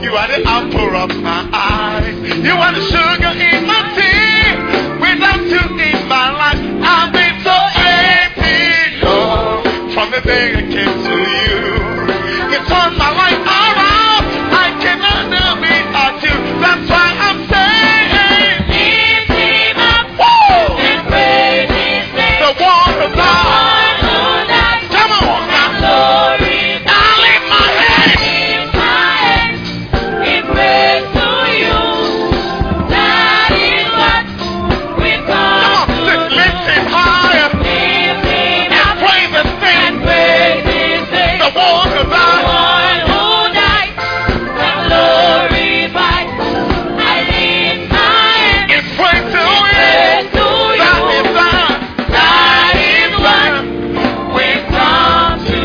You are the apple of my eye. You are the sugar in my tea. Without you in my life, I've been so empty. Oh, from the day I came to you, you turned my life around. I cannot do without you. That's why I'm saying, Lift him up woo! and praise his name. The one of God. One who died Come on now. glory. I lift my hands. Lift my hands in praise to you. That is what we've Come come on, to lift him higher. Lift him And up praise his and name. praise his name. The one of God. One who died and glorified. I lift my hands It's praise to in him. praise to That you. is that. That is what we've come to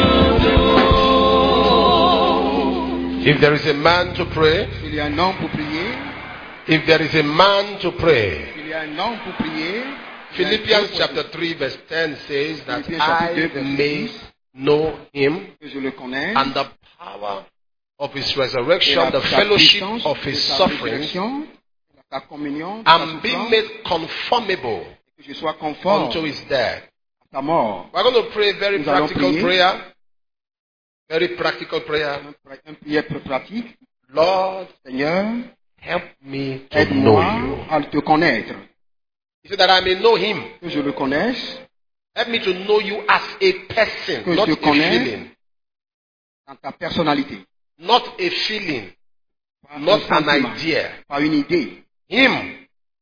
do. If there is a man to pray, Il y a un homme pour prier. if there is a man to pray, Il y a un homme pour prier. Philippians chapter 3 verse 10 says that Philippiens chapitre 2, I verset may 10. know him Que je le connais. and the power of his Et resurrection, the sa fellowship puissance of de his sa sufferings, résurrection, sa communion, de sa and be souffrance, made conformable que je sois conforme unto his death. à sa mort. We're going to pray a very Nous allons practical prier. prayer. Very practical prayer. Un prière pratique. Lord, Seigneur, help me to know aide-moi you. à te connaître. He said that I may know him. Que je le connaisse Help me to know you as a person, Que not je a connais. feeling. dans ta personnalité. Not a feeling, Pas not un an sentiment, idea. pas une idée. Him.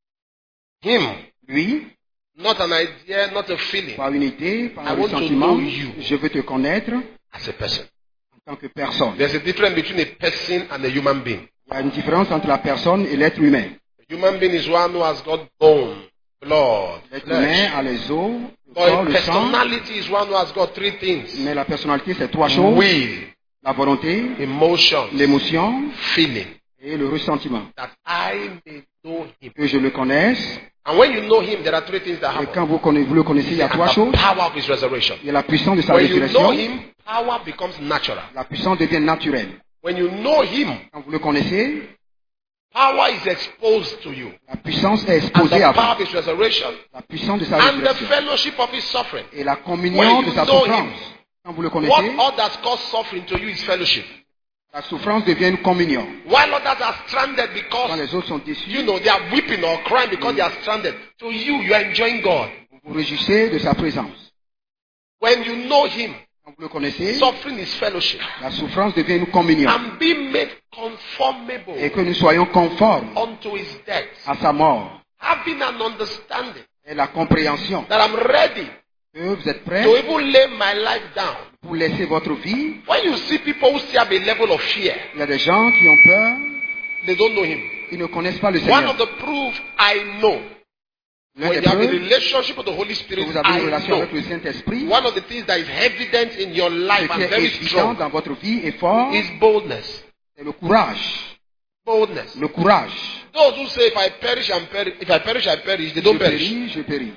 Lui, Not an idea, not a feeling. pas une idée, pas I un want to sentiment. know you. Je veux te connaître As a person. en tant que personne. There's a difference between a person and a human being. Il y a une différence entre la personne et l'être humain. A human being is one who has got bone, blood, L'être humain flesh. a les os, le But corps, a le sang, personality is one who has got three things. mais la personnalité c'est trois choses. Will, La volonté, emotions, l'émotion feeling. et le ressentiment. That I may know him. Que je le connaisse. And when you know him, there are three things that Et happen. quand vous le connaissez, il y a trois And the choses. power of his resurrection. Il y a la puissance de sa When you know résurrection. him, power becomes natural. La puissance devient naturelle. When you know him, Quand vous le connaissez, power is exposed to you. la puissance est And exposée the à power vous. of his resurrection La puissance de sa and the résurrection. fellowship of his suffering. Et la When communion you de sa know souffrance. Quand vous le What connaissez, others cause suffering to you is fellowship. la souffrance devient une communion. While others are stranded Quand because, les autres sont déçus, they are weeping or crying because they are stranded. To you are enjoying God. vous vous réjouissez de sa présence. When you know him, Quand vous le connaissez, suffering is fellowship. la souffrance devient une communion. And be made conformable Et que nous soyons conformes unto his death. à sa mort. Having an understanding Et la compréhension that I'm ready que vous êtes prêts to even lay my life down. pour laisser votre vie. When you see people who still have a level of fear, Il y a des gens qui ont peur, they don't know him. ils ne connaissent pas le One Seigneur. of the proof I know, L'un when des you have a preuves relationship with the Holy que Spirit, vous avez une I relation avec know. le Saint-Esprit, One of the things that is evident in your life ce qui and est very évident strong dans votre vie et fort, is boldness. c'est le courage. Boldness. Le courage. Those who say, if I perish, I perish, they Je don't perish. péris, je péris.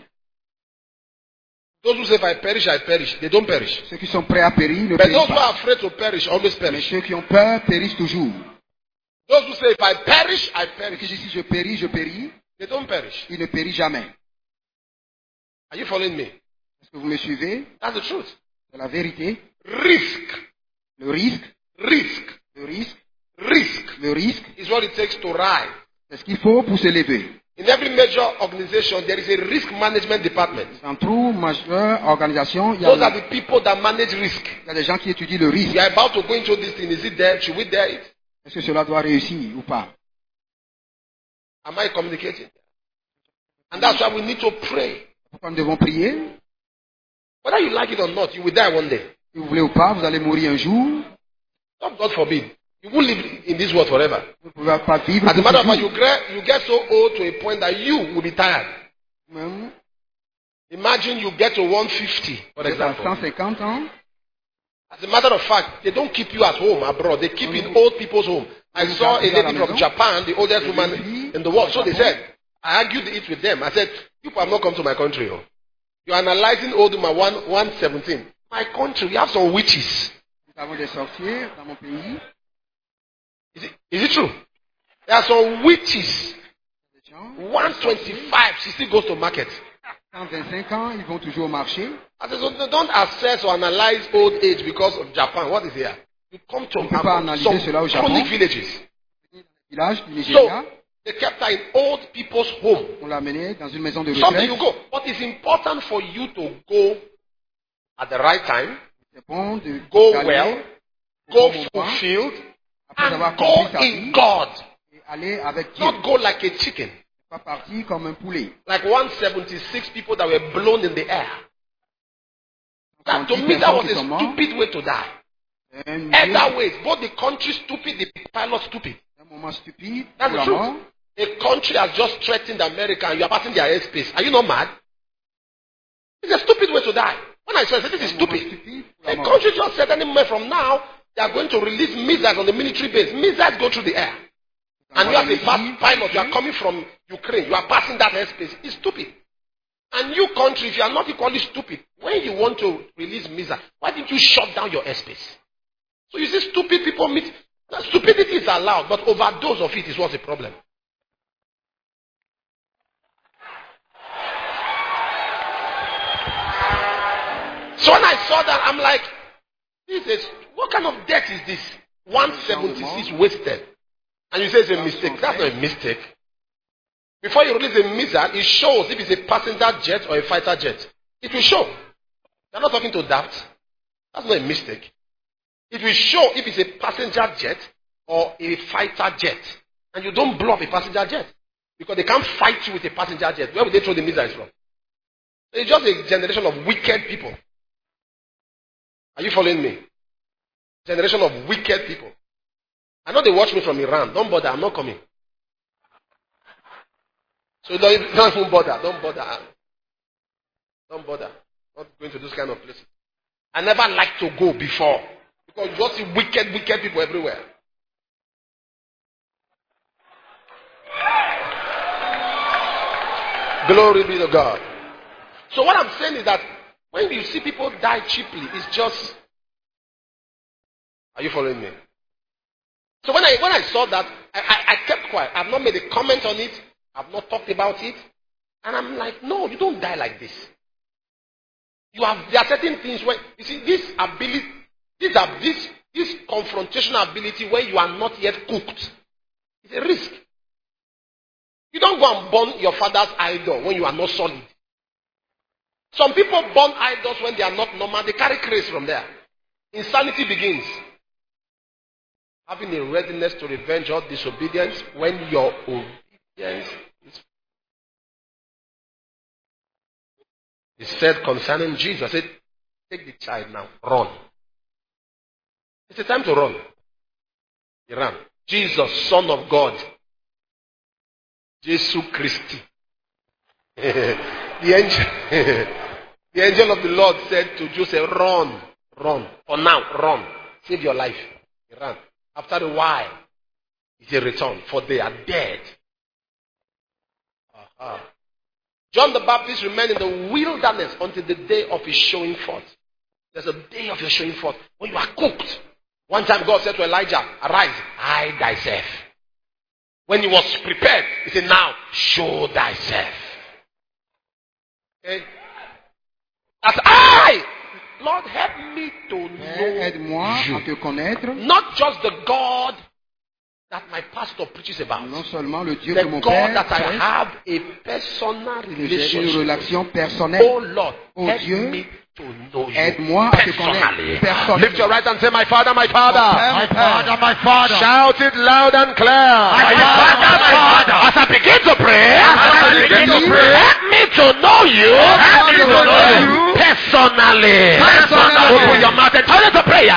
Those who say, if I perish, they don't perish. Ceux qui sont prêts à périr ne But périssent those who pas. are afraid to perish always Mais perish. ceux qui ont peur périssent toujours. Those who say, if I perish, Ceux qui disent si je péris, they don't perish. ils ne périssent jamais. Are you following me? Est-ce que vous me suivez? That's the truth. C'est la vérité. Risk. Le risque, Risk. le risque, Risk le risque, is what it takes to rise. c'est ce qu'il faut pour se lever. In every major organization, there is a risk management department. Dans toute majeure organisation, il y Those are a the people that manage risk. des gens qui étudient le risque. We are about to go into this thing. Is it there? Should we dare it? Est-ce que cela doit réussir ou pas? Am I communicating? And that's why we need to pray. Pourquoi nous devons prier? Whether you like it or not, you will die one day. Si vous voulez ou pas, vous allez mourir un jour. God forbid. You won't live in this world forever. Vous ne pouvez pas vivre As a pour matter of fact, toujours. you get so old to a point that you will be tired. Même Imagine you get to 150, for vous êtes à example. 150 ans, As a matter of fact, they don't keep you at home abroad. They keep in old people's home. I saw a lady from Japan, the oldest woman in the world. So they said, I argued it with them. I said, you have not come to my country. Oh. You're analyzing old woman 117. My country, we have some witches. nous avons des sorciers dans mon pays. Is it true? There are some witches. Les gens, 125, she still goes to market. 125 ans, ils vont toujours au marché. I said, so don't assess or analyze old age because of Japan. What is here? You come to On peut pas analyser cela au Japon. chronic villages. Village du So Nigeria. they kept her in old people's home. On l'a amené dans une maison de Someday retraite. you go. But it's important for you to go at the right time, C'est bon de go d'aller well, au go bon moment, fulfilled, après avoir and compris go sa in vie, God. et aller avec Dieu. Not go like a chicken. Pas partir comme un poulet. Like 176 people that were blown in the air. That to 110 me, that was personnes qui a sont mortes. stupid way to die. Un Either ways, both the country stupid, the pilot stupid. moment stupide That's pour the la mort. truth. A country has just threatened America and you are passing their airspace. Are you not mad? It's a stupid way to die. When I said this is Un moment stupid, stupide pour la a mort. country just said any moment from now, they are going to release missiles on the military base. Missiles go through the air. And you as a pilot, you are coming from Ukraine, you are passing that airspace. It's stupid. And you country, if you are not equally stupid, when you want to release missiles, why didn't you shut down your airspace? So you see stupid people meet. Stupidity is allowed, but overdose of it is what's the problem. So when I saw that, I'm like, what kind of death is this? 176 wasted. And you say it's a mistake. That's not a mistake. Before you release a missile, it shows if it's a passenger jet or a fighter jet. It will show. You're not talking to that. That's not a mistake. It will show if it's a passenger jet or a fighter jet. And you don't blow up a passenger jet. Because they can't fight you with a passenger jet. Where would they throw the missiles from? It's just a generation of wicked people. Are you following me? Generation of wicked people. I know they watch me from Iran. Don't bother. I'm not coming. So don't even bother. Don't bother. Don't bother. Not going to those kind of places. I never liked to go before. Because you just see wicked people everywhere. Glory be to God. So what I'm saying is that when you see people die cheaply, it's just... Are you following me? So when I saw that, I kept quiet. I've not made a comment on it. I've not talked about it. And I'm like, no, you don't die like this. There are certain things where, you see, this ability, this confrontational ability where you are not yet cooked, it's a risk. You don't go and burn your father's idol when you are not solid. Some people burn idols when they are not normal. They carry grace from there. Insanity begins. Having a readiness to revenge all disobedience when your obedience is. He said concerning Jesus, I said, take the child now, run. It's a time to run. He ran. Jesus, Son of God. Jesus Christi. The angel of the Lord said to Joseph, run. For now, run. Save your life. He ran. After a while, he returned, for they are dead. John the Baptist remained in the wilderness until the day of his showing forth. There's a day of your showing forth when you are cooked. One time God said to Elijah, arise, hide thyself. When he was prepared, he said, now show thyself. Okay? As I, Lord, help me to know Aide-moi à te connaître. not just the God that my pastor preaches about. Non seulement le Dieu The que mon God Père that I prêche, have a personal que j'ai une relationship. relation Oh personnelle. Lord, Oh help Dieu, me to know you aide-moi à te personally. connaître personnellement. Lift your right hand and say, my Father, my Mon Father. Père, mon Père. my Father. Shout it loud and clear. My Father, my Father. As I begin to pray, help me to know you Help me to know you personally. Personally. Open your mouth and turn it to prayer.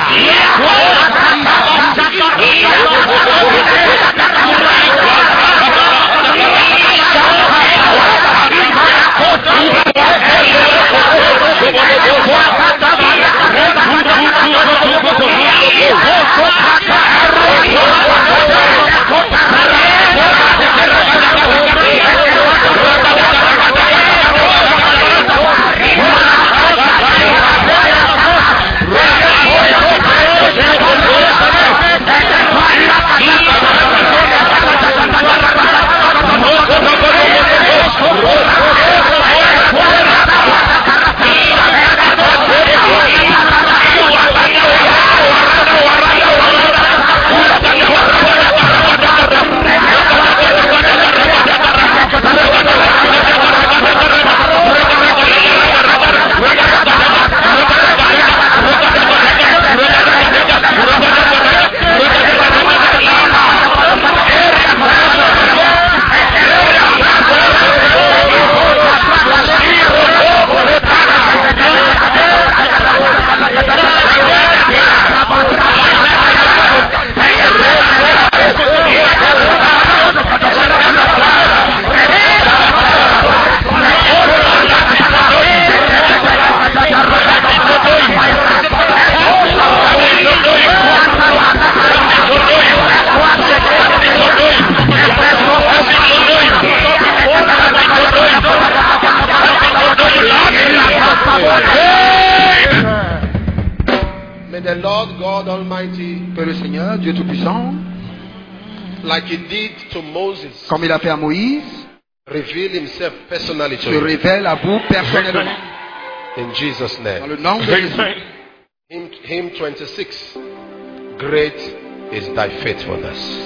Lord God Almighty, Que le Seigneur, Dieu Tout-Puissant, like He did to Moses, comme il a fait à Moïse, reveal Himself personally to se you. révèle à vous personnellement. In Jesus' Dans name. le nom de Jésus. Hymn 26. Great is thy faithfulness.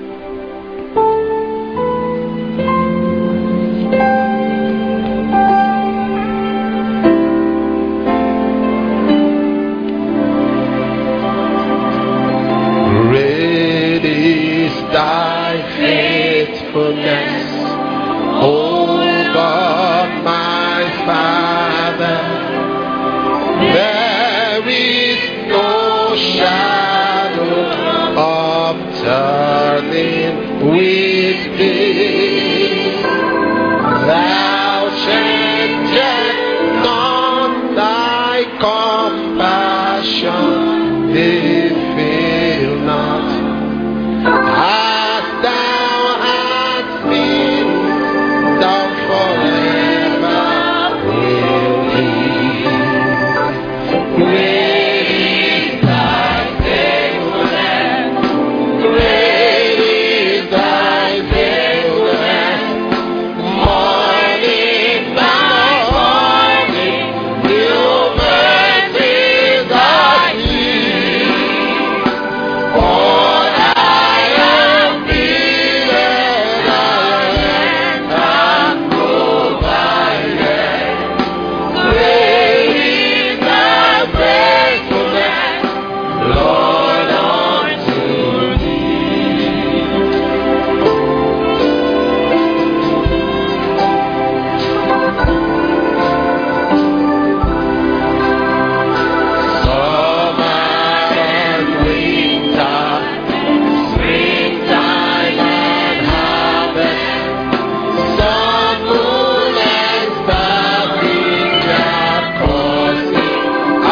Great is thy faithfulness, O God, my Father. There is no shadow of turning with thee. Thou changest not thy compassion, they fail not. As thou hast been, thou forever will be. Great is thy faithfulness. Great is thy faithfulness. Morning by morning, new mercies I see. All I have needed, thy hand hath provided. Great is thy faithfulness, Lord, unto summer and winter, springtime and harvest, sun, moon, and starry are causing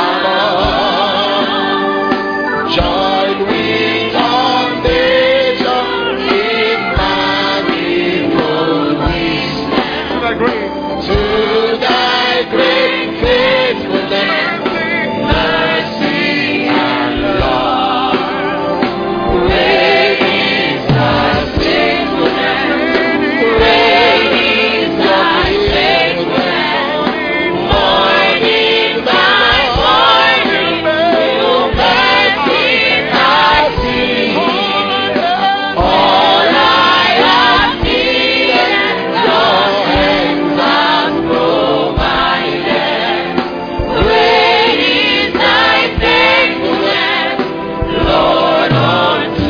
above. Join with all nations in manifold wisdom to thy great faithfulness, mercy and love. Great is thy faithfulness, great is thy faithfulness. Morning by morning, new mercies I see. All I have needed, your hands have provided. Great is thy faithfulness, Lord, unto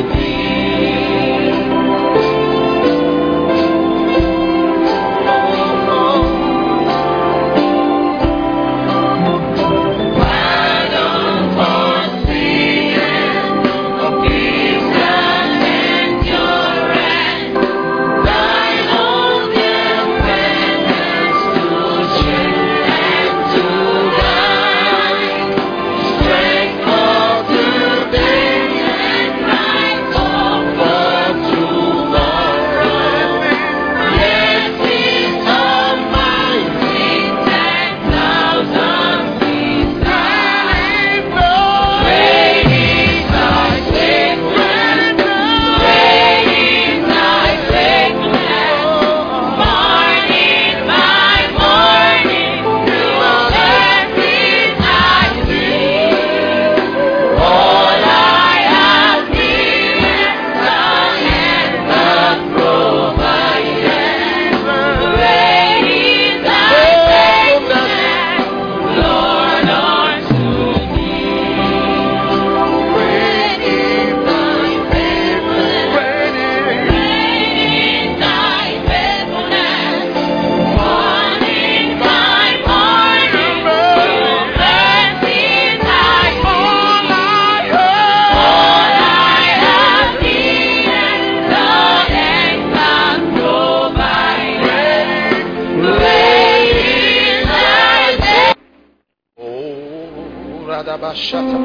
pardon for sin, peace and endurance, thine own dependence to share and to guide, strength for today and life for tomorrow. Blessings of mine in 10,000 beside. Great is thy faithfulness, great is thy faithfulness. Morning by morning, new mercies I see. All I have needed, thy hand hath provided. Great is thy faithfulness, Lord, unto thee. Great is thy faithfulness, great is thy faithfulness. Morning by morning, new mercies I see. All I have needed, thy hand hath provided. Great is thy faithfulness. Oh, Radabashata.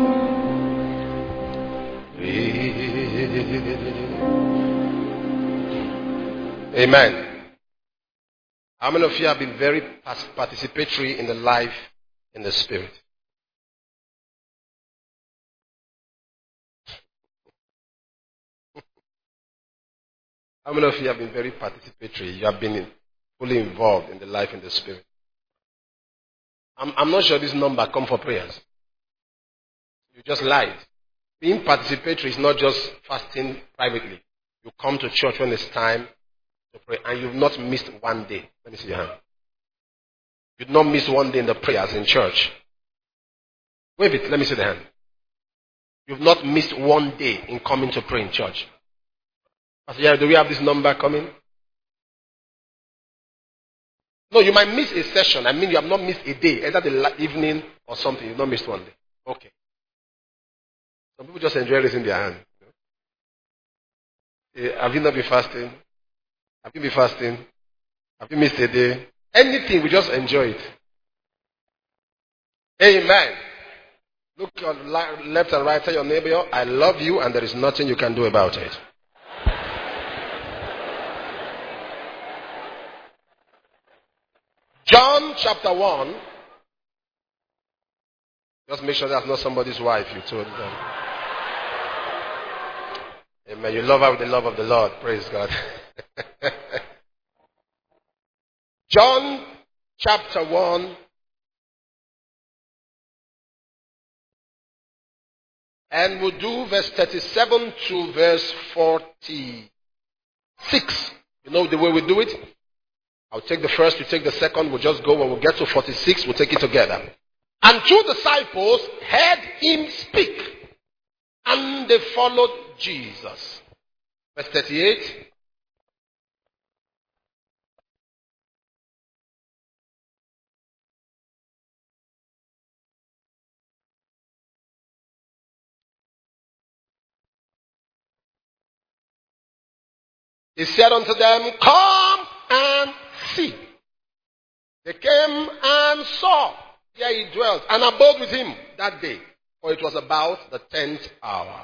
Amen. How many of you have been very participatory in the life in the Spirit? How many of you have been very participatory? You have been fully involved in the life in the spirit. I'm not sure this number come for prayers. You just lied. Being participatory is not just fasting privately. You come to church when it's time to pray, and you've not missed one day. Let me see your hand. You've not missed one day in the prayers in church. Wave it. Let me see the hand. You've not missed one day in coming to pray in church. Pastor, yeah, do we have this number coming? No, you might miss a session. I mean, you have not missed a day, either the evening or something. You've not missed one day. Okay. Some people just enjoy raising their hand. Have you not been fasting? Have you been fasting? Have you missed a day? Anything, we just enjoy it. Amen. Look on left and right, tell your neighbor, I love you and there is nothing you can do about it. John chapter 1. Just make sure that's not somebody's wife you told them. Amen. You love her with the love of the Lord. Praise God. John chapter 1. And we'll do verse 37 to verse 46. You know the way we do it? I'll take the first, you take the second, we'll just go. When we get to 46, we'll take it together. And two disciples heard him speak, and they followed Jesus. Verse 38. He said unto them, come and see. They came and saw where he dwelt, and abode with him that day, for it was about the 10th hour.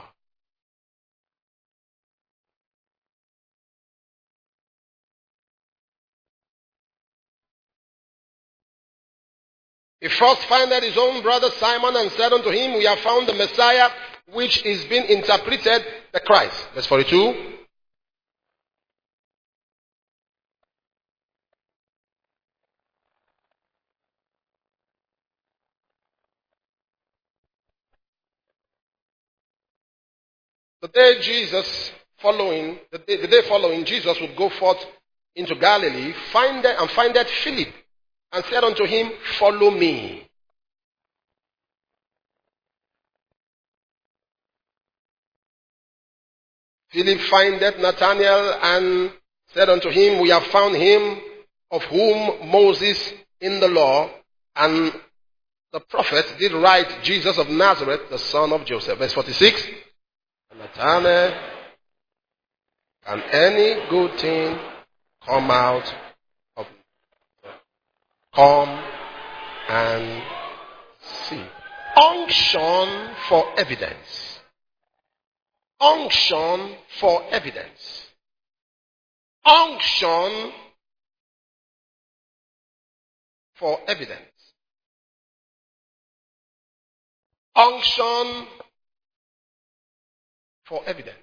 He first findeth his own brother Simon, and said unto him, we have found the Messiah, which is being interpreted the Christ. Verse 42. The day following, Jesus would go forth into Galilee, findeth Philip, and said unto him, follow me. Philip findeth Nathanael, and said unto him, we have found him of whom Moses in the law and the prophets did write, Jesus of Nazareth, the son of Joseph. Verse 46. Nathanael, can any good thing come out of it? Come and see. Unction for evidence. Unction for evidence. Unction for evidence. Unction for evidence.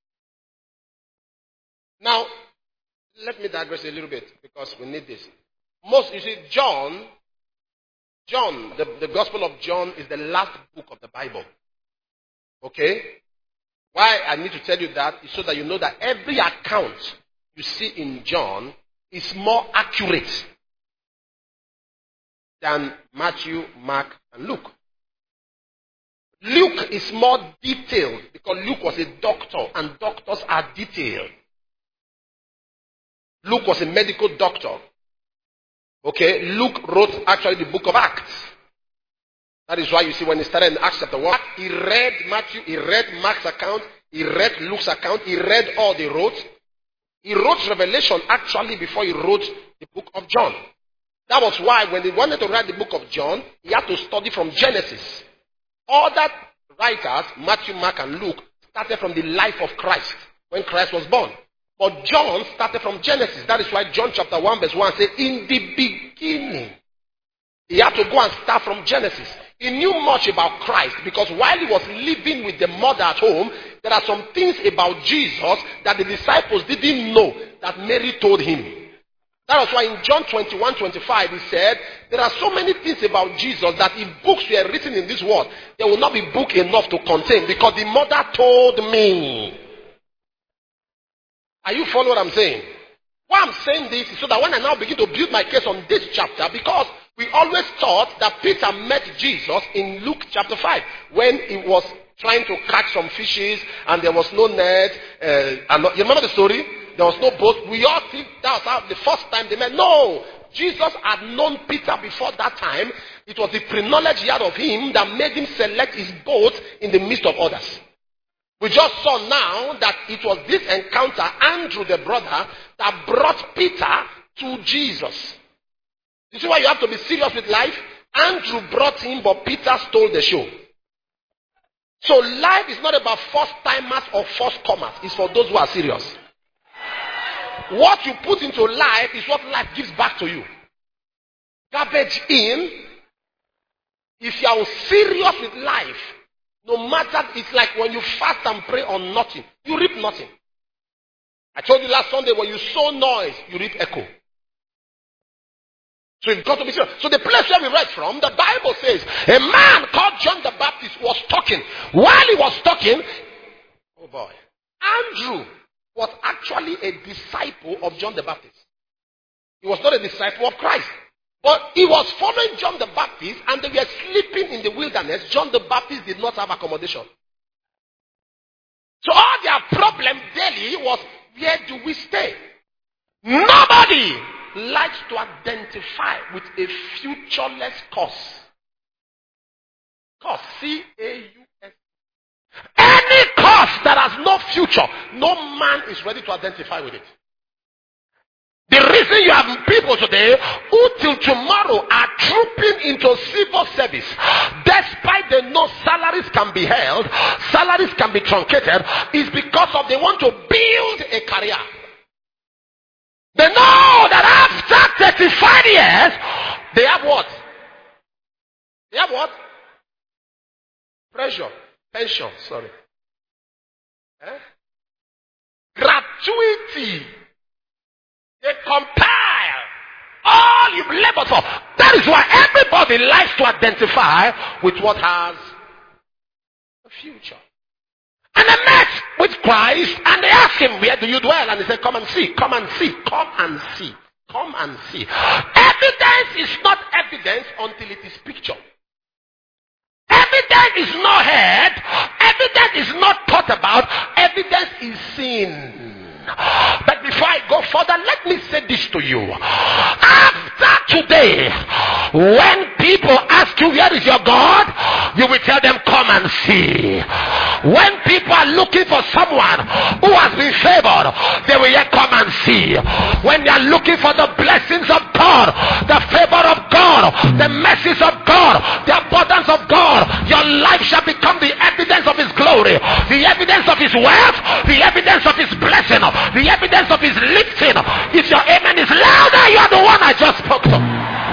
Now, let me digress a little bit because we need this. You see, John, the Gospel of John is the last book of the Bible. Okay? Why I need to tell you that is so that you know that every account you see in John is more accurate than Matthew, Mark, and Luke. Luke is more detailed because Luke was a doctor and doctors are detailed. Luke was a medical doctor. Okay, Luke wrote actually the book of Acts. That is why you see when he started in Acts chapter 1, he read Matthew, he read Mark's account, he read Luke's account, he read all they wrote. He wrote Revelation actually before he wrote the book of John. That was why when he wanted to write the book of John, he had to study from Genesis. Other writers, Matthew, Mark, and Luke, started from the life of Christ, when Christ was born. But John started from Genesis. That is why John chapter 1 verse 1 says, in the beginning. He had to go and start from Genesis. He knew much about Christ because while he was living with the mother at home, there are some things about Jesus that the disciples didn't know that Mary told him. That was why in John 21:25 he said, there are so many things about Jesus that if books were written in this world, there will not be book enough to contain, because the mother told me. Are you following what I'm saying? Why I'm saying this is so that when I now begin to build my case on this chapter, because we always thought that Peter met Jesus in Luke chapter 5 when he was trying to catch some fishes and there was no net. You remember the story? There was no boat. We all think that was how the first time they met. No! Jesus had known Peter before that time. It was the pre-knowledge he had of him that made him select his boat in the midst of others. We just saw now that it was this encounter, Andrew the brother, that brought Peter to Jesus. You see why you have to be serious with life? Andrew brought him, but Peter stole the show. So life is not about first-timers or first-comers. It's for those who are serious. What you put into life is what life gives back to you. Garbage in. If you are serious with life, no matter, it's like when you fast and pray on nothing, you reap nothing. I told you last Sunday, when you sow noise, you reap echo. So you've got to be serious. So the place where we read from, the Bible says, a man called John the Baptist was talking. While he was talking, oh boy, Andrew was actually a disciple of John the Baptist. He was not a disciple of Christ. But he was following John the Baptist, and they were sleeping in the wilderness. John the Baptist did not have accommodation. So all their problem daily was, where do we stay? Nobody likes to identify with a futureless cause. Cause, C-A-U-S. Any cause that has no future, no man is ready to identify with it. The reason you have people today who till tomorrow are trooping into civil service, despite they know salaries can be held, salaries can be truncated, is because of they want to build a career. They know that after 35 years, they have what? They have what? Pension, sorry. Gratuity. They compile all you've labored for. That is why everybody likes to identify with what has a future. And they met with Christ and they asked him, where do you dwell? And he said, come and see, come and see, come and see, come and see. Evidence is not evidence until it is picture. Evidence is not heard. Evidence is not thought about. Evidence is seen. But before I go further, let me say this to you. After today, when people ask you, where is your God? You will tell them, come and see. When people are looking for someone who has been favored, they will yet come and see. When they are looking for the blessings of God, the favor of God, the mercies of God, the abundance of God, your life shall become the evidence of his glory, the evidence of his wealth, the evidence of his blessing, the evidence of his lifting. If your amen is louder, you are the one I just spoke to.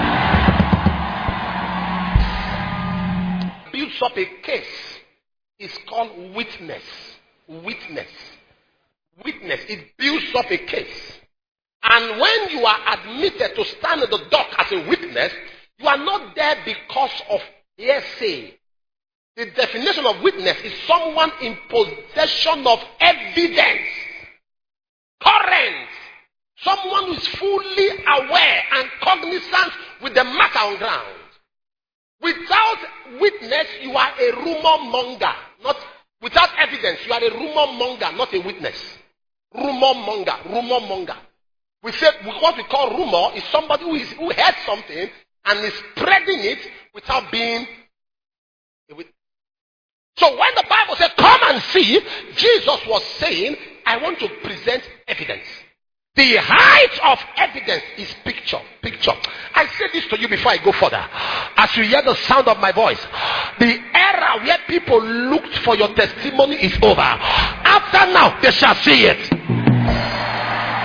Builds up a case. It's called witness. Witness. It builds up a case. And when you are admitted to stand at the dock as a witness, you are not there because of hearsay. The definition of witness is someone in possession of evidence. Current. Someone who is fully aware and cognizant with the matter on ground. Without witness, you are a rumor monger. Not without evidence, you are a rumor monger, not a witness. Rumor monger. We say what we call rumor is somebody who heard something and is spreading it without being a witness. So when the Bible said, come and see, Jesus was saying, I want to present evidence. The height of evidence is picture. I say this to you before I go further. As you hear the sound of my voice, the era where people looked for your testimony is over. After now, they shall see it.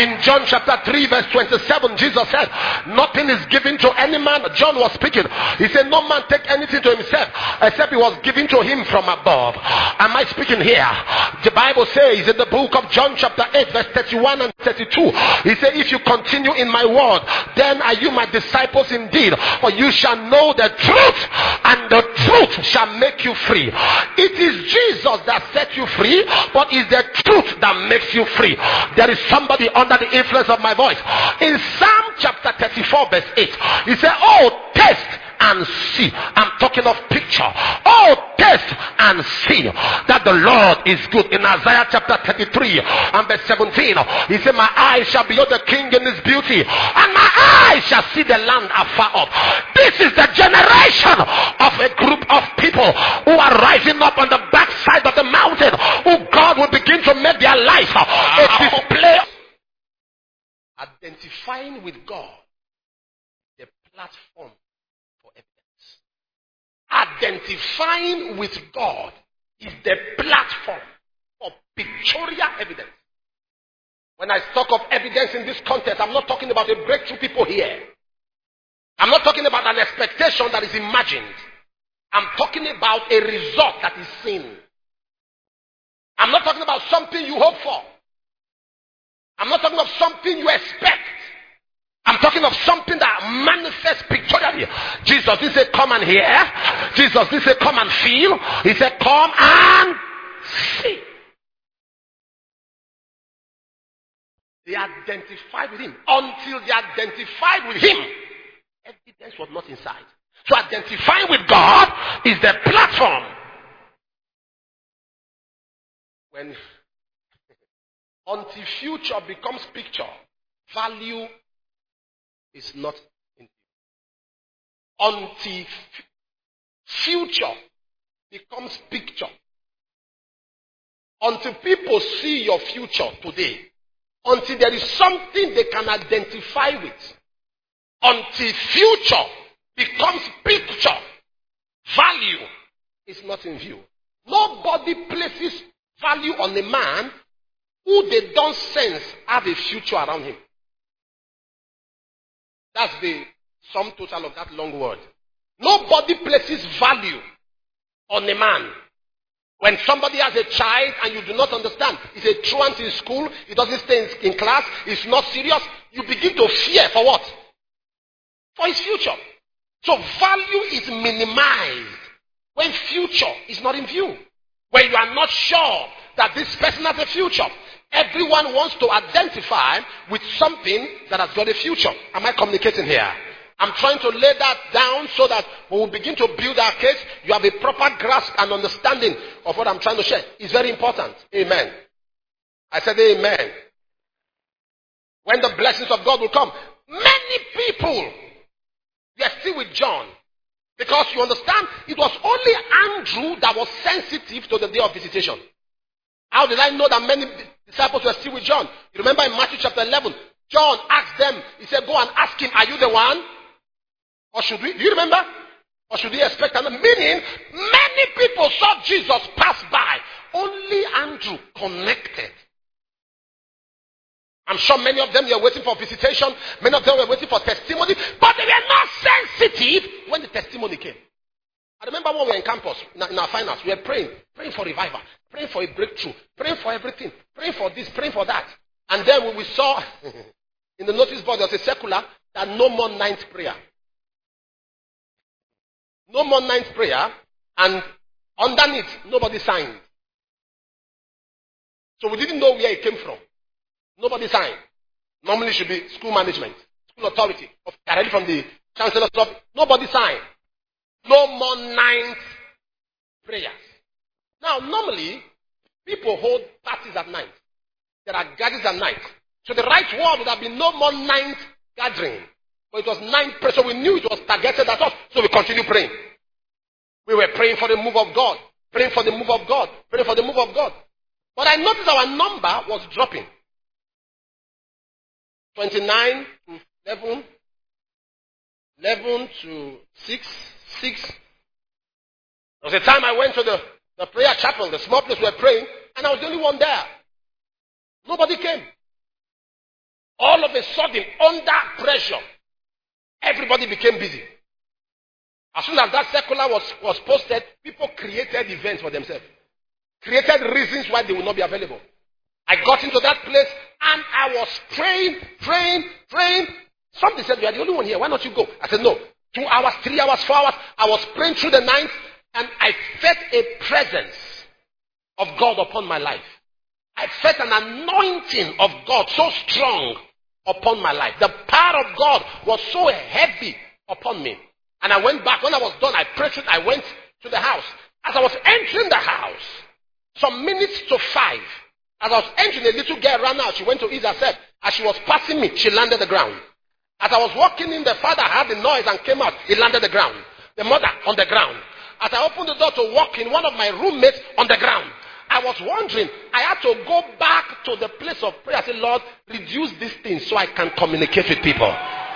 In John chapter 3 verse 27, Jesus said, nothing is given to any man. John was speaking. He said, no man take anything to himself except it was given to him from above. Am I speaking here? The Bible says in the book of John chapter 8 verse 31 and 32, he said, if you continue in my word, then are you my disciples indeed, for you shall know the truth, and the truth shall make you free. It is Jesus that set you free, but it's the truth that makes you free. There is somebody under the influence of my voice. In Psalm chapter 34 verse 8, he said, oh, taste and see. I'm talking of picture. Oh, taste and see that the Lord is good. In Isaiah chapter 33 and verse 17, he said, my eyes shall behold the king in his beauty, and my eyes shall see the land afar off. This is the generation of a group of people who are rising up on the backside of the mountain, who God will begin to make their life a display. Identifying with God, the platform. Identifying with God is the platform for pictorial evidence. When I talk of evidence in this context, I'm not talking about a breakthrough people here. I'm not talking about an expectation that is imagined. I'm talking about a result that is seen. I'm not talking about something you hope for. I'm not talking of something you expect. I'm talking of something that manifests pictorially. Jesus didn't say come and hear. Jesus didn't say come and feel. He said come and see. They identified with him. Until they identified with him, evidence was not inside. So identifying with God is the platform. When until future becomes picture, value is not in view. Until future becomes picture. Until people see your future today. Until there is something they can identify with. Until future becomes picture, value is not in view. Nobody places value on a man who they don't sense have a future around him. That's the sum total of that long word. Nobody places value on a man. When somebody has a child and you do not understand, he's a truant in school, he doesn't stay in class, he's not serious, you begin to fear for what? For his future. So value is minimized when future is not in view. When you are not sure that this person has a future. Everyone wants to identify with something that has got a future. Am I communicating here? I'm trying to lay that down so that when we begin to build our case, you have a proper grasp and understanding of what I'm trying to share. It's very important. Amen. I said amen. When the blessings of God will come, many people were still with John. Because you understand, it was only Andrew that was sensitive to the day of visitation. How did I know that many disciples were still with John? You remember in Matthew chapter 11, John asked them, he said, go and ask him, are you the one? Or should we? Do you remember? Or should we expect another? Meaning, many people saw Jesus pass by. Only Andrew connected. I'm sure many of them were waiting for visitation. Many of them were waiting for testimony. But they were not sensitive when the testimony came. I remember when we were in campus, in our finals, we were praying for revival, praying for a breakthrough, praying for everything, praying for this, praying for that. And then when we saw in the notice board, there was a circular that no more ninth prayer. No more ninth prayer, and underneath, nobody signed. So we didn't know where it came from. Nobody signed. Normally it should be school management, school authority, directly from the chancellor's office. Nobody signed. No more ninth prayers. Now, normally, people hold parties at night. There are gatherings at night. So the right word would have been no more ninth gathering. But it was ninth prayer. So we knew it was targeted at us. So we continued praying. We were praying for the move of God. Praying for the move of God. Praying for the move of God. But I noticed our number was dropping. 29 to 11. 11 to 6. 6. There was a time I went to the prayer chapel, the small place we were praying, and I was the only one there. Nobody came. All of a sudden, under pressure, everybody became busy. As soon as that circular was posted, people created events for themselves. Created reasons why they will not be available. I got into that place and I was praying. Somebody said, "You are the only one here. Why not you go?" I said, "No. 2 hours, 3 hours, 4 hours." I was praying through the night and I felt a presence of God upon my life. I felt an anointing of God so strong upon my life. The power of God was so heavy upon me. And I went back. When I was done, I prayed it. I went to the house. As I was entering the house, some minutes to 5, as I was entering, a little girl ran out. She went to ease herself. As she was passing me, she landed the ground. As I was walking in, the father heard the noise and came out. He landed the ground. The mother on the ground. As I opened the door to walk in, one of my roommates on the ground. I was wondering, I had to go back to the place of prayer. I said, "Lord, reduce this thing so I can communicate with people."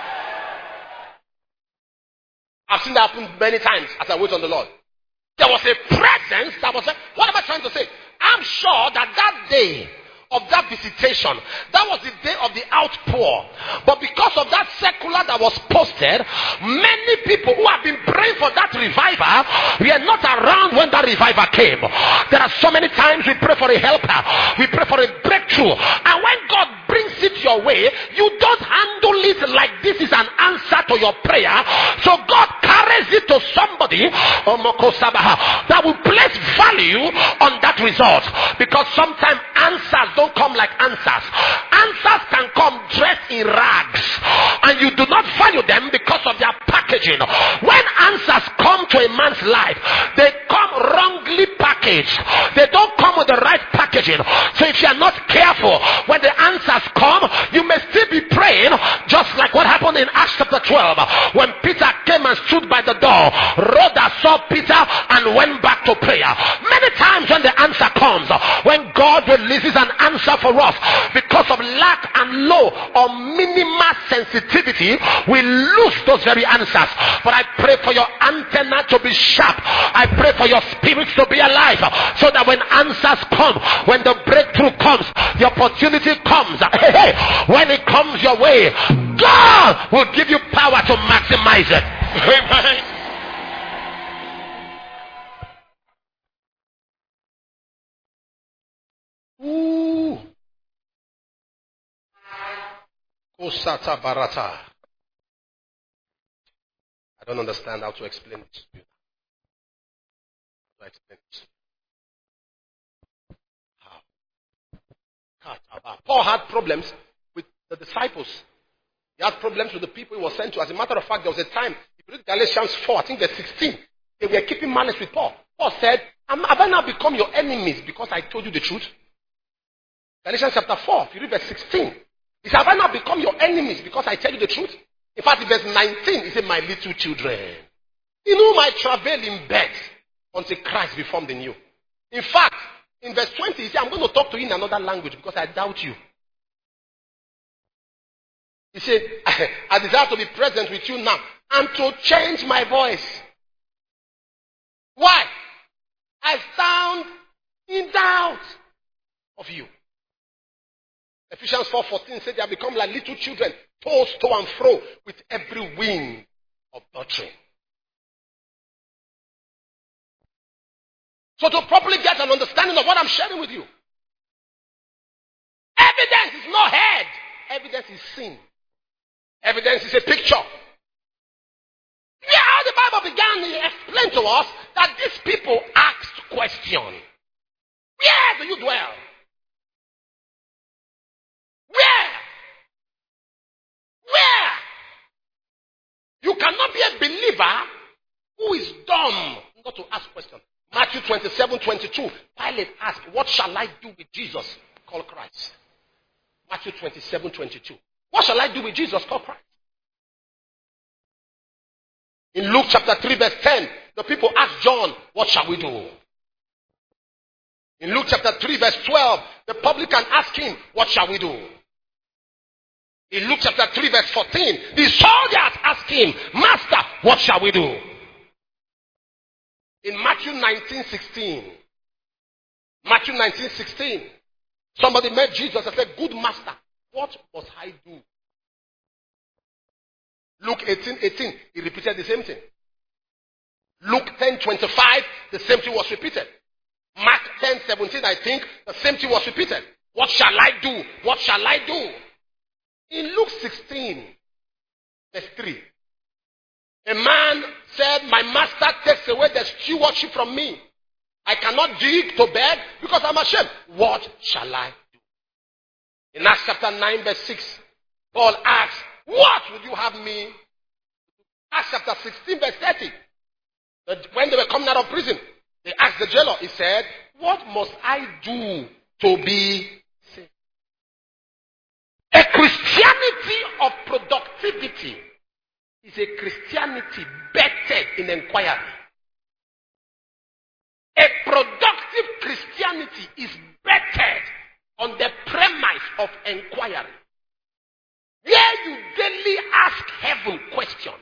I've seen that happen many times as I wait on the Lord. There was a presence that was like, what am I trying to say? I'm sure that day of that visitation, that was the day of the outpour. But because of that circular that was posted, many people who have been praying for that revival were not around when that revival came. There are so many times we pray for a helper, we pray for a breakthrough, and when God brings it your way, you don't handle it like this is an answer to your prayer. So God carries it to somebody that will place value on that result. Because sometimes answers don't come like answers. Answers can come dressed in rags, and you do not value them because of their packaging. When answers come to a man's life, they come wrongly packaged. They don't come with the right packaging. So if you are not careful, when the answers come, you may still be praying, just like what happened in Acts chapter 12, when Peter came and stood by the door. Rhoda saw Peter and went back to prayer. Many times when the answer comes, when God releases an answer for us, because of lack and low or minimal sensitivity, we lose those very answers. But I pray for your antenna to be sharp. I pray for your spirits to be alive, so that when answers come, when the breakthrough comes, the opportunity comes, when it comes your way, God will give you power to maximize it. Amen. Ooh. Osata Barata. I don't understand how to explain it to you. How to explain it? How? Paul had problems with the disciples. He had problems with the people he was sent to. As a matter of fact, there was a time, if you read Galatians 4, I think verse 16, they were keeping malice with Paul. Paul said, "Have I now become your enemies because I told you the truth?" Galatians chapter 4, if you read verse 16, he said, "Have I now become your enemies because I tell you the truth?" In fact, in verse 19, he said, "My little children, in whom I travail in bed until Christ be formed in you." In fact, in verse 20, he said, "I'm going to talk to you in another language because I doubt you." He said, "I desire to be present with you now and to change my voice." Why? I stand in doubt of you. Ephesians 4:14 said they have become like little children, tossed to and fro with every wind of doctrine. So to properly get an understanding of what I'm sharing with you, evidence is not heard. Evidence is seen. Evidence is a picture. Yeah, how the Bible began to explain to us that these people asked questions. Where do you dwell? Where? You cannot be a believer who is dumb not to ask questions. Matthew 27:22. Pilate asked, "What shall I do with Jesus called Christ?" Matthew 27:22. What shall I do with Jesus called Christ? In Luke chapter 3 verse 10, the people asked John, "What shall we do?" In Luke chapter 3 verse 12, the publican asked him, "What shall we do?" In Luke chapter 3 verse 14, the soldiers asked him, "Master, what shall we do?" In Matthew 19:16, somebody met Jesus and said, "Good master, what must I do? Luke 18:18, he repeated the same thing. Luke 10:25, the same thing was repeated. Mark 10:17, I think, the same thing was repeated. What shall I do? What shall I do? In Luke 16, verse 3, a man said, my master takes away the stewardship from me. I cannot dig to beg because I'm ashamed. What shall I do? In Acts chapter 9, verse 6, Paul asks, what would you have me? Acts chapter 16, verse 30. When they were coming out of prison, they asked the jailer, he said, what must I do to be saved? A Christianity of productivity is a Christianity bettered in inquiry. A productive Christianity is bettered on the premise of inquiry. Where you daily ask heaven questions.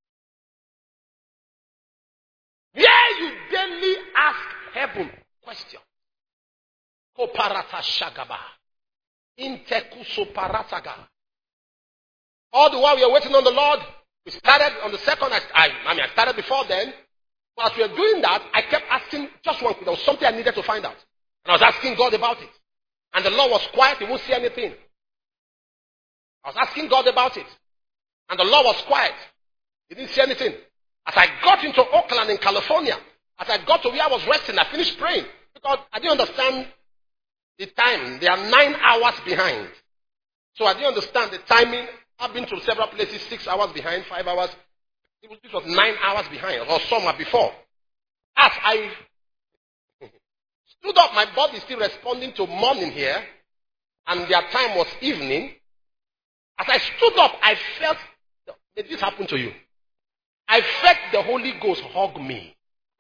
Where you daily ask heaven questions. Koparata shagaba. Intekuso parataga. All the while we are waiting on the Lord, we started on the second. I started before then. But as we were doing that, I kept asking just one thing. There was something I needed to find out. And I was asking God about it. And the Lord was quiet. He wouldn't say anything. I was asking God about it. And the Lord was quiet. He didn't say anything. As I got into Oakland in California, as I got to where I was resting, I finished praying. Because I didn't understand the time. They are 9 hours behind. So I didn't understand the timing. I've been to several places, 6 hours behind, 5 hours. This was 9 hours behind, or somewhere before. As I stood up, my body is still responding to morning here, and their time was evening. As I stood up, I felt, did this happen to you? I felt the Holy Ghost hug me.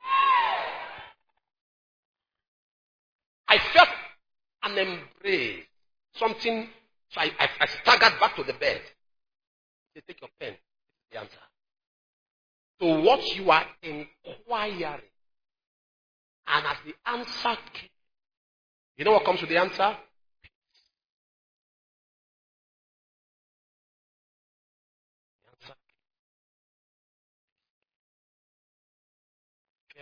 I felt an embrace. Something, so I staggered back to the bed. They take your pen. The answer. So what you are inquiring, and as the answer came, you know what comes with the answer? The answer came.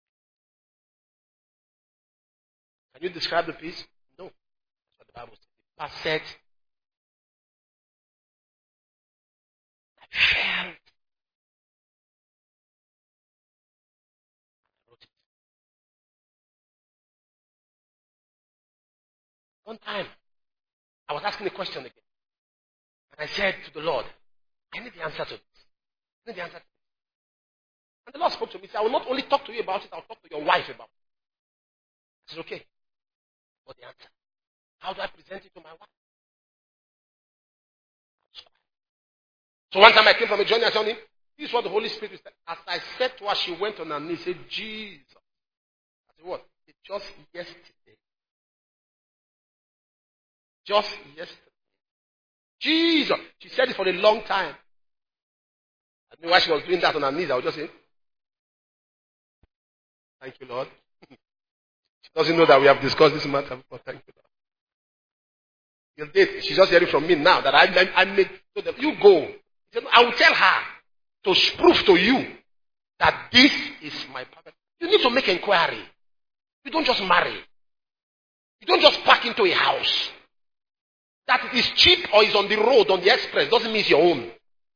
Can you describe the peace? No. That's what the Bible says. The pastor said, I felt. One time, I was asking a question again. And I said to the Lord, I need the answer to this. I need the answer to this. And the Lord spoke to me. He said, I will not only talk to you about it, I'll talk to your wife about it. I said, okay. What's the answer? How do I present it to my wife? So one time I came from a journey, I told him, this is what the Holy Spirit said. As I said to her, she went on her knees and said, Jesus. I said, what? It's just yesterday. Just yesterday. Jesus. She said it for a long time. I knew why she was doing that on her knees. I would just say, thank you, Lord. She doesn't know that we have discussed this matter before. Thank you, Lord. She's just hearing from me now that I made. So that you go. I will tell her to prove to you that this is my perfect. You need to make inquiry. You don't just marry. You don't just park into a house. That it is cheap or is on the road, on the express, doesn't mean it's your own.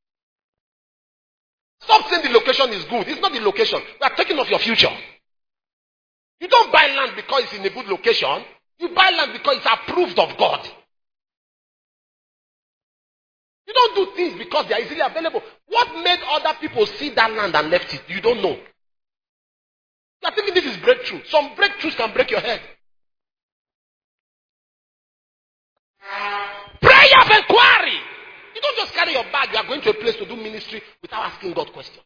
Stop saying the location is good. It's not the location. We are taking off your future. You don't buy land because it's in a good location. You buy land because it's approved of God. You don't do things because they are easily available. What made other people see that land and left it? You don't know. You are thinking this is breakthrough. Some breakthroughs can break your head. Prayer of inquiry. You don't just carry your bag. You are going to a place to do ministry without asking God questions.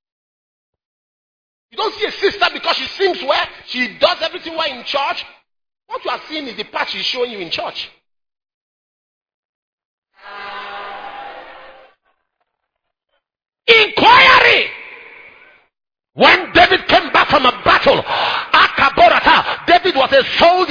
You don't see a sister because she sings well. She does everything well in church. What you are seeing is the part she's showing you in church. Inquiry. When David came back from a battle, Akaborata, David was a soldier,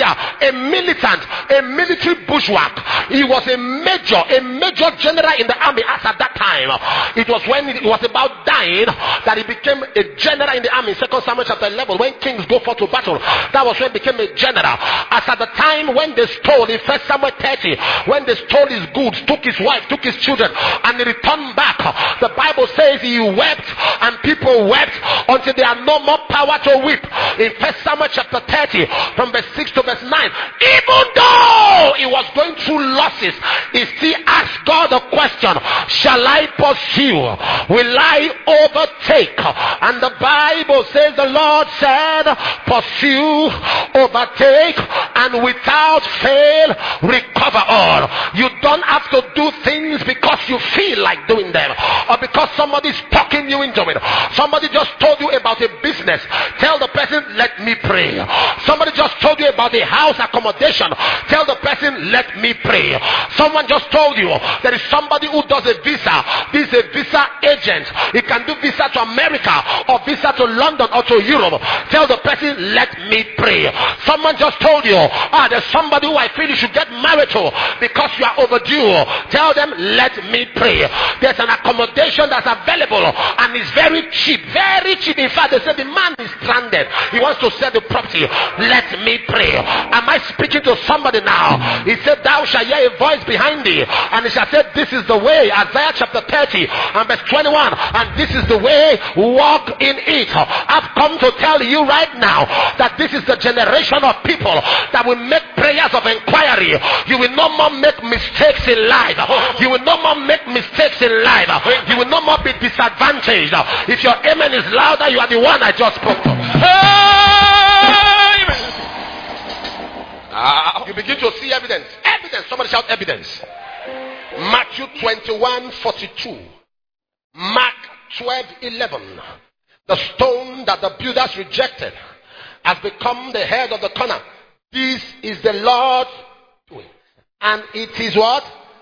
a militant, a military bushwhack. He was a major general in the army as at that time. It was when he was about dying that he became a general in the army. 2 Samuel chapter 11, when kings go forth to battle, that was when he became a general. As at the time when they stole, in 1 Samuel 30, when they stole his goods, took his wife, took his children, and he returned back, the Bible says he wept and people wept until they had no more power to weep. In 1 Samuel chapter 30, from verse 6 to verse 9, even though he was going through losses, he still asked God the question, shall I pursue? Will I overtake? And the Bible says the Lord said, pursue, overtake, and without fail recover all. You don't have to do things because you feel like doing them, or because somebody's talking you into it. Somebody just told you about a business. Tell the person, let me pray. Somebody just told you about a house accommodation. Tell the person, let me pray. Someone just told you there is somebody who does a visa. This is a visa agent. He can do visa to America or visa to London or to Europe. Tell the person, let me pray. Someone just told you, there's somebody who I feel you should get married to because you are overdue. Tell them, let me pray. There's an accommodation that's available and it's very cheap. Very cheap. In fact, they said the man is stranded. He wants to sell the property. Let me pray. Am I speaking to somebody now? He said, thou shalt hear a voice behind thee, and he shall say, this is the way. Isaiah chapter 30 and verse 21. And this is the way, walk in it. I've come to tell you right now that this is the generation of people that will make prayers of inquiry. You will no more make mistakes in life. You will no more make mistakes in life. You will no more be disadvantaged. If your amen is louder, you are the one I just spoke to. You begin to see evidence. Evidence. Somebody shout evidence. Matthew 21:42. Mark 12:11. The stone that the builders rejected has become the head of the corner. This is the Lord doing. And it is what?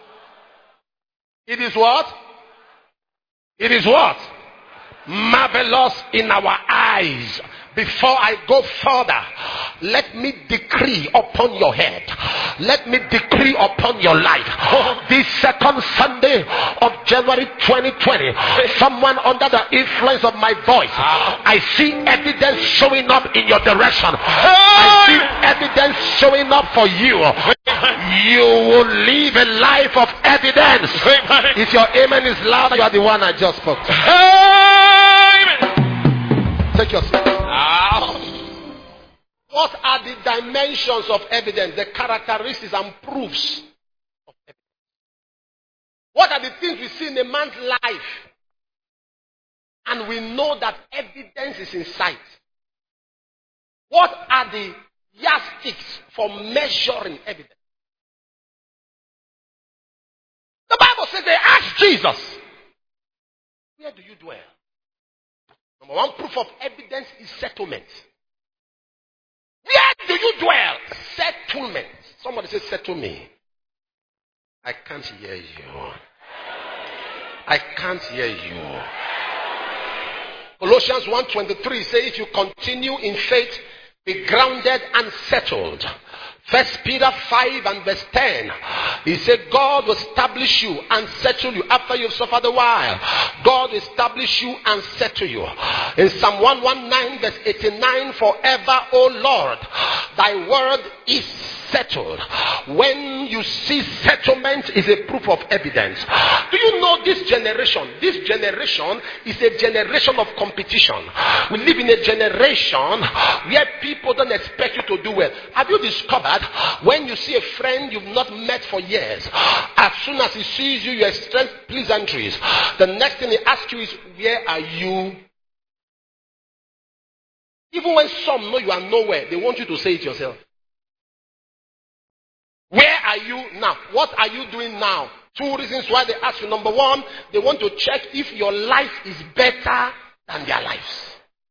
It is what? It is what? Marvelous in our eyes. Before I go further, let me decree upon your head. Let me decree upon your life. This second Sunday of January 2020, someone under the influence of my voice, I see evidence showing up in your direction. I see evidence showing up for you. You will live a life of evidence. If your amen is loud, you are the one I just spoke to. Take your seat. What are the dimensions of evidence? The characteristics and proofs of evidence. What are the things we see in a man's life? And we know that evidence is in sight. What are the yardsticks for measuring evidence? The Bible says they asked Jesus, where do you dwell? Number one proof of evidence is settlement. Where do you dwell? Settlement. Somebody say, settle me. I can't hear you. I can't hear you. Colossians 1:23 says, if you continue in faith, be grounded and settled. 1 Peter 5 and verse 10. He said, God will establish you and settle you after you've suffered a while. God will establish you and settle you. In Psalm 119 verse 89, forever, O Lord, thy word is settled. When you see settlement is a proof of evidence. Do you know this generation? This generation is a generation of competition. We live in a generation where people don't expect you to do well. Have you discovered when you see a friend you've not met for years, as soon as he sees you, you exchange pleasantries. The next thing he asks you is, where are you? Even when some know you are nowhere, they want you to say it yourself. Where are you now? What are you doing now? Two reasons why they ask you. Number one, they want to check if your life is better than their lives.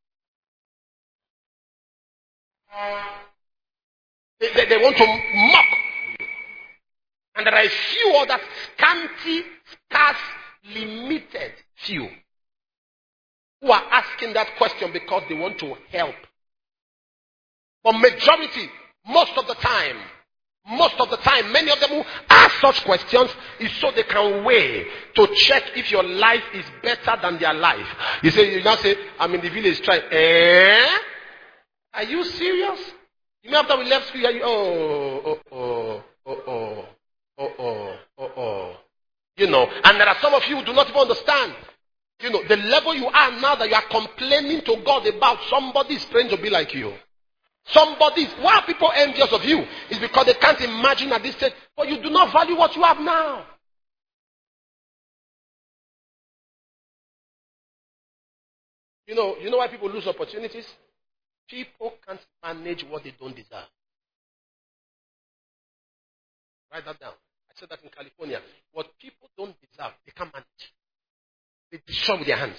They want to mock you. And there are a few other scanty, scarce, limited few who are asking that question because they want to help. But majority Most of the time, many of them who ask such questions is so they can weigh to check if your life is better than their life. You now say, I'm in the village trying. Are you serious? You know, after we left school, you know, and there are some of you who do not even understand. You know, the level you are now that you are complaining to God about, somebody is praying to be like you. Why are people envious of you? It's because they can't imagine at this stage, but you do not value what you have now. You know why people lose opportunities? People can't manage what they don't deserve. Write that down. I said that in California. What people don't deserve, they can't manage. They destroy with their hands.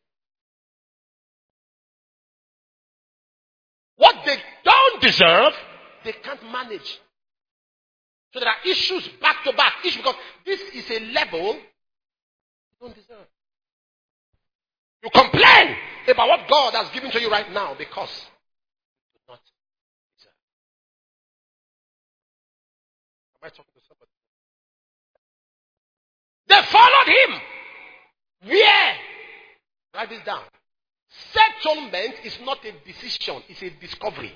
What they don't deserve, they can't manage. So there are issues back to back. Because this is a level you don't deserve. You complain about what God has given to you right now because you do not deserve. Am I talking to somebody? They followed him. Where? Write this down. Settlement is not a decision, it's a discovery.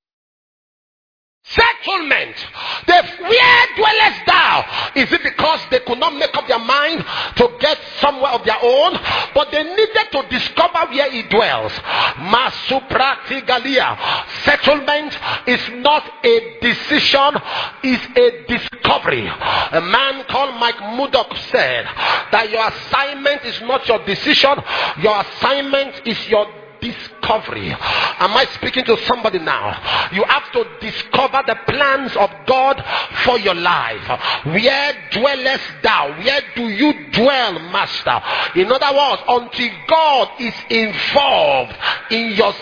Settlement. Where dwellest thou? Is it because they could not make up their mind to get somewhere of their own? But they needed to discover where he dwells. Masupratigalia. Settlement is not a decision, it's a discovery. A man called Mike Murdock said that your assignment is not your decision, your assignment is your discovery. Am I speaking to somebody now? You have to discover the plans of God for your life. Where dwellest thou? Where do you dwell, Master? In other words, until God is involved in your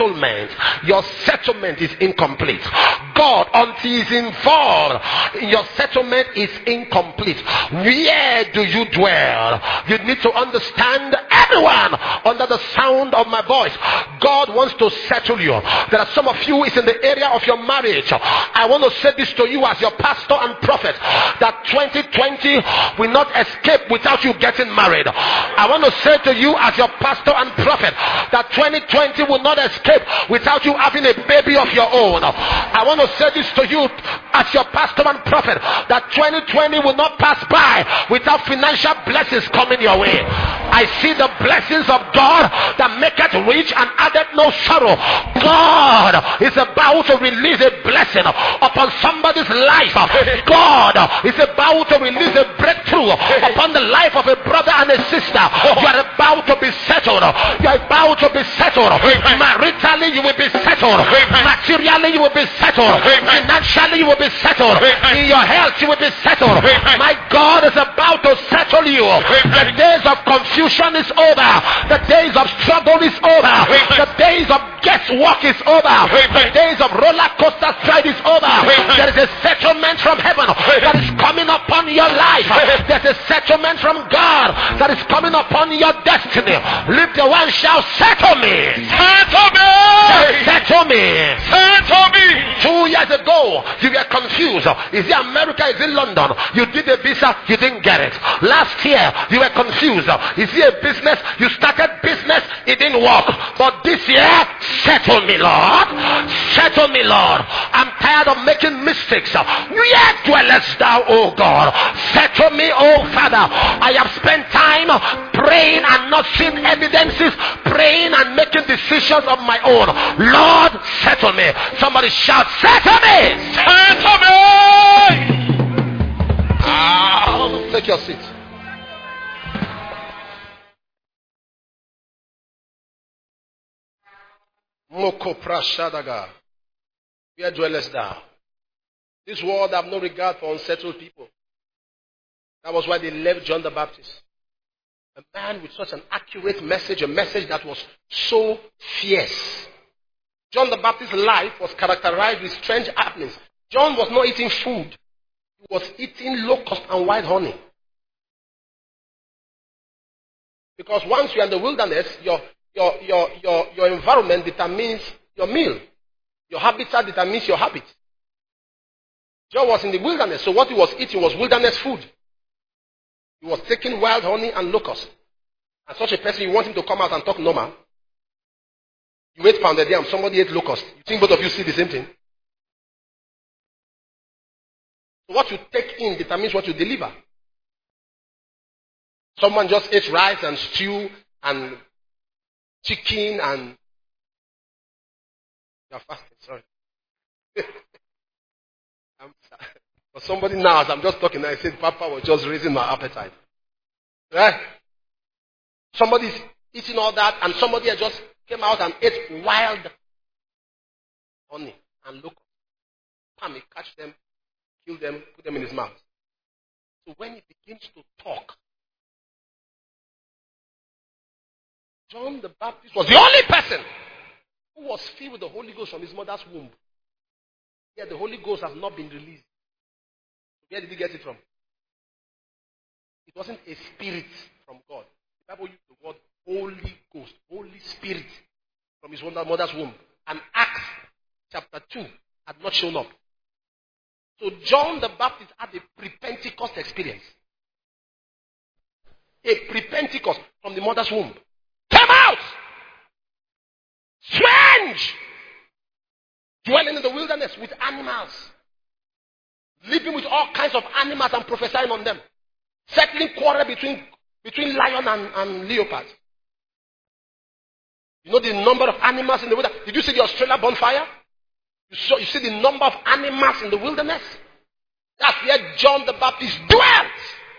settlement is incomplete. God, until He is involved in your settlement, is incomplete. Where do you dwell? You need to understand, everyone under the sound of my voice, God wants to settle you. There are some of you, it's in the area of your marriage. I want to say this to you as your pastor and prophet, that 2020 will not escape without you getting married. I want to say to you as your pastor and prophet, that 2020 will not escape without you having a baby of your own. I want to say this to you as your pastor and prophet, that 2020 will not pass by without financial blessings coming your way. I see the blessings of God that maketh rich and added no sorrow. God is about to release a blessing upon somebody's life. God is about to release a breakthrough upon the life of a brother and a sister. You are about to be settled. You are about to be settled. Maritally you will be settled. Materially you will be settled. Financially you will be settled. In your health you will be settled. My God is about to settle you. The days of confusion is over. The days of struggle is over. The days of guesswork is over. The days of roller coaster stride is over. There is a settlement from heaven that is coming upon your life. There's a settlement from God that is coming upon your destiny. Lift the one, shout, settle me. Settle me. Settle me. Settle me. 2 years ago, you were confused. Is it America? Is it London? You did a visa, you didn't get it. Last year, you were confused. Is it a business? You started business, it didn't work. But this year, settle me, Lord. Settle me, Lord. I'm tired of making mistakes. Where dwellest thou, O God? Settle me, O Father. I have spent time praying and not seeing evidences, praying and making decisions of my own. Lord, settle me. Somebody shout, settle me. Settle me. Take your seat. Moko prashadaga. Where dwellest thou? This world have no regard for unsettled people. That was why they left John the Baptist. A man with such an accurate message, a message that was so fierce. John the Baptist's life was characterized with strange happenings. John was not eating food. He was eating locust and white honey. Because once you're in the wilderness, your environment determines your meal. Your habitat determines your habit. John was in the wilderness, so what he was eating was wilderness food. He was taking wild honey and locusts. And such a person, you want him to come out and talk normal. You ate pounded yam, somebody ate locust. You think both of you see the same thing? So what you take in determines what you deliver. Someone just ate rice and stew and chicken and... You're fasting, sorry. For somebody now, as I'm just talking, I said Papa was just raising my appetite. Right? Somebody's eating all that and somebody has just came out and ate wild honey and look. Pam, he catch them, kill them, put them in his mouth. So when he begins to talk, John the Baptist was the only person who was filled with the Holy Ghost from his mother's womb. Yet the Holy Ghost has not been released. Where did he get it from? It wasn't a spirit from God. The Bible used the word Holy Ghost, Holy Spirit from his mother's womb. And Acts chapter 2 had not shown up. So John the Baptist had a pre-Pentecost experience. A pre-Pentecost from the mother's womb. Come out! Strange! Dwelling in the wilderness with animals. Living with all kinds of animals and prophesying on them. Settling quarrel between lion and leopard. You know the number of animals in the wilderness? Did you see the Australia bonfire? You see the number of animals in the wilderness? That's where John the Baptist dwelt.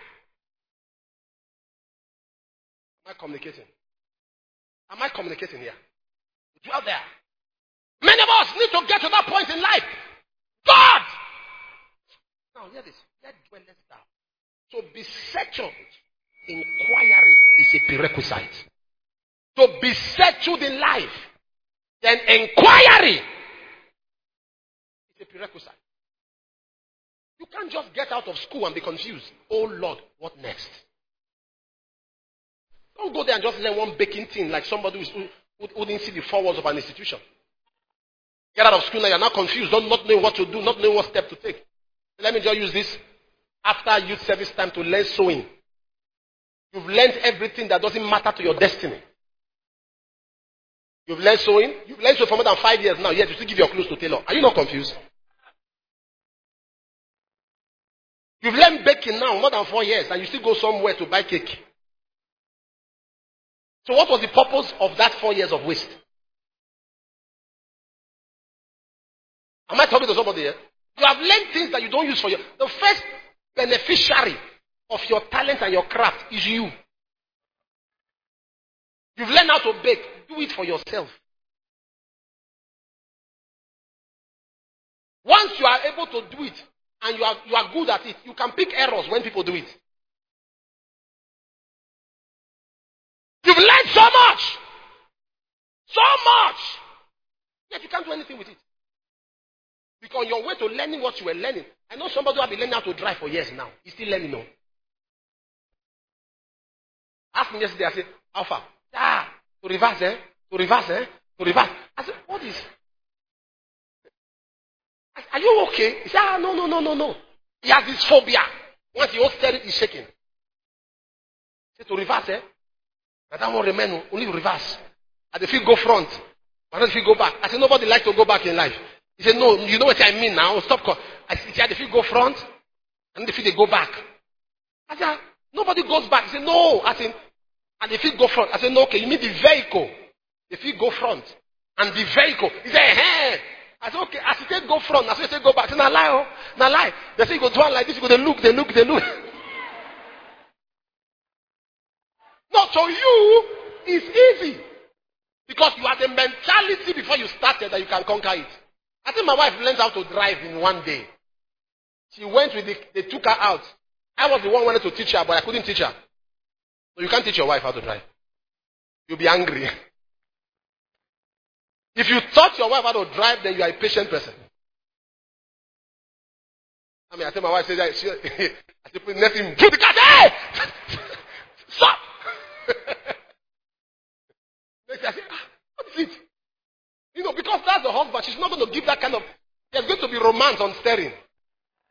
Am I communicating? Am I communicating here? You dwell there. Many of us need to get to that point in life. God! Now hear this. Where dwellest thou? To be settled, inquiry is a prerequisite. To be settled in life, then inquiry is a prerequisite. You can't just get out of school and be confused. Oh Lord, what next? Don't go there and just learn one baking thing like somebody who didn't see the four walls of an institution. Get out of school now, you're now confused, not knowing what to do, not knowing what step to take. Let me just use this after youth service time to learn sewing. You've learned everything that doesn't matter to your destiny. You've learned sewing. You've learned sewing for more than 5 years now, yet you still give your clothes to tailor. Are you not confused? You've learned baking now more than 4 years and you still go somewhere to buy cake. So what was the purpose of that 4 years of waste? Am I talking to somebody here? You have learned things that you don't use for your... The first beneficiary of your talent and your craft is you. You've learned how to bake. Do it for yourself. Once you are able to do it and you are good at it, you can pick errors when people do it. You've learned so much. So much. Yet you can't do anything with it. Because on your way to learning what you were learning, I know somebody who has been learning how to drive for years now. He's still learning now. Asked me yesterday, I said, Alpha, to reverse, to reverse, to reverse. I said, what is? Are you okay? He said, no. He has this phobia. Once he holds steering, he's shaking. He said, to reverse, I don't want to remain, only reverse. And if you go front, but if you go back. I said, nobody likes to go back in life. He said, no, you know what I mean now. Stop. I said, if you go front, and if they go back. I said, nobody goes back. He said, no. I said, and if you go front. I said, no, okay, you mean the vehicle. If you go front, and the vehicle. He said, hey. I said, okay, as he said go front, as he said go back. I said, now lie. They say you go down like this, you go, they look. No, to you, it's easy. Because you had the mentality before you started that you can conquer it. I think my wife learned how to drive in one day. She went with they took her out. I was the one who wanted to teach her, but I couldn't teach her. So you can't teach your wife how to drive. You'll be angry. If you taught your wife how to drive, then you are a patient person. I tell my wife, I said, let him do the car. Hey! Stop! Next day I say, what is it? Because that's the husband. She's not going to give that kind of... There's going to be romance on steering.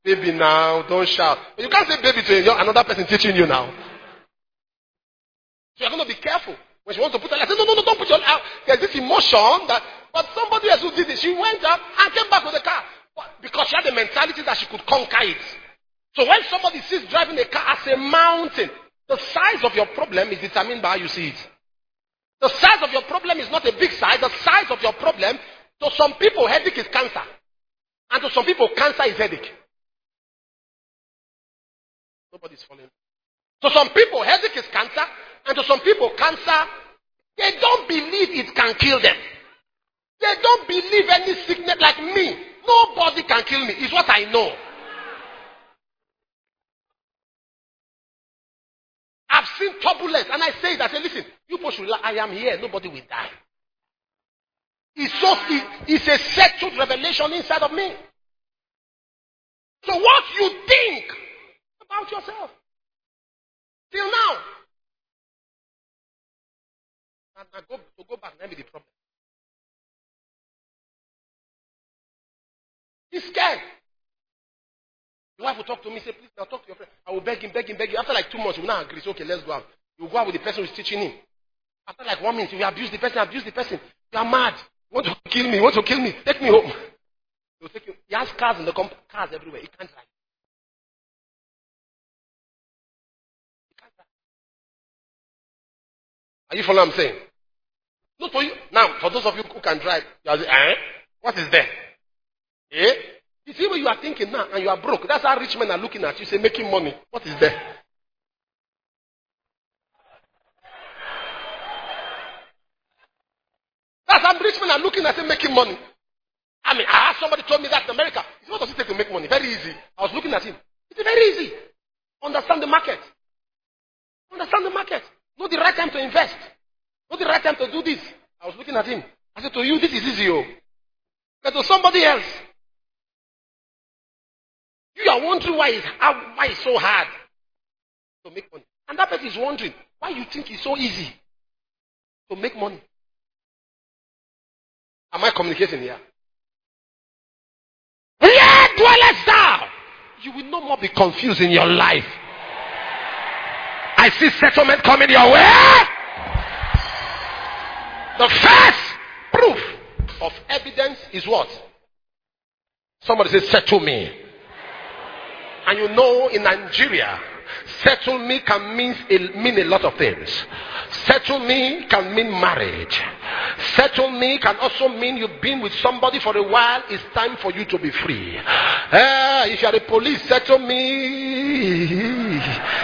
Baby now, don't shout. But you can't say baby to another person teaching you now. So you're going to be careful. When she wants to put her light, say, no, don't put your light out. There's this emotion that, but somebody else who did it, she went up and came back with the car. Because she had the mentality that she could conquer it. So when somebody sees driving a car as a mountain, the size of your problem is determined by how you see it. The size of your problem is not a big size. The size of your problem, to some people, headache is cancer. And to some people, cancer is headache. Nobody's following. To some people, headache is cancer. And to some people, cancer, they don't believe it can kill them. They don't believe any sickness like me. Nobody can kill me. It's what I know. I've seen turbulence. And I say it. I say, listen, you people should I am here. Nobody will die. It's a settled revelation inside of me. So what you think about yourself till now. And go back, let me the problem. He's scared. The wife will talk to me, say, please, now talk to your friend. I will beg him. After like 2 months, we will not agree. Say, okay, let's go out. You go out with the person who is teaching him. After like 1 minute, you abuse the person. You are mad. You want to kill me. Take me home. He'll take you. He has cars in the cars everywhere. He can't drive. Are you following what I'm saying? Not for you. Now, for those of you who can drive, you are saying, what is there? Eh? You see what you are thinking now, and you are broke. That's how rich men are looking at you, say, making money. What is there? That's how rich men are looking at, say, making money. I mean, I had somebody told me that in America. What does it take to make money? Very easy. I was looking at him. It's very easy. Understand the market. Know the right time to invest. Know the right time to do this. I was looking at him. I said, to you, this is easy. But to somebody else, you are wondering why it's so hard to make money. And that person is wondering why you think it's so easy to make money. Am I communicating here? Where dwellest thou? You will no more be confused in your life. I see settlement coming your way. The first proof of evidence is what? Somebody says, settle me. And you know, in Nigeria, settle me can mean a lot of things. Settle me can mean marriage. Settle me can also mean you've been with somebody for a while. It's time for you to be free. If you are the police, settle me.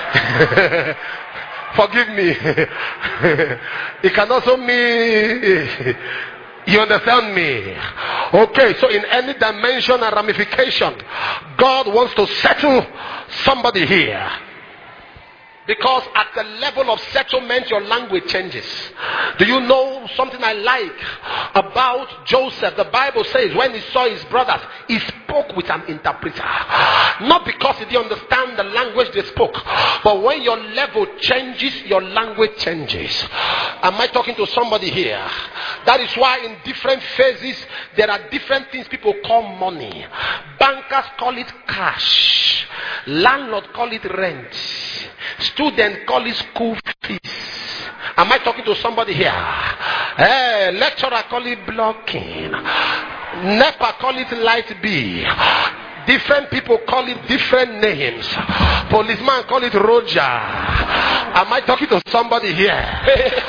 Forgive me. It can also mean, you understand me? Okay, so in any dimension and ramification, God wants to settle somebody here. Because at the level of settlement, your language changes. Do you know something I like about Joseph? The Bible says when he saw his brothers, he spoke with an interpreter. Not because he didn't understand the language they spoke, but when your level changes, your language changes. Am I talking to somebody here? That is why in different phases, there are different things people call money. Bankers call it cash. Landlord call it rent. Students call it school fees. Am I talking to somebody here? Lecturer call it blocking. NEPA call it light bill. Different people call it different names. Policeman call it Roger. Am I talking to somebody here?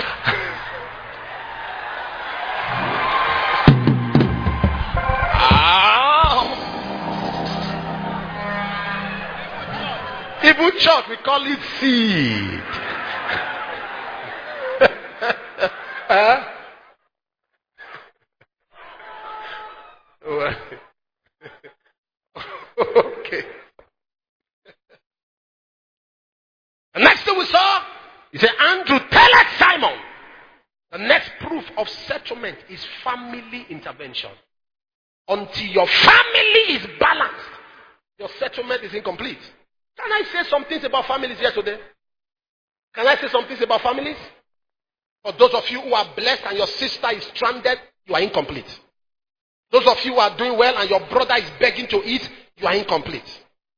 Even church, we call it seed. Okay. The next thing we saw, he said, Andrew, tell us, Simon. The next proof of settlement is family intervention. Until your family is balanced, your settlement is incomplete. Can I say some things about families here today? Can I say some things about families? For those of you who are blessed and your sister is stranded, you are incomplete. Those of you who are doing well and your brother is begging to eat, you are incomplete.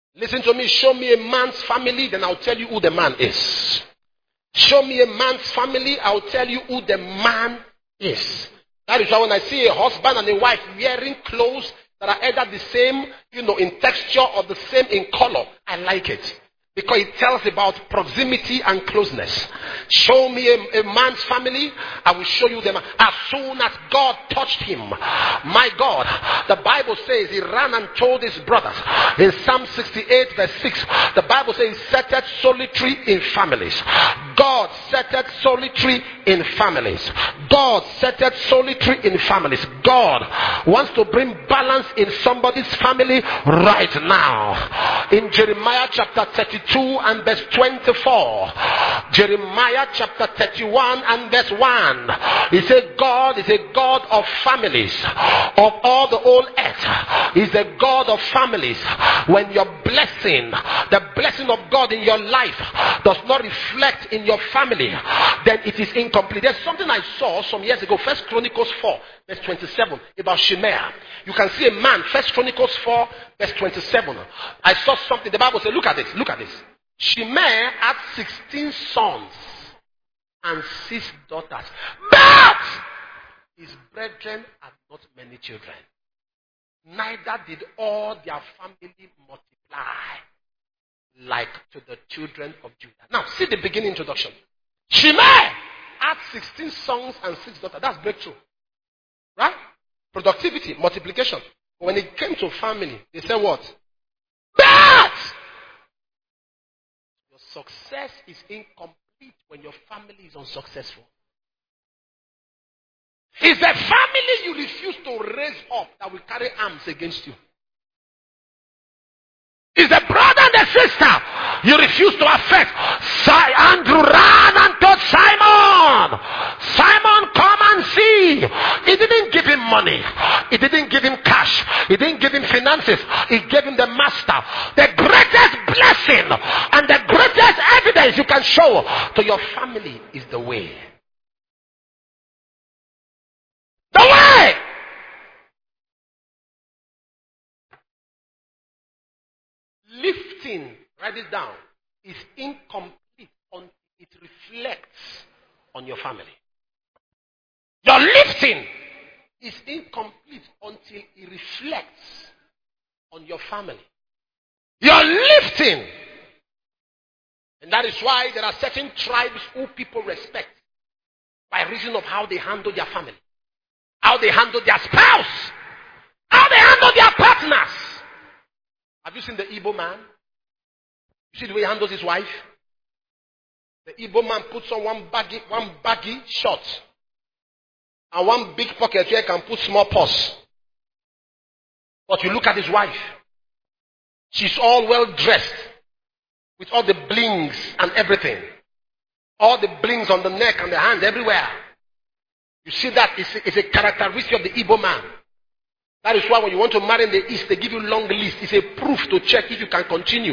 Listen to me. Show me a man's family, then I'll tell you who the man is. Show me a man's family, I'll tell you who the man is. That is why when I see a husband and a wife wearing clothes that are either the same, in texture or the same in color, I like it. Because it tells about proximity and closeness. Show me a man's family, I will show you them. As soon as God touched him, my God, the Bible says he ran and told his brothers. In Psalm 68 verse 6, the Bible says he settled solitary in families. God settled solitary in families. God settled solitary in families. God wants to bring balance in somebody's family right now. In Jeremiah chapter 32 and verse 24. Jeremiah chapter 31 and verse 1. He said God is a God of families, of all the whole earth. He's a God of families. When your blessing, the blessing of God in your life does not reflect in your family, then it is incomplete. There's something I saw some years ago, 1 Chronicles 4 verse 27, about Shimei. You can see a man, 1 Chronicles 4 verse 27. I saw something, the Bible says, look at this. Shimei had 16 sons and 6 daughters. But his brethren had not many children. Neither did all their family multiply like to the children of Judah. Now, see the beginning introduction. Shimei had 16 sons and 6 daughters. That's breakthrough. Right? Productivity, multiplication. When it came to family, they said what? But your success is incomplete when your family is unsuccessful. It's the family you refuse to raise up that will carry arms against you. It's the brother and the sister you refuse to affect. Andrew ran and told Simon, Simon, come and see. He didn't give him money. He didn't give him cash. He didn't give him finances. He gave him the master. The greatest blessing and the greatest evidence you can show to your family is the way. The way! Lifting, write this down, is incomplete until it reflects on your family. Your lifting is incomplete until it reflects on your family. Your lifting. And that is why there are certain tribes who people respect by reason of how they handle their family, how they handle their spouse, how they handle their partners. Have you seen the Igbo man? You see the way he handles his wife? The Igbo man puts on one baggy short and one big pocket where he can put small purse. But you look at his wife. She's all well dressed with all the blings and everything. All the blings on the neck and the hands everywhere. You see that it's a characteristic of the Igbo man. That is why when you want to marry in the East, they give you long list. It's a proof to check if you can continue.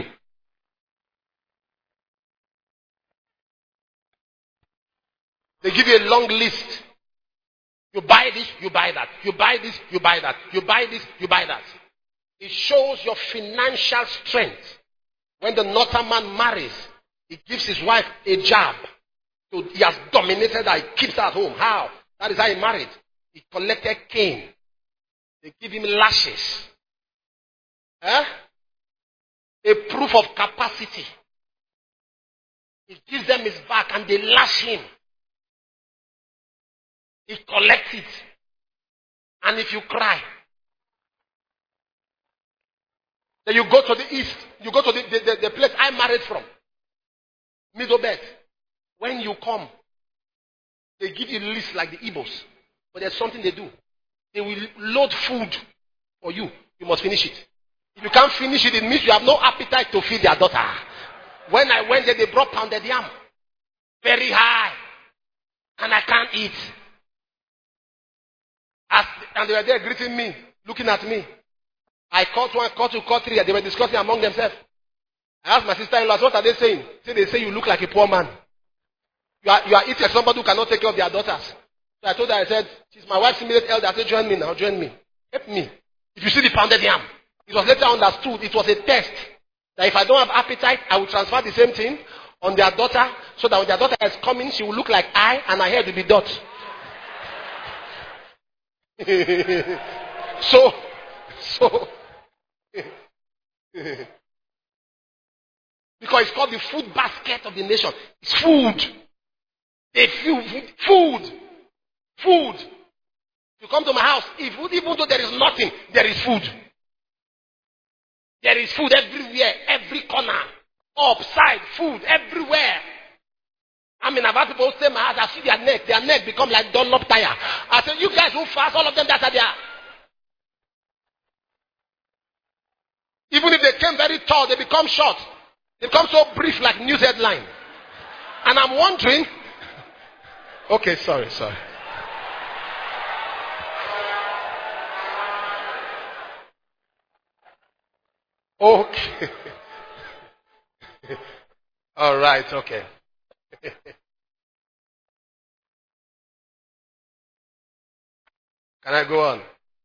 They give you a long list. You buy this, you buy that. You buy this, you buy that. You buy this, you buy that. It shows your financial strength. When the northern man marries, he gives his wife a job. So he has dominated her. He keeps her at home. How? That is how he married. He collected cane. They give him lashes. A proof of capacity. He gives them his back and they lash him. He collects it. And if you cry, then you go to the east. You go to the place I married from. Middle bed. When you come, they give you a list like the Igbos. But there's something they do. They will load food for you. You must finish it. If you can't finish it, it means you have no appetite to feed their daughter. When I went there, they brought pounded yam. Very high. And I can't eat. And they were there greeting me, looking at me. I caught one, caught two, caught three, and they were discussing among themselves. I asked my sister-in-law, what are they saying? They say you look like a poor man. You are eating like somebody who cannot take care of their daughters. So I told her, I said, she's my wife's immediate elder. I said, join me now, join me. Help me. If you see the pounded yam, it was later understood it was a test That if I don't have appetite, I will transfer the same thing on their daughter, so that when their daughter is coming, she will look like I, and her head will be dot. so, because it's called the food basket of the nation. It's food. They feel food. Food. You come to my house, even though there is nothing, there is food. There is food everywhere, every corner. Upside, food everywhere. I mean, I've had people say my house, I see their neck become like Dunlop tire. I say, you guys who fast, all of them that are there. Even if they came very tall, they become short. They become so brief like news headline. And I'm wondering, okay, sorry. Okay. All right, okay. Can I go on?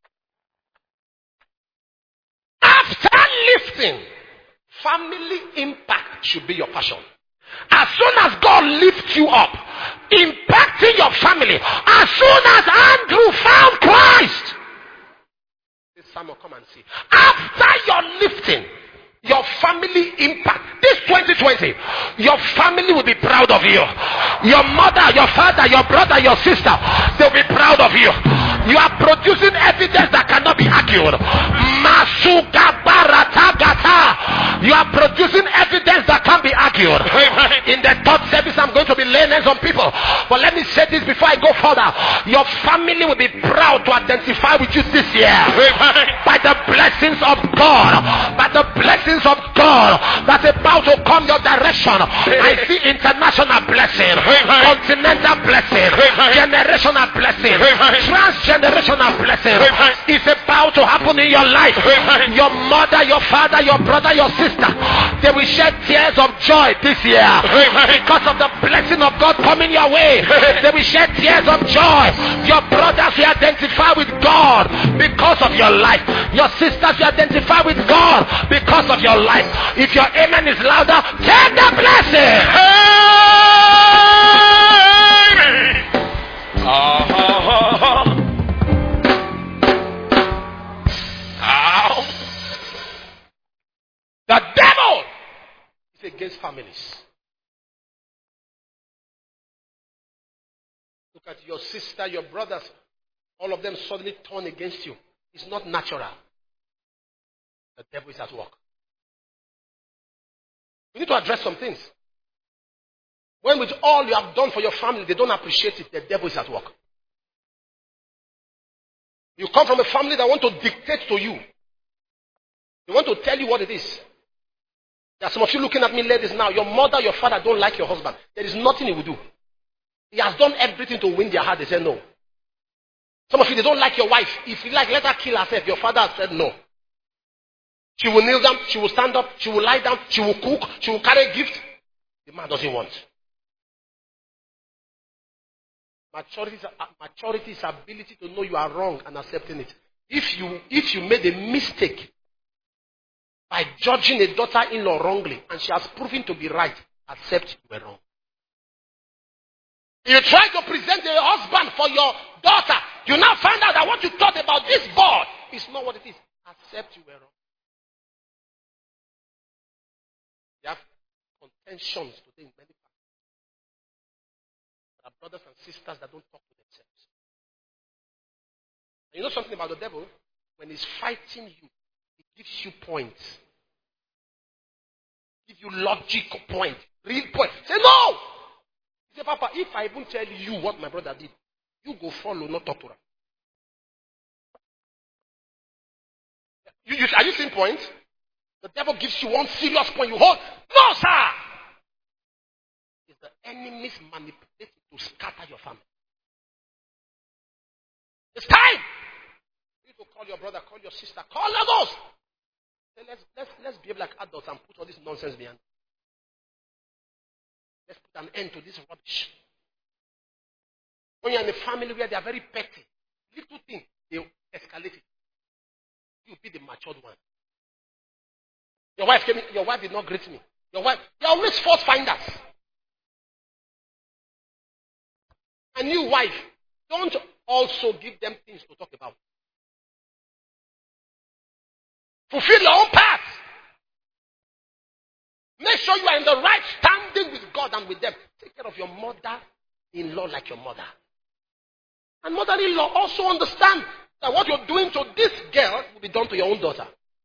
After lifting, family impact should be your passion. As soon as God lifts you up, impacting your family, as soon as Andrew found Christ, this Samuel, come and see. After your lifting, your family impact. This 2020, your family will be proud of you. Your mother, your father, your brother, your sister, they'll be proud of you. You are producing evidence that cannot be argued. You are producing evidence that can't be argued. In the third service, I'm going to be laying hands on people. But let me say this before I go further. Your family will be proud to identify with you this year. By the blessings of God. By the blessings of God that's about to come your direction. I see international blessing, continental blessing, generational blessing, transgenerational blessing. It's about to happen in your life. Your mother, your father, your brother, your sister, they will shed tears of joy this year because of the blessing of God coming your way. They will shed tears of joy. Your brothers will identify with God because of your life. Your sisters will identify with God because of your life. If your amen is louder, take the blessing. The devil is against families. Look at your sister, your brothers, all of them suddenly turn against you. It's not natural. The devil is at work. You need to address some things. When with all you have done for your family, they don't appreciate it, the devil is at work. You come from a family that want to dictate to you. They want to tell you what it is. There are some of you looking at me ladies now. Your mother, your father don't like your husband. There is nothing he will do. He has done everything to win their heart. They say no. Some of you, they don't like your wife. If you like, let her kill herself. Your father has said no. She will kneel down, she will stand up, she will lie down, she will cook, she will carry a gift. The man doesn't want. Maturity is ability to know you are wrong and accepting it. If you made a mistake by judging a daughter-in-law wrongly and she has proven to be right, accept you were wrong. You try to present a husband for your daughter. You now find out that what you thought about this boy is not what it is. Accept you were wrong. You have contentions today in many families. There are brothers and sisters that don't talk to themselves. And you know something about the devil? When he's fighting you, he gives you points. Give you logical point. Real point. Say no! He said, Papa, if I even tell you what my brother did, you go follow, not talk to her. Are you seeing points? The devil gives you one serious point. You hold. No, sir! It's the enemy's manipulation to scatter your family. It's time! You to call your brother, call your sister, call others. Let's behave like adults and put all this nonsense behind. Let's put an end to this rubbish. When you're in a family where they are very petty, little thing, they escalate it. You be the matured one. Your wife came in, your wife did not greet me. Your wife, you're always fault finders. And you, wife, don't also give them things to talk about. Fulfill your own part. Make sure you are in the right standing with God and with them. Take care of your mother-in-law like your mother. And mother-in-law also understand that what you're doing to this girl will be done to your own daughter.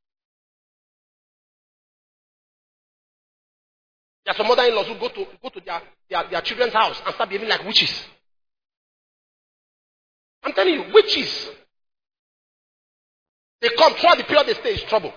There are some mother-in-laws who go to their children's house and start behaving like witches. I'm telling you, witches. They come throughout the period they stay is trouble.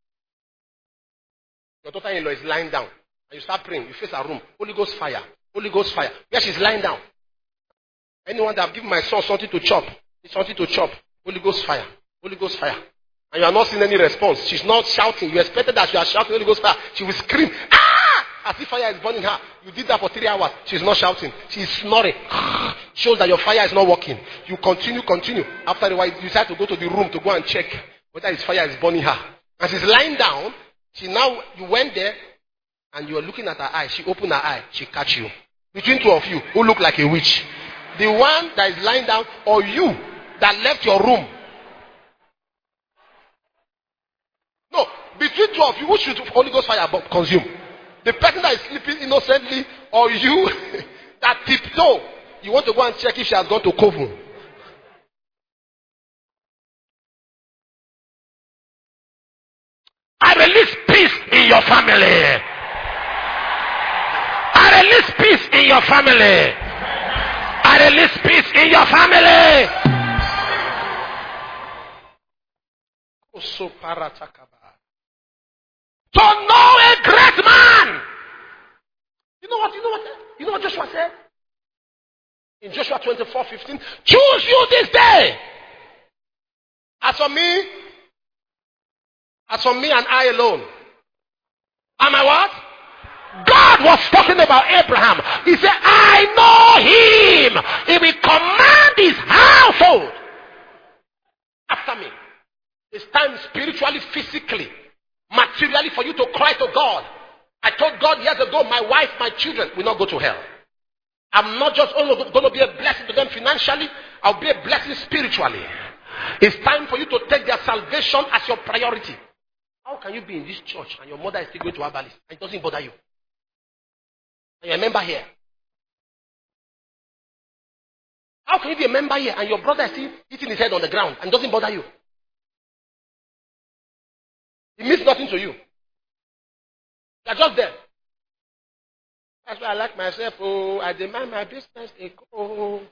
Your daughter-in-law is lying down. And you start praying. You face her room. Holy Ghost fire. Holy Ghost fire. Where she's lying down. Anyone that have given my son something to chop. Something to chop. Holy Ghost fire. Holy Ghost fire. And you are not seeing any response. She's not shouting. You expected that she was shouting Holy Ghost fire. She will scream. Ah! As if fire is burning her. You did that for 3 hours. She's not shouting. She's snoring. Shows that your fire is not working. You continue. After a while, you decide to go to the room to go and check whether his fire is burning her. And she's lying down. You went there and you were looking at her eye. She opened her eye. She catch you. Between two of you who look like a witch. The one that is lying down or you that left your room. No, between two of you, who should Holy Ghost fire consume? The person that is sleeping innocently or you that tiptoe. You want to go and check if she has gone to Kovu. I release peace in your family. I release peace in your family. I release peace in your family. To know a great man. You know what Joshua said? In Joshua 24:15, choose you this day. As for me and I alone. Am I what? God was talking about Abraham. He said, I know him. He will command his household after me. It's time spiritually, physically, materially for you to cry to God. I told God years ago, my wife, my children will not go to hell. I'm not just only going to be a blessing to them financially, I'll be a blessing spiritually. It's time for you to take their salvation as your priority. How can you be in this church and your mother is still going to Herbalist and it doesn't bother you? And you're a member here. How can you be a member here and your brother is still hitting his head on the ground and it doesn't bother you? It means nothing to you. You're just there. That's why I like myself. Oh, I demand my business. Oh.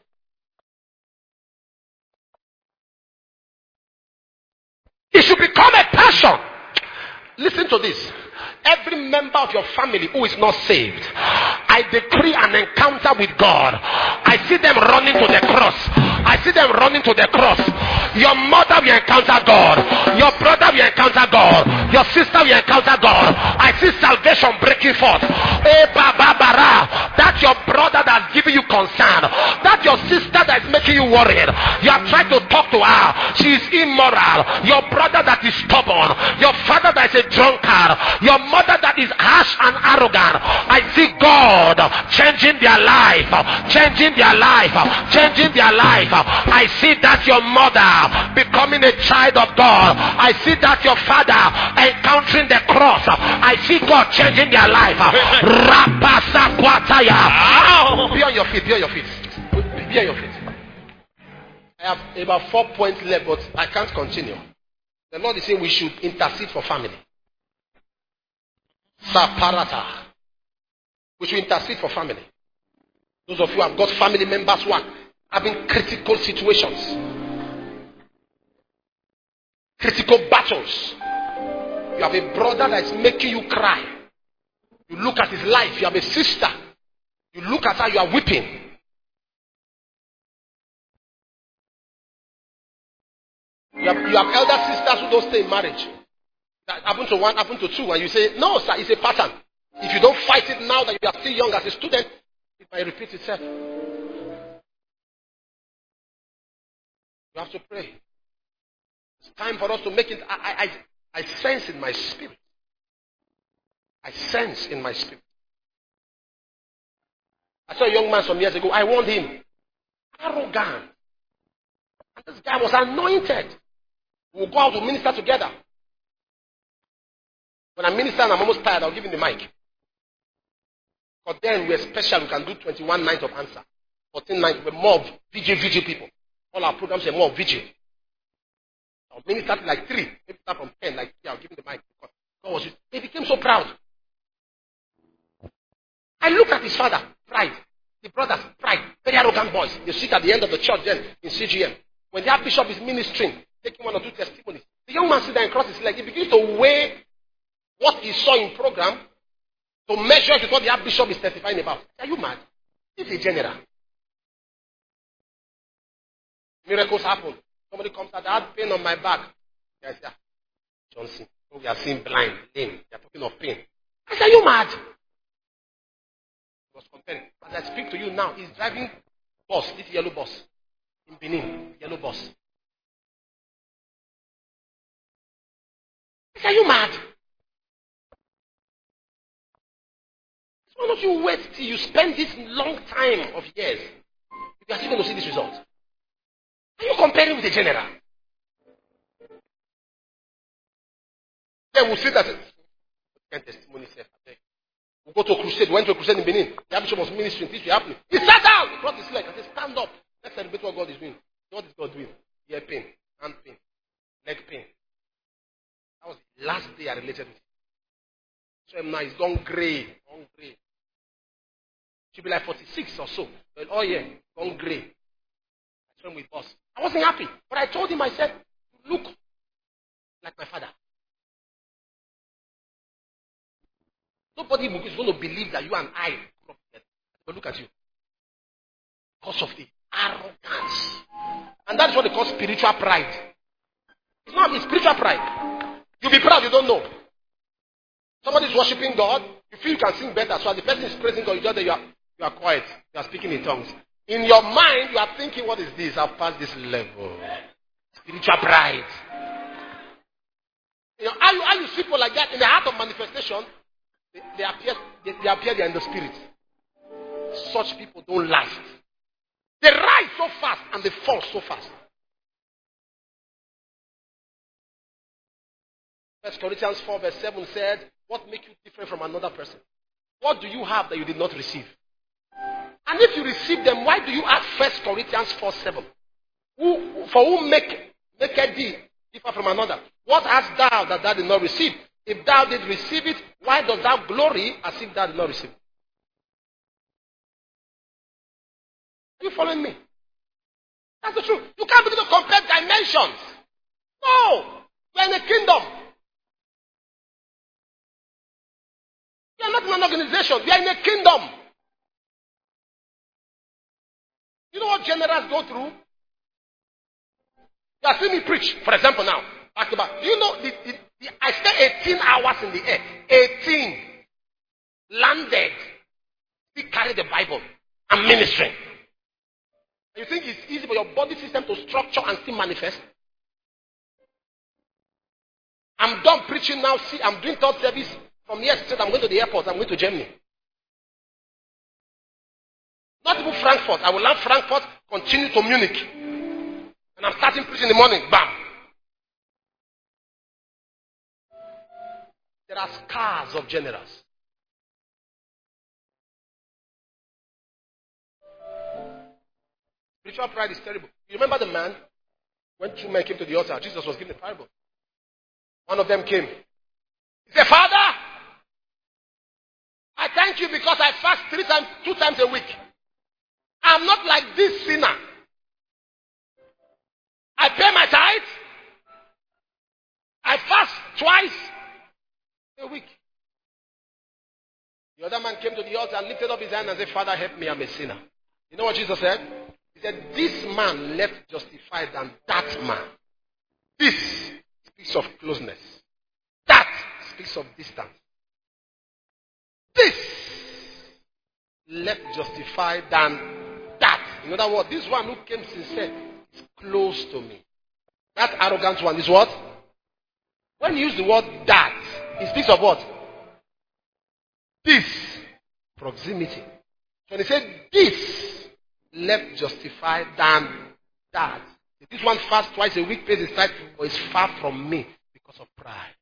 It should become a passion. Listen to this. Every member of your family who is not saved, I decree an encounter with God. I see them running to the cross. I see them running to the cross. Your mother will encounter God. Your brother will encounter God. Your sister will encounter God. I see salvation breaking forth. That's your brother that's giving you concern. That's your sister that's making you worried. You have tried to talk to her. She is immoral. Your brother that is stubborn. Your father that is a drunkard. Your mother that is harsh and arrogant. I see God changing their life. Changing their life. Changing their life. I see that your mother becoming a child of God. I see that your father encountering the cross. I see God changing their life. Be on your feet. Be on your feet. Be on your feet. I have about 4 points left, but I can't continue. The Lord is saying we should intercede for family. Saparata. We should intercede for family. Those of you who have got family members who are having critical situations, critical battles. You have a brother that is making you cry. You look at his life. You have a sister. You look at her, you are weeping. You have elder sisters who don't stay in marriage. That happen to one, happen to two, and you say, no, sir, it's a pattern. If you don't fight it now that you are still young as a student, it might repeat itself. You have to pray. It's time for us to make it. I sense in my spirit I sense in my spirit. I saw a young man some years ago. I warned him. Arrogant. And this guy was anointed. We'll go out to minister together. When I minister and I'm almost tired, I'll give him the mic. But then we're special. We can do 21 nights of answer. 14 nights. We're more VJ people. All our programs are more VJ. I'll minister to like 3. Maybe start from 10. Like 3, I'll give him the mic. He became so proud. I looked at his father. Pride. The brothers. Pride. Very arrogant boys. They sit at the end of the church then in CGM. When the Archbishop is ministering, taking 1 or 2 testimonies, the young man sits there and crosses his leg. He begins to weigh what he saw in program to measure it with what the Archbishop is testifying about. Are you mad? This is a general. Miracles happen. Somebody comes out, I had pain on my back. Yes, yeah. Johnson. We are seeing blind, lame. They are talking of pain. I said, are you mad? He was comparing. As I speak to you now, he's driving bus, this yellow bus. In Benin, yellow bus. I said, are you mad? Why don't you wait till you spend this long time of years? You are still going to see this result. Are you comparing with a general? Then we'll see that. Testimony said, we'll go to a crusade. We went to a crusade in Benin. The Archbishop was ministering. This will happen. He sat down. He brought his leg. I said, stand up. Let's celebrate what God is doing. What is God doing? Ear pain, hand pain, leg pain. That was the last day I related with him. So now he's gone grey. Gone grey. She'll be like 46 or so. But oh yeah, gone grey. I swam with boss. I wasn't happy. But I told him, I said, look like my father. Nobody is going to believe that you and I are together. But look at you. Because of the arrogance. And that's what they call spiritual pride. It's not spiritual pride. You'll be proud, you don't know. Somebody is worshiping God. You feel you can sing better. So as the person is praising God, you just say you are quiet. You are speaking in tongues. In your mind, you are thinking, what is this? I've passed this level. Spiritual pride. You know, how you see people like that in the heart of manifestation, they appear there in the spirit. Such people don't last. They rise so fast and they fall so fast. 1 Corinthians 4 verse 7 said, what makes you different from another person? What do you have that you did not receive? And if you receive them, why do you ask 1 Corinthians 4 7? For who make thee differ from another? What hast thou that thou did not receive? If thou did receive it, why dost thou glory as if thou did not receive it? Are you following me? That's the truth. You can't begin to compare dimensions. No. We're in a kingdom. We are not in an organization. We are in a kingdom. You know what generals go through? You are seeing me preach, for example now. Back to back. Do you know, I spent 18 hours in the air. 18. Landed. Still carry the Bible. I'm ministering. You think it's easy for your body system to structure and still manifest? I'm done preaching now. See, I'm doing third service. From here straight, I'm going to the airport. I'm going to Germany. Not even Frankfurt. I will land Frankfurt, continue to Munich. And I'm starting preaching in the morning. Bam. There are scars of generals. Spiritual pride is terrible. You remember the man? When 2 men came to the altar, Jesus was giving a parable. One of them came. He said, Father, I thank you because I fast 2 times a week. I'm not like this sinner. I pay my tithe. I fast twice a week. The other man came to the altar and lifted up his hand and said, Father, help me, I'm a sinner. You know what Jesus said? He said, this man left justified than that man. This speaks of closeness. That speaks of distance. This left justified than that. In other words, this one who came sincere is close to me. That arrogant one is what? When you use the word that, it speaks of what? this proximity. When he said this, left justified than that. This one fasts twice a week, pays his tithe, or is far from me because of pride.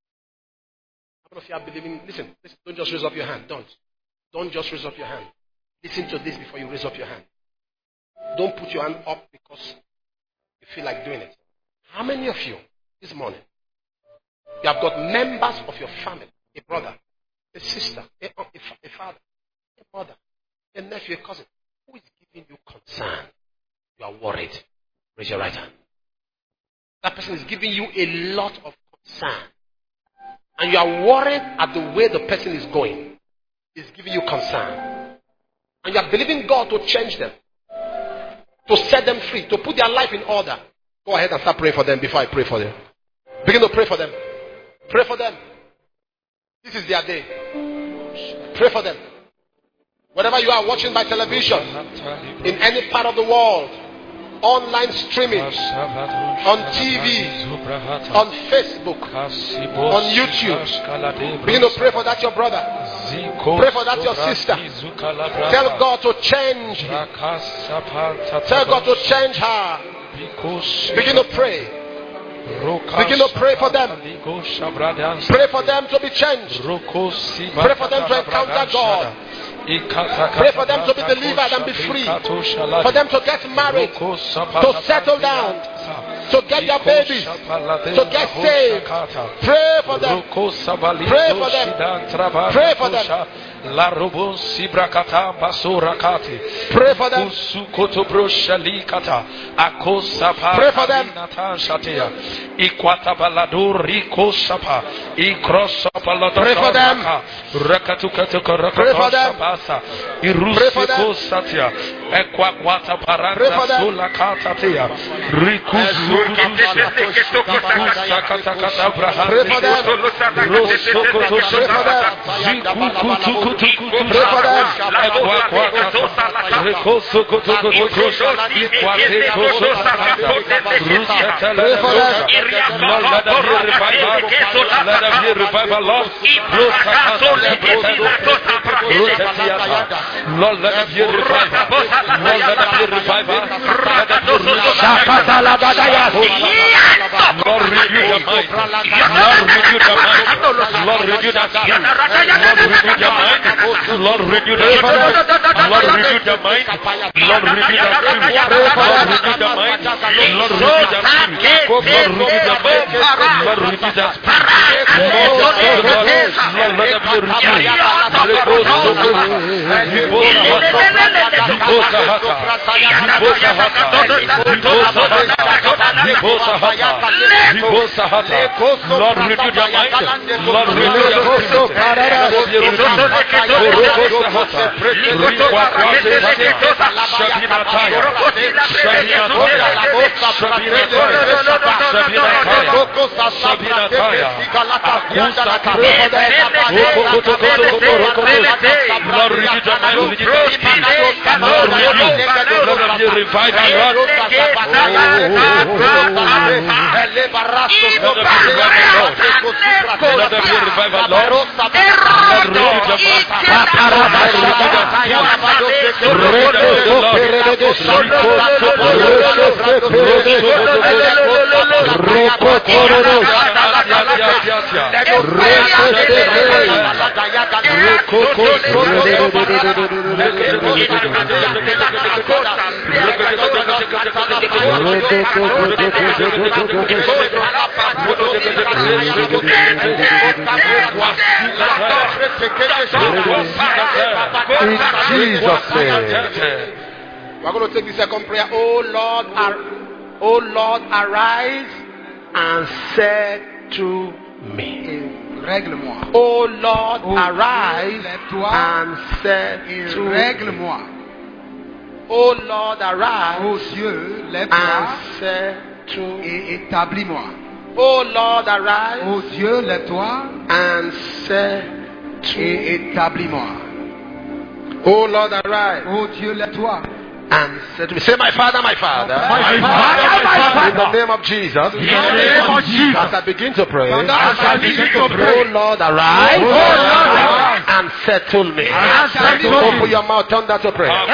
How many of you are believing? Listen, don't just raise up your hand. Don't just raise up your hand. Listen to this before you raise up your hand. Don't put your hand up because you feel like doing it. How many of you this morning, you have got members of your family, a brother, a sister, a father, a mother, a nephew, a cousin, who is giving you concern? You are worried. Raise your right hand. That person is giving you a lot of concern. And you are worried at the way the person is going. It's giving you concern. And you are believing God to change them. To set them free. To put their life in order. Go ahead and start praying for them before I pray for them. Begin to pray for them. Pray for them. This is their day. Pray for them. Wherever you are watching by television, in any part of the world, online streaming, on TV, on Facebook, on YouTube. Begin to pray for that your brother. Pray for that your sister. Tell God to change him. Tell God to change her. Begin to pray. Begin to pray for them. Pray for them to be changed. Pray for them to encounter God. Pray for them to be delivered and be free. For them to get married, to settle down, to get their babies, to get saved. Pray for them. Pray for them. Pray for them. La robon sibrakata basurakati. Pray for them. Sukoto shalikata. Akosapa. Pray for them. Shatia. Ikwata balado riko sapa. Ikrosapa. Pray for them. Rakatukato. Pray for them. Irusiko satia. Ekwakwata paranta sulakata tia. Rikusu. Pray for them. Rosokoto. Pray for them. Pray for them. Pray for them. Let there be revival, Lord. Lord, let there be revival. Lord, let there be revival. Lord, renew the mind. Lord, renew the mind. Lord, renew the spirit. Lord, renew the mind. Lord, renew the mind. Lord, renew the mind. Lord, renew the spirit. Lord, renew the mind. Lord, renew the spirit. Lord, renew the mind. Lord, renew the spirit. Lord, let them be renewed. Lord, renew the mind. Lord, renew the spirit. In Jesus' name. We're going to take the second prayer. Oh Lord, arise and set to me. Règle-moi. Oh Lord, arise and set to me. Règle-moi. Oh Lord, arise. Oh Dieu, lève-toi and set to et établis-moi. Oh Lord, arise. Oh Dieu, lève-toi and set to et établis-moi. Oh Lord, arise. Oh Dieu, lève-toi. And said to me, say, my Father, my Father. My Father. In the name of Jesus. In the name of Jesus. As I begin to pray. As I begin to pray. Oh Lord, arise. Oh Lord, arise. and settle me. And settle me. Open your mouth, turn that to prayer.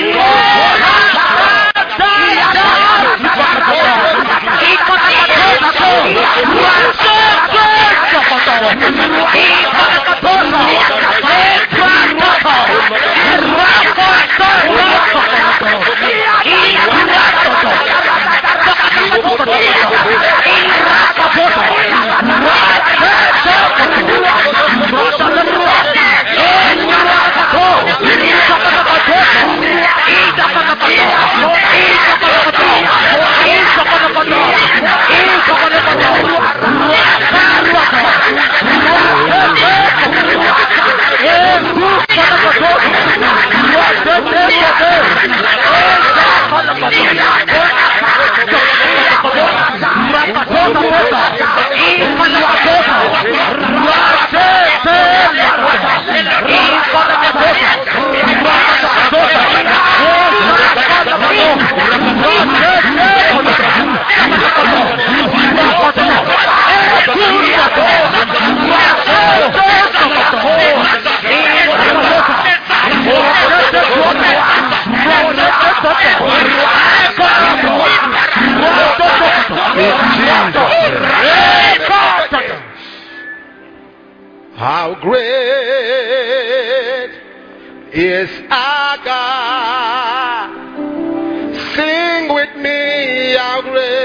How great is our God? Sing with me, how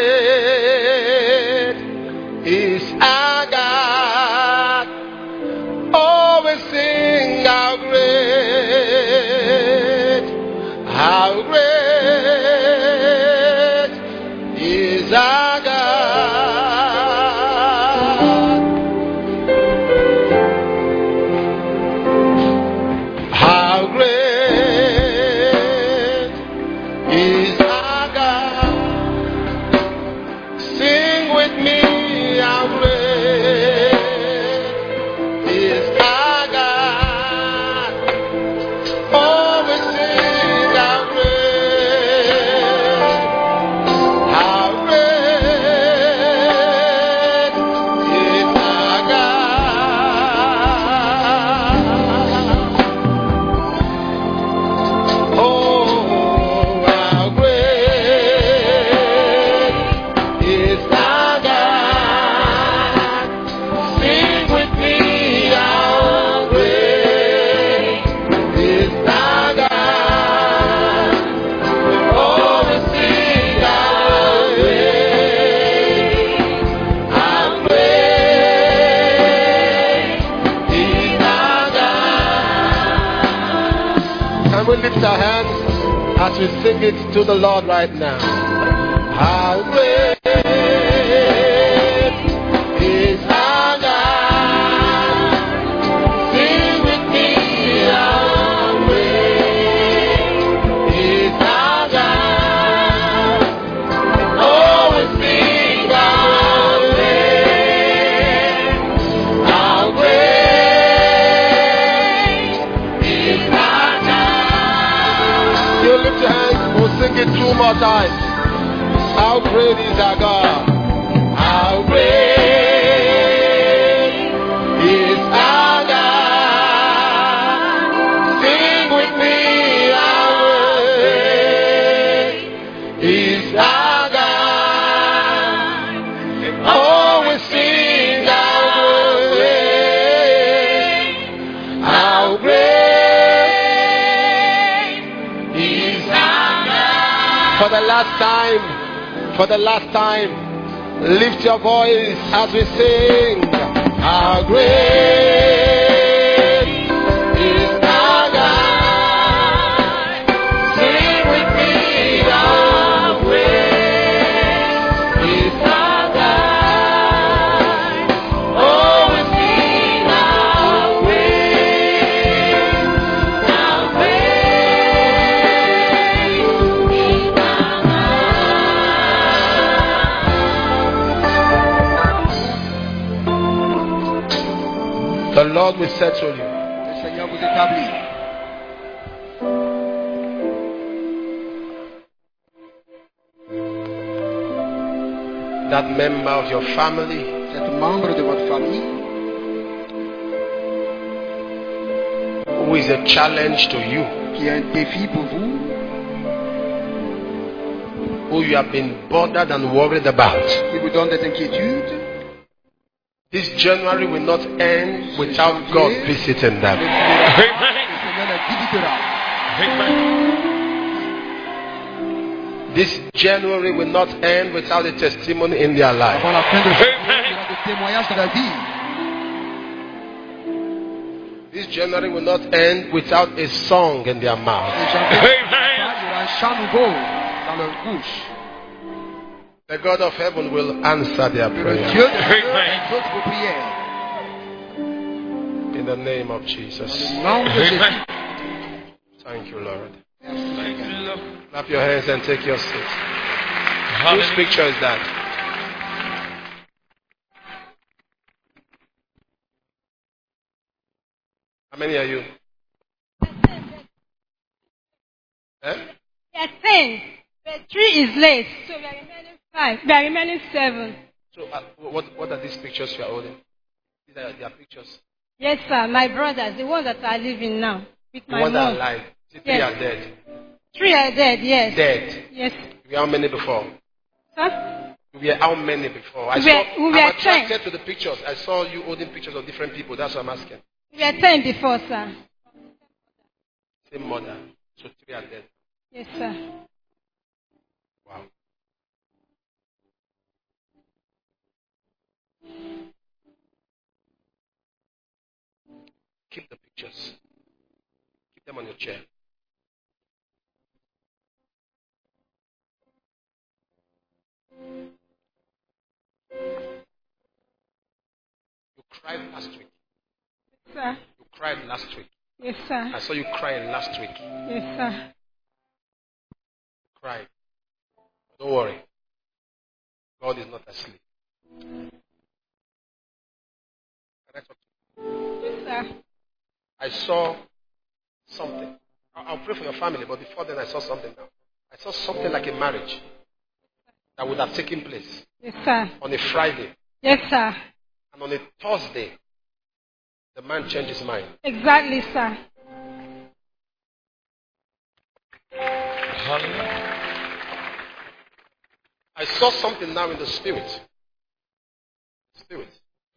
great is our God? Always sing, how great is our God? Lift our hands as we sing it to the Lord right now. How great is our God? Sing with me, how great is our God? Always sing how great, how great is our God. You lift your hands, we'll sing it 2 more times. How great is our God? How great is our God? Sing with me, how great is our God? Always sing how great is our God. For the last time, lift your voice as we sing. How great is our God? Sing with me, how great is our God? Always sing how great is our The Lord will settle you. Le Seigneur vous établit. That member of your family Cet membre de votre famille who is a challenge to you, qui est un défi pour vous, who you have been bothered and worried about. qui vous donne des inquiétudes. This January will not end without God visiting them. Le Seigneur les visitera. This January will not end without a testimony in their life. Avant la fin de l'année, il y aura des témoignages de la vie. This January will not end without a song in their mouth. Et janvier, il y aura un chant nouveau dans leur bouche. The God of heaven will answer their Le prayer. Dieu de Dieu écoute vos prières. In the name of Jesus. Au nom de Jésus. Thank you, Lord. Merci, Seigneur. Clap your hands and take your seat. Whose picture is that? How many are you? Eh? We are 10, but 3 is late, so we are remaining 5. We are remaining 7. So, what are these pictures you are holding? These are their pictures. Yes, sir. My brothers, the ones that are living now, with The my ones that are mom. alive. The 3 Yes. are dead. 3 are dead. Yes. Dead. Yes. You were how many before? Sir? You were how many before? We were I'm 10. attracted to the pictures. I saw you holding pictures of different people. That's what I'm asking. We were 10 before, sir. Same mother. So 3 are dead. Yes, sir. Wow. Keep the pictures. Keep them on your chair. You cried last week. Sir. You cried last week. Yes, sir. I saw you crying last week. Yes, sir. You cried. Don't worry. God is not asleep. Can I talk to you? Yes, sir. I saw something. I'll pray for your family, but before then I saw something now. I saw something like a marriage that would have taken place Yes, sir. on a Friday. Yes, sir. And on a Thursday, the man changed his mind. Exactly, sir. I saw something now in the spirit. Spirit.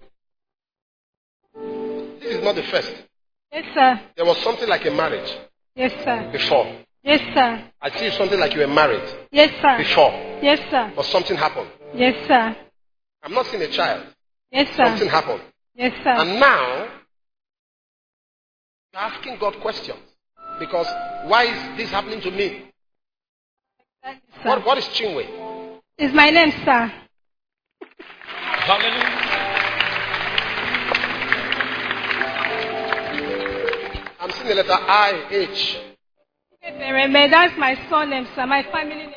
This is not the first. Yes, sir. There was something like a marriage Yes, sir. before. Yes, sir. I see something like you were married Yes, sir. before, Yes, sir. but something happened. Yes, sir. I'm not seeing a child. Yes, sir. Something happened. Yes, sir. And now, you're asking God questions. Because why is this happening to me? Sir. What is Chinwe? Is my name, sir? I'm seeing the letter I-H. That's my surname, sir. My family name.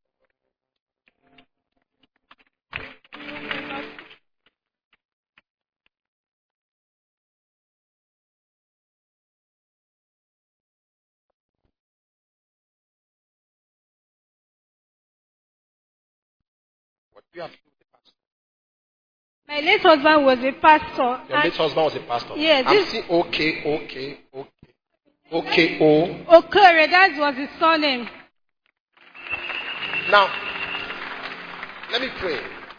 What do you have to do with the pastor? My late husband was a pastor. Your late husband was a pastor. Yes, I'm this- seeing O-K-O. Okere, that was his surname. Now, let me pray.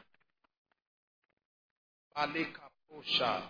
Alekaposha.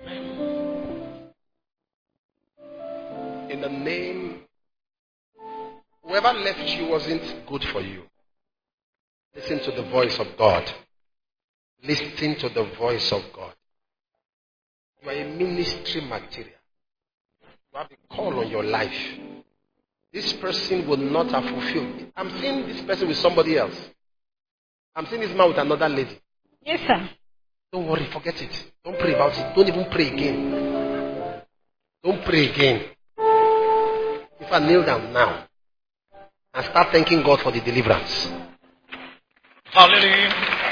In the name, whoever left you wasn't good for you. Listen to the voice of God. Listen to the voice of God. You are a ministry material. You have a call on your life. This person will not have fulfilled. I'm seeing this person with somebody else. I'm seeing this man with another lady. Yes, sir. Don't worry, forget it. Don't pray about it. Don't even pray again. Don't pray again. If I kneel down now and start thanking God for the deliverance. Hallelujah.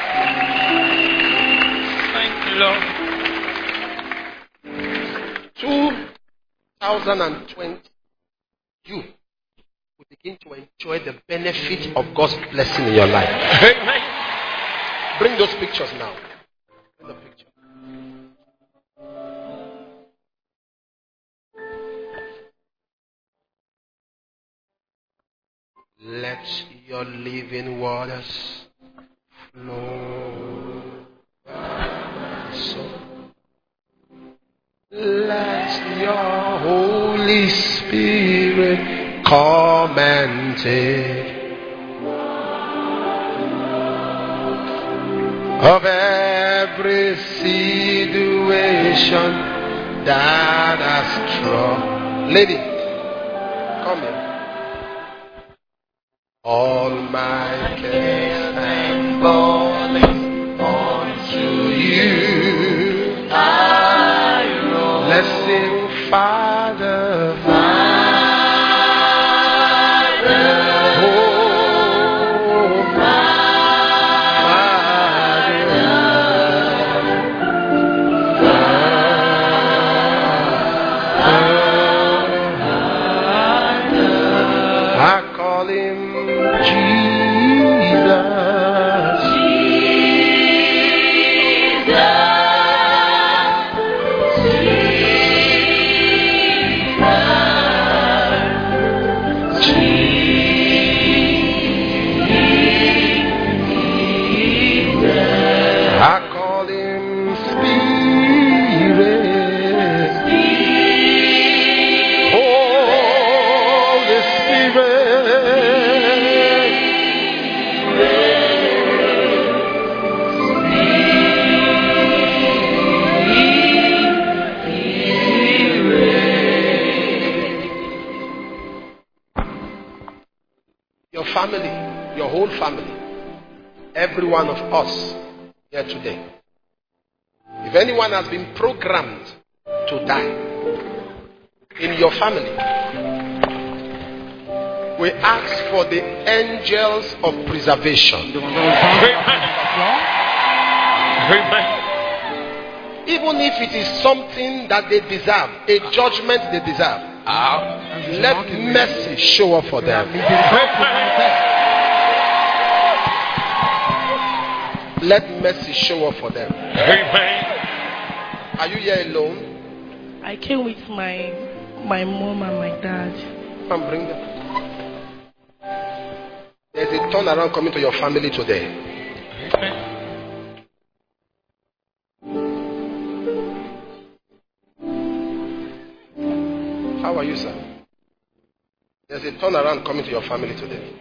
Thank you, Lord. 2020, you will begin to enjoy the benefit of God's blessing in your life. Amen. Bring those pictures now. Bring the picture. Let your living waters flow. So let your Holy Spirit come and take of every situation that has troubled. Lady, come here. All my cares and burdens unto you. Let's sing, Father, Father, oh, Father. I call him Jesus. I call him Spirit. Holy Your family, your whole family, every one of us here today. If anyone has been programmed to die in your family, we ask for the angels of preservation. Even if it is something that they deserve, a judgment they deserve, let mercy show up for them. Let mercy show up for them. Are you here alone? I came with my mom and my dad. Come bring them. There's a turnaround coming to your family today. How are you, sir? There's a turnaround coming to your family today.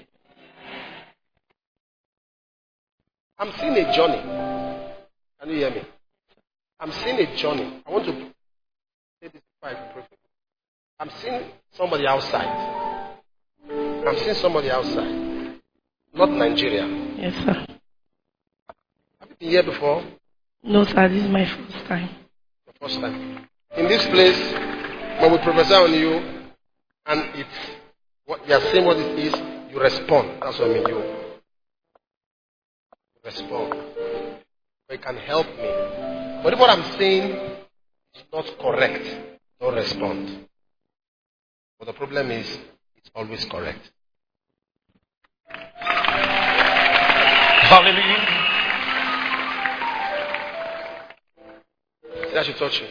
I'm seeing a journey. Can you hear me? I'm seeing a journey. I want to say this before I pray. I'm seeing somebody outside. I'm seeing somebody outside. Not Nigeria. Yes, sir. Have you been here before? No, sir. This is my first time. The first time. In this place, when we prophesy on you, and it's what you are saying what it is, you respond. That's what I mean. You respond. But it can help me. But if what I'm saying is not correct, don't respond. But the problem is, it's always correct. Hallelujah. That should touch you.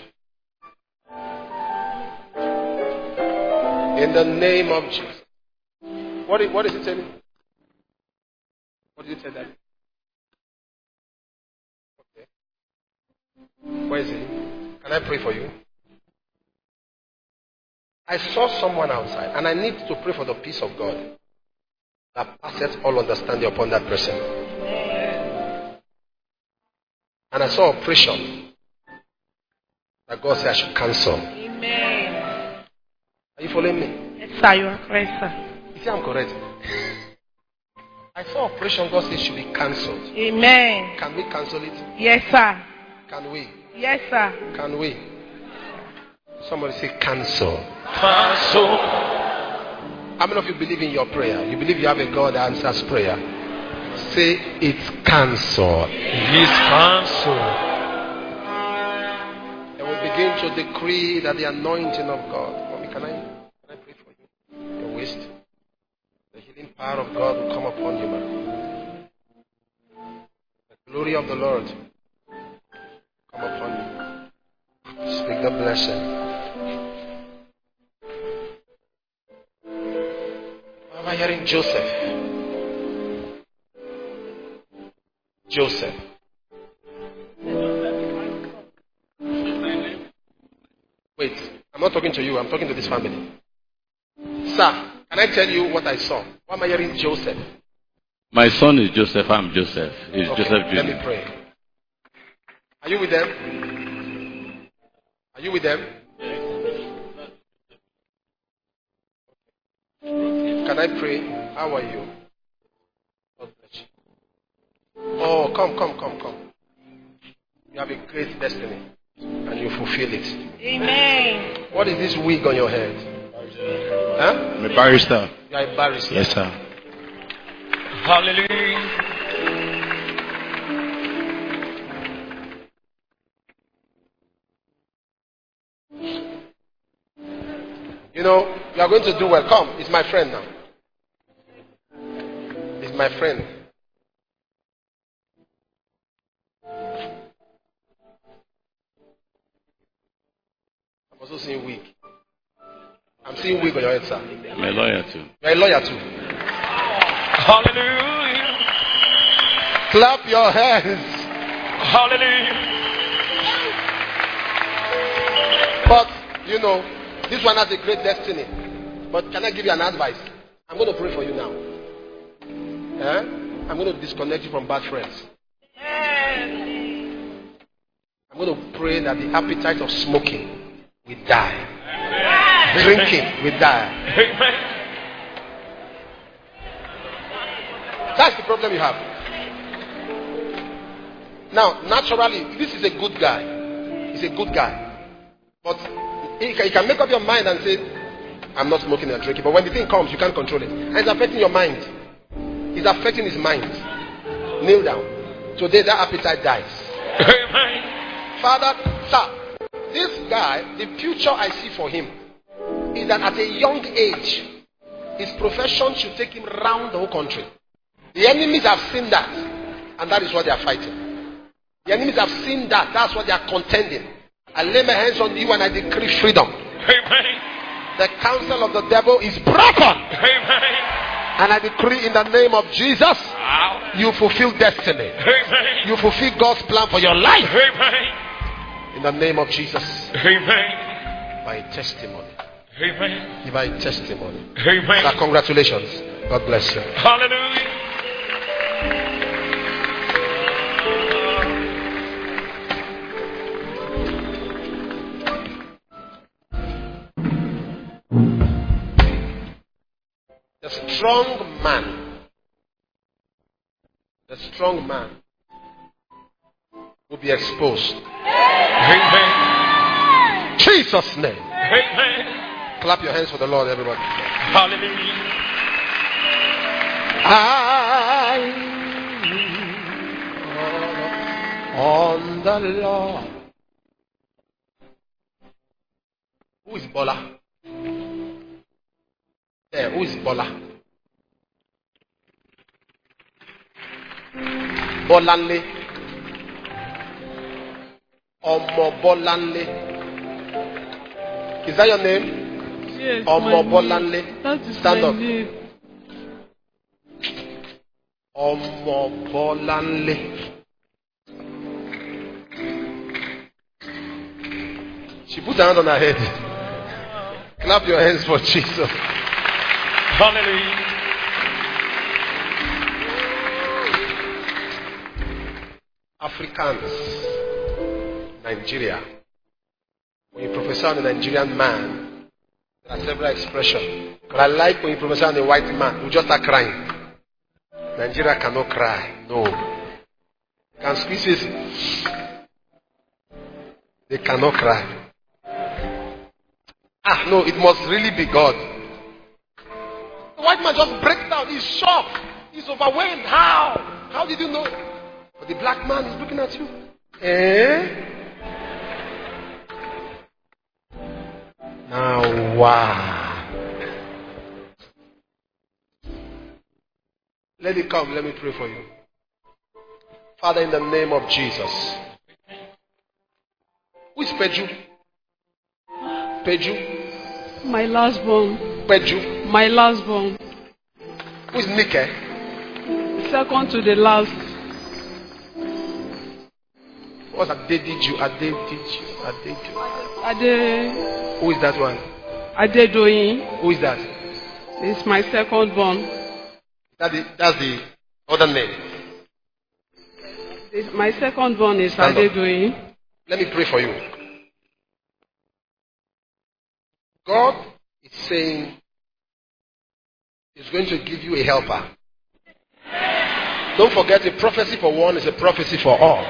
In the name of Jesus. What is it telling? What did it tell that? Okay. Where is he? Can I pray for you? I saw someone outside, and I need to pray for the peace of God that passes all understanding upon that person. And I saw oppression that God said I should cancel. Amen. Are you following me? Yes, sir. You are correct, sir. You see I'm correct? I saw oppression God said should be cancelled. Amen. Can we cancel it? Yes, sir. Can we? Yes, sir. Can we? Somebody say cancel. Cancel. How many of you believe in your prayer? You believe you have a God that answers prayer? Say it's cancelled. It's cancelled. And we begin to decree that the anointing of God. Mommy, can I pray for you? Your waist. The healing power of God will come upon you, man. The glory of the Lord come upon you. Speak the blessing. hearing Joseph? Joseph. Wait, I'm not talking to you. I'm talking to this family. Sir, can I tell you what I saw? Why am I hearing Joseph? My son is Joseph. I'm Joseph. It's Okay, Joseph let me Jr. pray. Are you with them? Are you with them? Can I pray? How are you? God bless you. Oh, come. You have a great destiny and you fulfill it. Amen. What is this wig on your head? Huh? I'm a barrister. You are a barrister. Yes, sir. Hallelujah. You know, you are going to do well. Come, it's my friend now. It's my friend. I'm also seeing wig. I'm seeing wig on your head, sir. I'm a lawyer too. You're a lawyer too. Hallelujah. Clap your hands. Hallelujah. But, you know, this one has a great destiny. But can I give you an advice? I'm going to pray for you now. I'm going to disconnect you from bad friends. I'm going to pray that the appetite of smoking will die. Drinking will die. That's the problem you have. Now, naturally, this is a good guy. He's a good guy. But you can make up your mind and say, I'm not smoking and drinking. But when the thing comes, you can't control it. And it's affecting your mind. It's affecting his mind. Kneel down. Today, that appetite dies. Father, sir, this guy, the future I see for him is that at a young age, his profession should take him around the whole country. The enemies have seen that, and that is what they are fighting. The enemies have seen that. That's what they are contending. I lay my hands on you and I decree freedom. Amen. The counsel of the devil is broken. Amen. And I decree in the name of Jesus, you fulfill destiny. Amen. You fulfill God's plan for your life. Amen. In the name of Jesus. Amen. By testimony. Amen. By testimony. Amen. Sir, congratulations. God bless you. Hallelujah. The strong man will be exposed. Amen. Jesus' name. Amen. Clap your hands for the Lord, everybody. Hallelujah. On the Lord. Who is Bola? There, who is Bola? Bolanle. Omo Bolanle. Is that your name? Yes, Omo my Bolanle. name. That is Stand my up. name. Omo Bolanle. She put her hand on her head. Clap your hands for Jesus. Hallelujah. Africans, Nigeria. When you prophesy on a Nigerian man, there are several expressions. But I like when you prophesy on a white man, you just start crying. Nigeria cannot cry. No. Can squeeze it. They cannot cry. No, it must really be God. The white man just breaks down. He's shocked. He's overwhelmed. How? How did you know? But the black man is looking at you. Now, wow. Let it come. Let me pray for you. Father, in the name of Jesus. Who is Peju? Peju? My last born. Peju? My last born. Who is Nike? Second to the last. What's Adediju? Ade. Who is that one? Adedoyin. Who is that? It's my second born. That's the other name. My second born is Stand up. Adedoyin. Let me pray for you. God is saying He's going to give you a helper. Don't forget, a prophecy for one is a prophecy for all.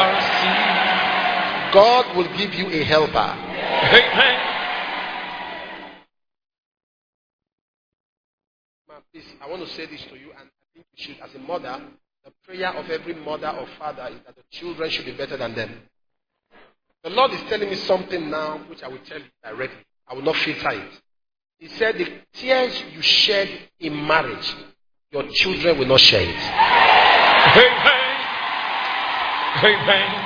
God will give you a helper. Please, I want to say this to you, and I think you should, as a mother, the prayer of every mother or father is that the children should be better than them. The Lord is telling me something now, which I will tell you directly. I will not filter it. He said, the tears you shed in marriage, your children will not shed it. Amen.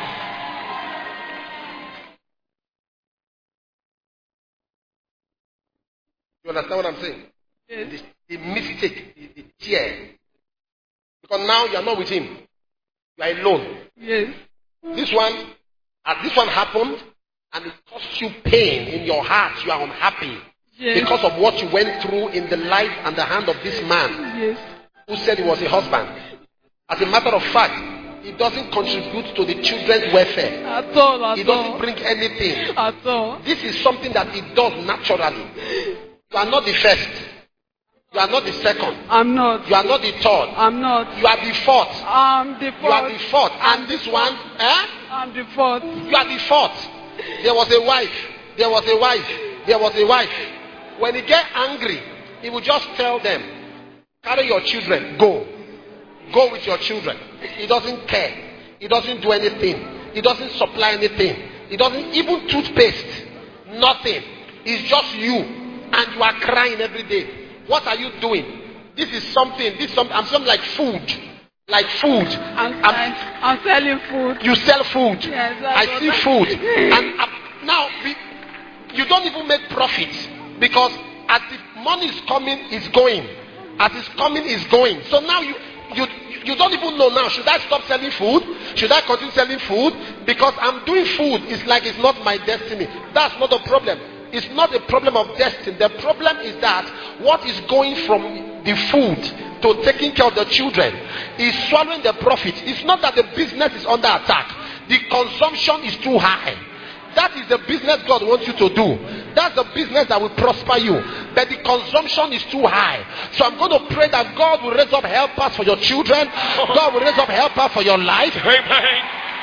You understand what I'm saying? Yes. The mistake, the tear. Because now you are not with him. You are alone. Yes. This one happened, and it cost you pain in your heart. You are unhappy. Yes. Because of what you went through in the life and the hand of this man Yes. who said he was a husband. As a matter of fact, he doesn't contribute to the children's welfare. At all. He doesn't bring anything. At all. This is something that he does naturally. You are not the first. You are not the second. I'm not. You are not the third. I'm not. You are the fourth. I'm the fourth. You are the fourth. And this one, I'm the fourth. you are the fourth. There was a wife. There was a wife. There was a wife. When he get angry, he will just tell them, carry your children, go. Go with your children. He doesn't care. He doesn't do anything. He doesn't supply anything. He doesn't even toothpaste. Nothing. It's just you. And you are crying every day. What are you doing? This is something. I'm something like food. Like food. I'm selling food. You sell food. Yes, I see food. And now you don't even make profit. Because as the money is coming, it's going. As it's coming, it's going. So now you don't even know now. Should I stop selling food? Should I continue selling food? Because I'm doing food. It's like it's not my destiny. That's not the problem. It's not a problem of destiny. The problem is that what is going from the food to taking care of the children is swallowing the profit. It's not that the business is under attack. The consumption is too high. That is the business God wants you to do. That's the business that will prosper you. But the consumption is too high. So I'm going to pray that God will raise up helpers for your children. God will raise up helpers for your life. Amen.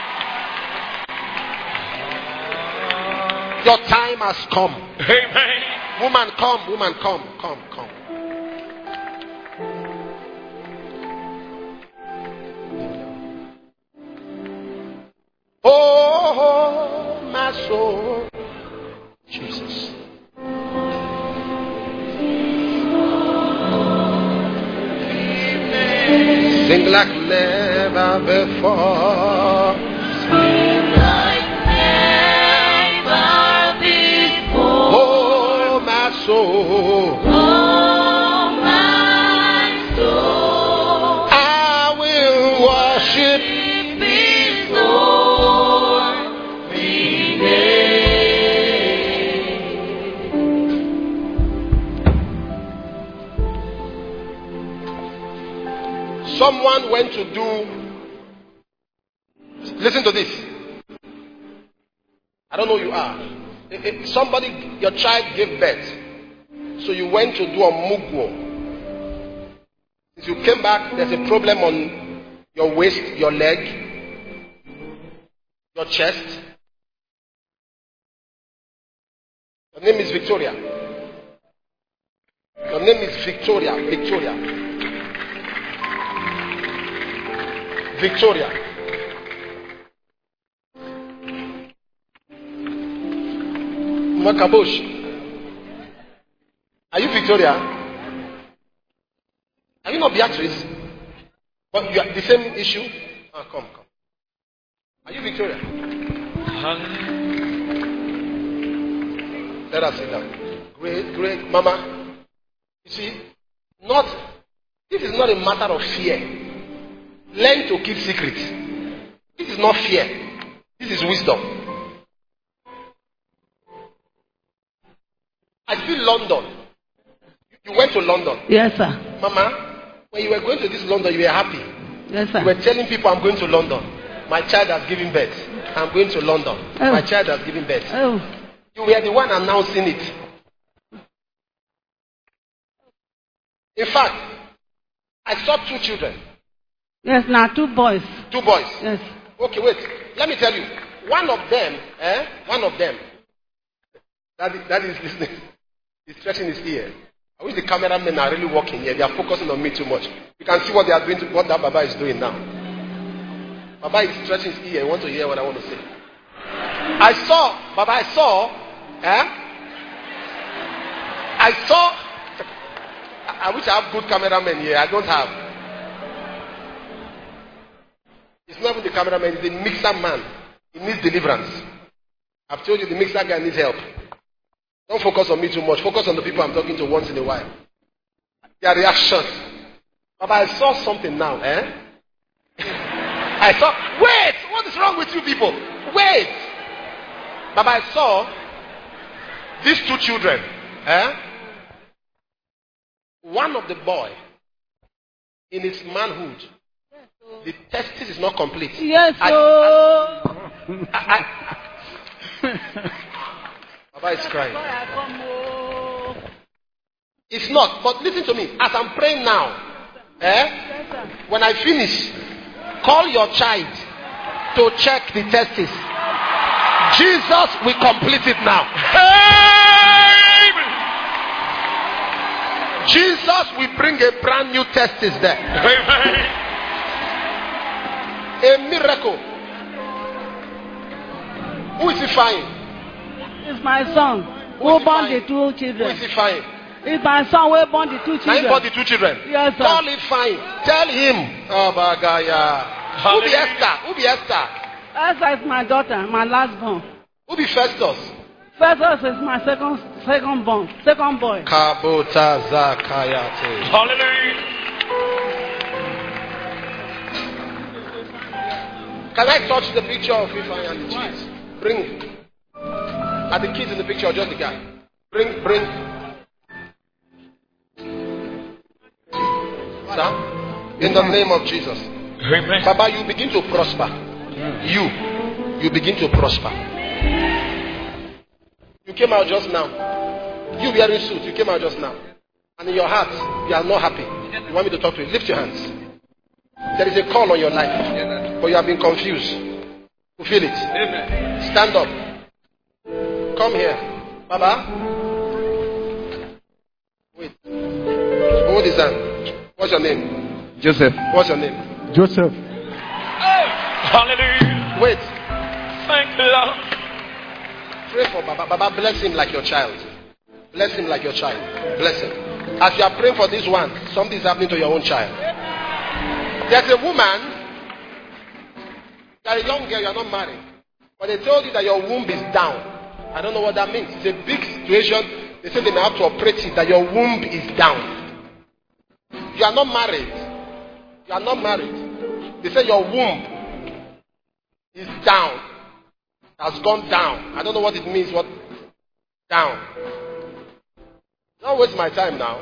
Your time has come. Amen. Woman, come. Woman, come. Oh, my soul. Jesus. Sing like never before. Oh, my soul. I will worship. Someone went to do. Listen to this. I don't know who you are. Somebody, your child gave birth. So you went to do a mugwo. If you came back, there's a problem on your waist, your leg, your chest. Your name is Victoria. Your name is Victoria. Victoria. Makabosh. Are you Victoria? Are you not Beatrice? But you are the same issue? Come. Are you Victoria? Let us sit down. Great, Mama. You see, This is not a matter of fear. Learn to keep secrets. This is not fear. This is wisdom. I feel London. You went to London. Yes, sir. Mama, when you were going to this London, you were happy. Yes, You sir. were telling people, I'm going to London. My child has given birth. I'm going to London. Oh. My child has given birth. Oh, You were the one announcing it. In fact, I saw 2 children. yes, now 2 boys. 2 boys. Yes. Okay, wait. Let me tell you. One of them, that is listening. He's stretching his ear. I wish the cameramen are really working here. They are focusing on me too much. You can see what they are doing, what that Baba is doing now. Baba is stretching his ear. You want to hear what I want to say? I saw. I wish I have good cameramen here. I don't have. It's not even the cameraman, it's the mixer man. He needs deliverance. I've told you the mixer guy needs help. Don't focus on me too much. Focus on the people I'm talking to once in a while. Their reactions. But I saw something now, I saw, wait! What is wrong with you people? Wait! But I saw these 2 children, one of the boy, in his manhood, the testis is not complete. Yes, Baba is crying. It's not, but listen to me. As I'm praying now, when I finish, call your child to check the testis. Jesus will complete it now. Amen. Jesus will bring a brand new testis there. Amen. A miracle. Who is he fine? it's my son. Who born the 2 Who children? is he fine? It's my son who born the 2 Now children. he bought the 2 children. Yes, sir. Call him fine. Tell him. Oh, Bagaya. Who be Esther? Who be Esther? Esther is my daughter, my last born. Who be Festus? Festus is my second born, second boy. Kabota Zakayate. Hallelujah. Can I touch the picture of Ifeanyi and the kids? Bring it. Are the kids in the picture or just the guy? Bring. Sir? In the name of Jesus. Amen. Baba, you begin to prosper. You begin to prosper. You came out just now. You wearing suit, you came out just now. And in your heart, you are not happy. You want me to talk to you? Lift your hands. There is a call on your life, but you have been confused. You feel it? Amen. Stand up. Come here. Baba. Wait. Hold his hand. What's your name? Joseph. What's your name? Joseph. Hallelujah. Wait. Thank you, Lord. Pray for Baba. Baba, bless him like your child. Bless him like your child. Bless him. As you are praying for this one, something is happening to your own child. There's a woman. You are a young girl. You are not married. But they told you that your womb is down. I don't know what that means. It's a big situation. They say they may have to operate it, that your womb is down. You are not married. You are not married. They say your womb is down. Has gone down. I don't know what it means. What down? Don't waste my time now.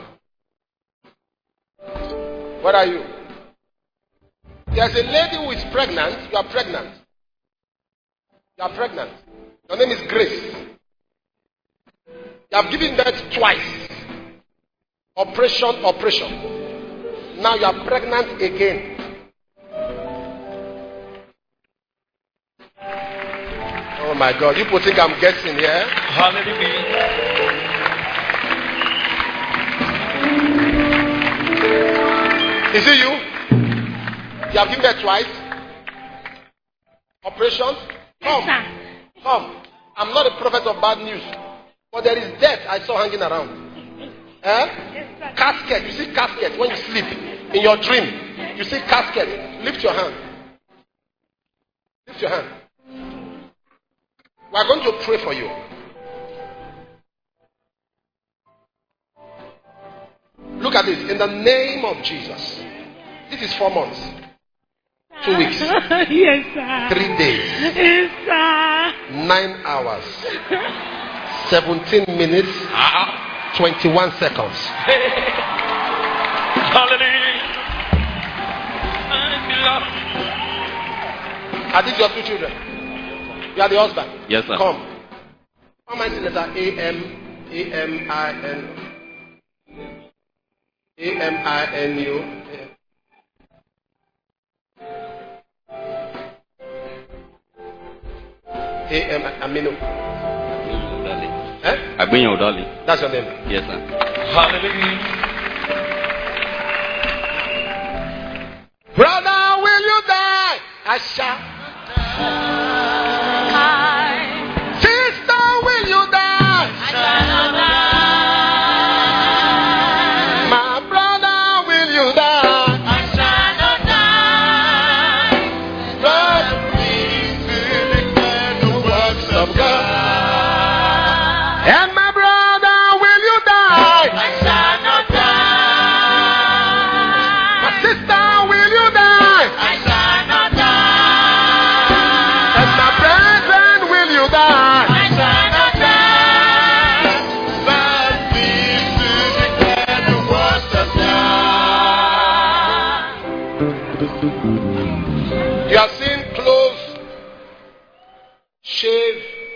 Where are you? There's a lady who is pregnant. You are pregnant. You are pregnant. Your name is Grace. You have given birth twice. Operation. Now you are pregnant again. Oh my God, you people think I'm guessing here? Hallelujah. Is it you? You have given birth twice? Operation? Come. I'm not a prophet of bad news. But there is death I saw hanging around. Casket. You see casket when you sleep. In your dream. You see casket. Lift your hand. Lift your hand. We are going to pray for you. Look at this. In the name of Jesus. This is 4 months. 2 weeks. Yes, sir. 3 days. Yes, sir. 9 hours. 17 minutes. 21 seconds. Hallelujah. Are these your 2 children? You are the husband? Yes, sir. Come. How many letter A-M-I-N-U? A-M-I-N-U. A-M-I-N-U. Agbenyo Odali. That's your name? Yes, sir. Hallelujah. Brother, will you die? I shall. Sister, will you die? My brother, will you die? But please declare the works of God. And my brother, will you die? My sister, will you die? And my brethren, will you die? But please declare the works of God. You have seen clothes, shave,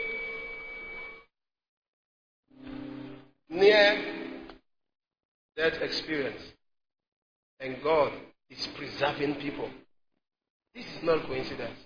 near death experience, and God is preserving people. This is not coincidence.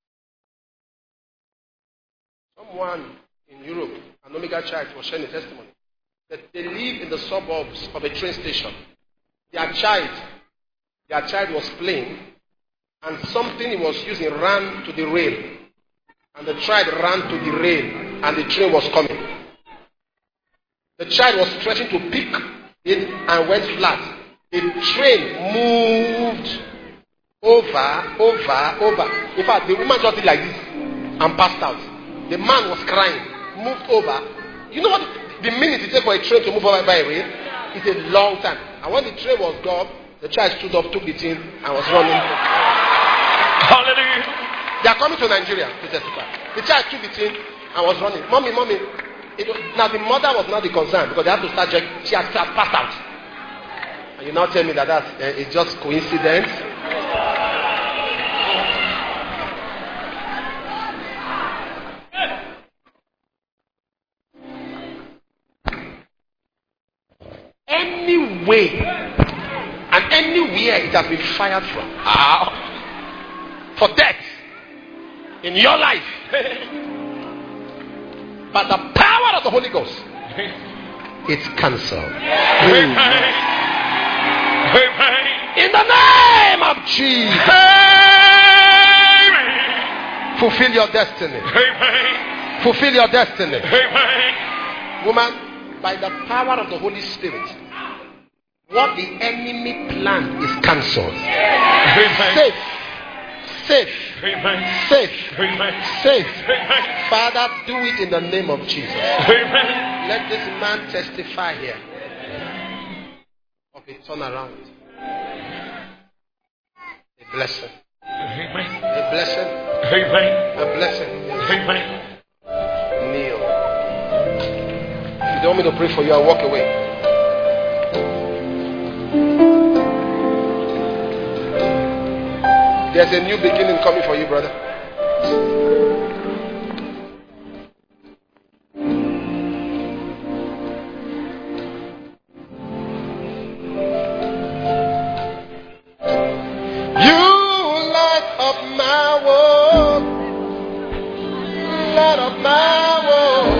Someone in Europe, an Omega Church, was sharing a testimony that they live in the suburbs of a train station. Their child was playing, and something he was using ran to the rail, and the child ran to the rail, and the train was coming. The child was stretching to pick it and went flat. The train moved over. In fact, the woman just did like this and passed out. The man was crying, moved over. You know what the minute it takes for a train to move over by a rail? It's a long time. And when the train was gone, the child stood up, took the thing, and was running. Hallelujah. They are coming to Nigeria to testify. The child took the thing and was running. Mommy. Now the mother was not the concern because they had to start checking. She had passed out. And you now tell me that it's just coincidence. Anyway and anywhere it has been fired from. For death in your life. But the power of the Holy Ghost, it's cancelled. Amen. In the name of Jesus. Amen. Fulfill your destiny. Amen. Fulfill your destiny. Amen. Woman, by the power of the Holy Spirit, what the enemy planned is cancelled. Amen. Safe. Amen. Safe. Amen. Safe. Amen. Father, do it in the name of Jesus. Amen. Let this man testify here of a turnaround. A blessing. Amen. A blessing. Amen. A blessing. Yes. Amen. Kneel. If you don't want me to pray for you, I'll walk away. There's a new beginning coming for you, brother. You light up my world. Light up my world.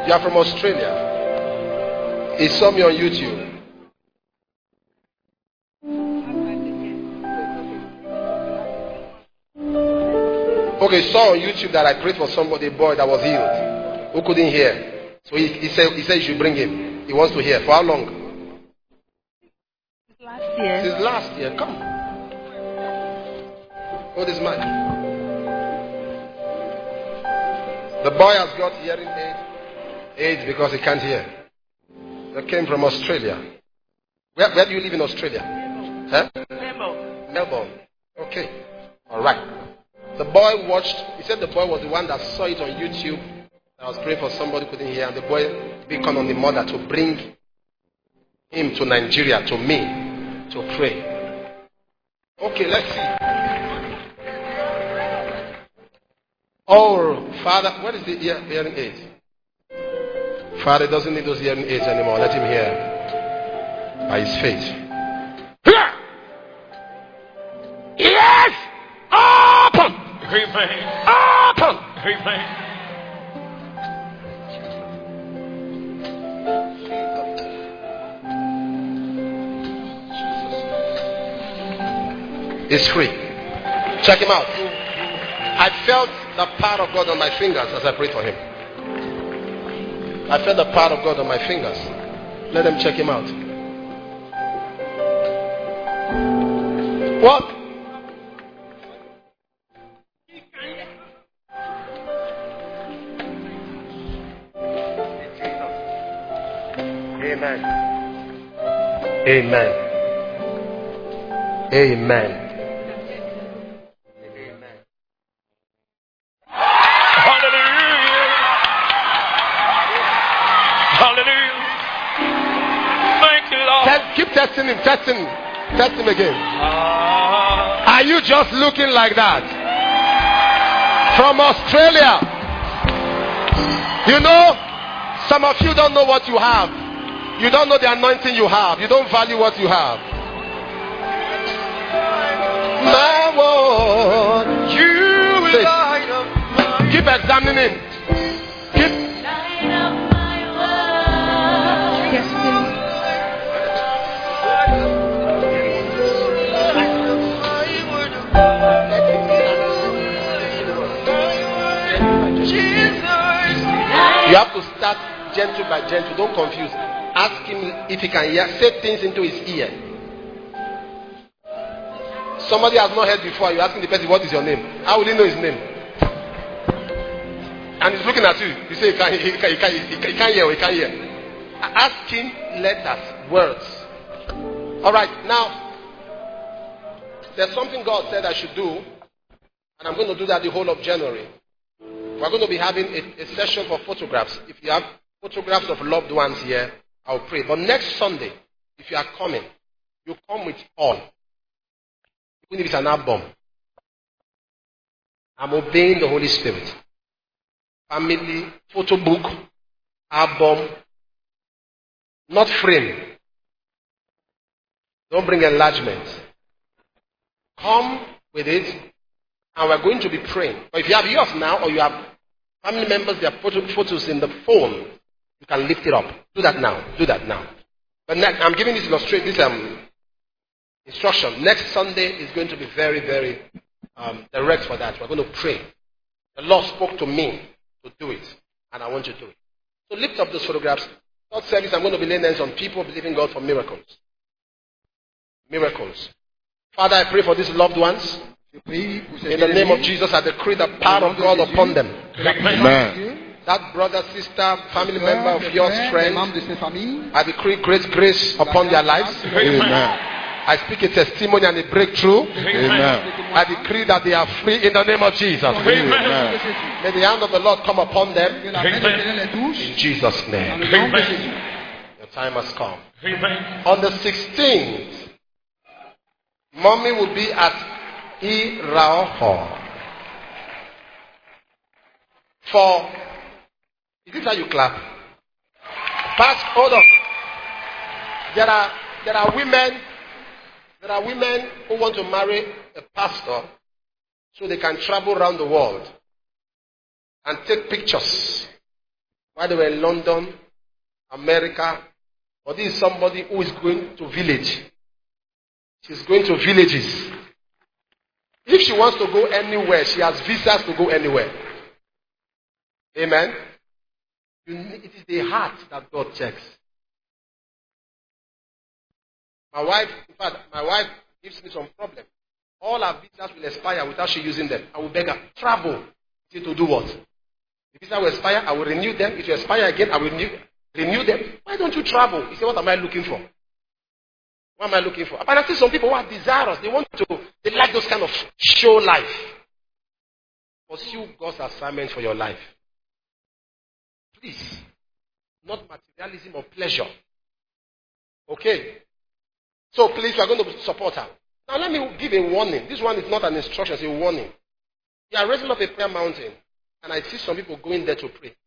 You are from Australia. He saw me on YouTube. Okay, saw on YouTube that I prayed for somebody, a boy that was healed, who couldn't hear. So he said you should bring him. He wants to hear. For how long? Last year. Since last year. Come. Hold this mic. The boy has got hearing aids because he can't hear. They came from Australia. Where do you live in Australia? Huh? Melbourne. Okay. All right. The boy watched. He said the boy was the one that saw it on YouTube. I was praying for somebody who couldn't hear, and the boy beckoned on the mother to bring him to Nigeria, to me, to pray. Okay, let's see. Oh, Father, what is the hearing aid? Father doesn't need those hearing aids anymore. Let him hear by his faith. Yes! Open! Amen. Open! Amen. It's free. Check him out. I felt the power of God on my fingers as I prayed for him. I felt the power of God on my fingers. Let them check him out. What? Amen. Amen. Amen. Keep testing him, test him again. Are you just looking like that? From Australia. You know, some of you don't know what you have. You don't know the anointing you have. You don't value what you have. My Lord, you light up. Keep examining him. Keep. Light up my world. Yes, please. You have to start gentle by gentle. Don't confuse. Ask him if he can hear. Say things into his ear. Somebody has not heard before. You're asking the person, what is your name? How will he know his name? And he's looking at you. You say he can't hear or he can't hear. Ask him letters, words. Alright, now, there's something God said I should do. And I'm going to do that the whole of January. We're going to be having a session for photographs. If you have photographs of loved ones here, I'll pray. But next Sunday, if you are coming, you come with all. Even if it's an album. I'm obeying the Holy Spirit. Family, photo book, album, not frame. Don't bring enlargement. Come with it, and we're going to be praying. But if you have yours now, or you have family members, their photos in the phone, you can lift it up. Do that now. Do that now. But next, I'm giving this instruction. Next Sunday is going to be very, very direct for that. We're going to pray. The Lord spoke to me to do it, and I want you to do it. So lift up those photographs. Third service, I'm going to be laying hands on people believing God for miracles. Miracles. Father, I pray for these loved ones. In the name of Jesus, I decree the power of God upon them. Amen. That brother, sister, family member of yours, friend, I decree great grace upon their lives. Amen. I speak a testimony and a breakthrough. Amen. I decree that they are free in the name of Jesus. Amen. May the hand of the Lord come upon them. Amen. In Jesus' name. Amen. The time has come. Amen. On the 16th, Mommy will be at Irao Hall. For, is this how you clap? Past, hold on. There are women who want to marry a pastor so they can travel around the world and take pictures while they were in London, America. But this is somebody who is going to village. She's going to villages. If she wants to go anywhere, she has visas to go anywhere. Amen. It is the heart that God checks. My wife gives me some problem. All her visas will expire without she using them. I will beg her, travel. To do what? The visa will expire, I will renew them. It will expire again, I will renew them. Why don't you travel? You say, what am I looking for? What am I looking for? But I see some people who are desirous. They like those kind of show life. Pursue God's assignment for your life. Please. Not materialism or pleasure. Okay? So please, we are going to support her. Now let me give a warning. This one is not an instruction, it's a warning. You are raising up a prayer mountain, and I see some people going there to pray.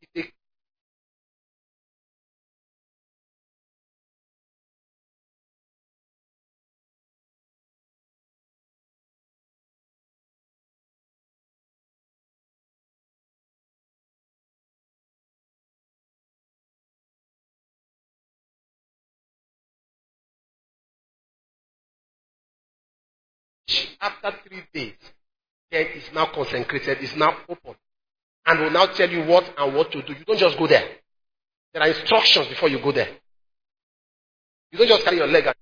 After 3 days, then it's now consecrated, it's now open. And will now tell you what and what to do. You don't just go there. There are instructions before you go there. You don't just carry your leg.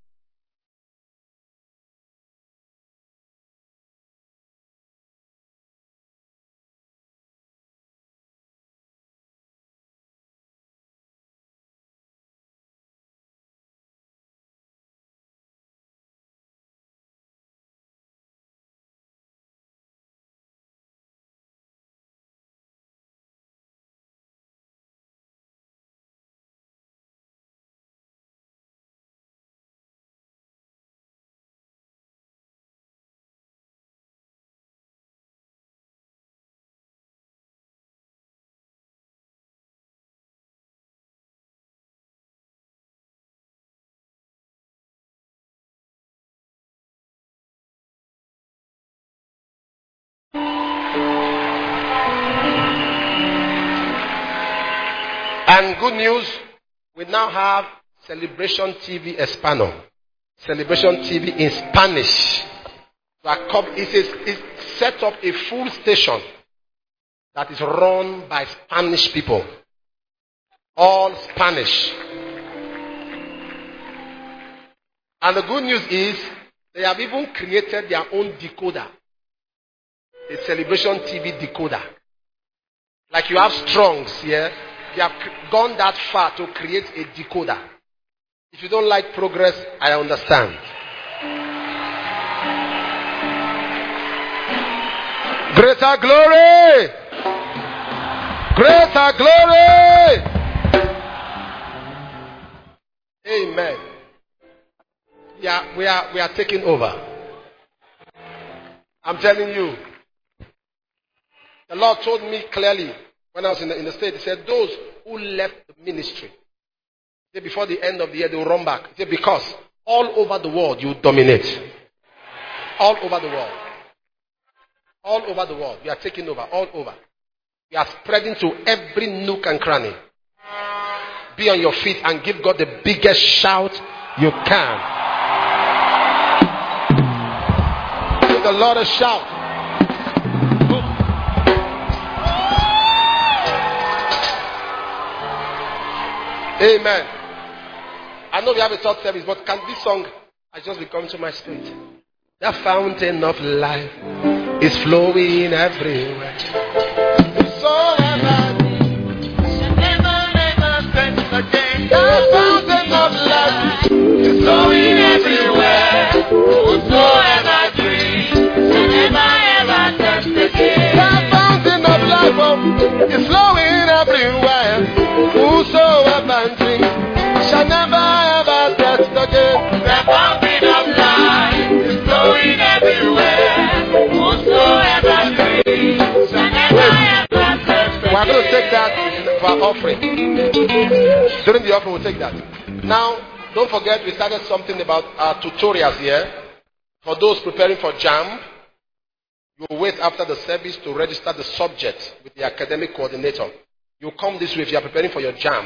And good news, we now have Celebration TV Hispano. Celebration TV in Spanish. It's set up a full station that is run by Spanish people. All Spanish. And the good news is, they have even created their own decoder. A Celebration TV decoder. Like you have Strongs here. They have gone that far to create a decoder. If you don't like progress, I understand. Greater glory! Greater glory! Amen. Yeah, we are taking over. I'm telling you. The Lord told me clearly when I was in the States. He said, those who left the ministry, before the end of the year, they will run back. He said, because all over the world, you dominate. All over the world. All over the world. We are taking over. All over. We are spreading to every nook and cranny. Be on your feet and give God the biggest shout you can. Give the Lord a shout. Amen. I know we have a third service, but can this song has just become to my spirit? The fountain of life is flowing everywhere. So the fountain of life is flowing everywhere. Whosoever drinks shall never ever thirst again. The fountain of life is flowing everywhere. Whosoever drinks shall never ever thirst again. The fountain of life is flowing everywhere. Whosoever drinks shall never ever thirst again. We're going to take that for our offering. During the offering, we'll take that. Now, don't forget we started something about our tutorials here. For those preparing for JAMB, you will wait after the service to register the subject with the academic coordinator. You come this way if you are preparing for your jam.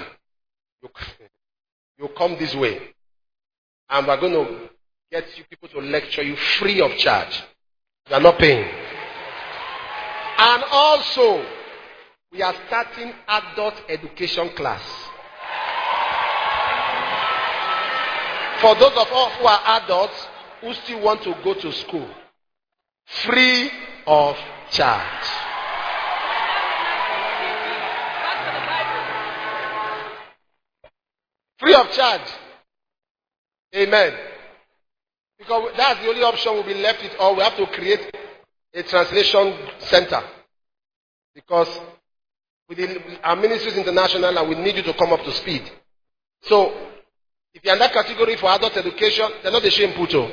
You come this way. And we're going to get you people to lecture you free of charge. You are not paying. And also, we are starting adult education class. For those of us who are adults who still want to go to school, free of charge. Free of charge. Amen. Because that's the only option we'll be left with, or we have to create a translation center. Because within our ministry is international and we need you to come up to speed. So, if you're in that category for adult education, they're not ashamed puto.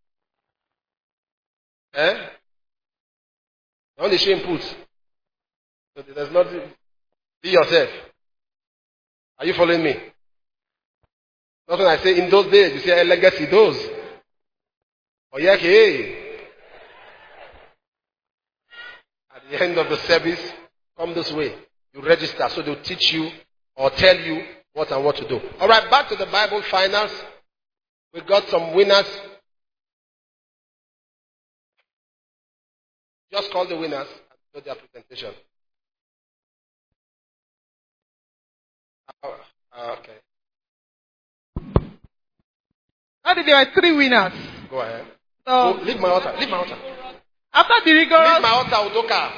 They're not ashamed put. So there's not, be yourself. Are you following me? Not when I say in those days, you say legacy those. Oh yeah, okay. At the end of the service, come this way. You register so they'll teach you or tell you what and what to do. Alright, back to the Bible finals. We got some winners. Just call the winners and do their presentation. Okay. There were 3 winners. Go ahead. So, leave my altar. Leave my altar. After the rigorous, leave my altar, Udoka.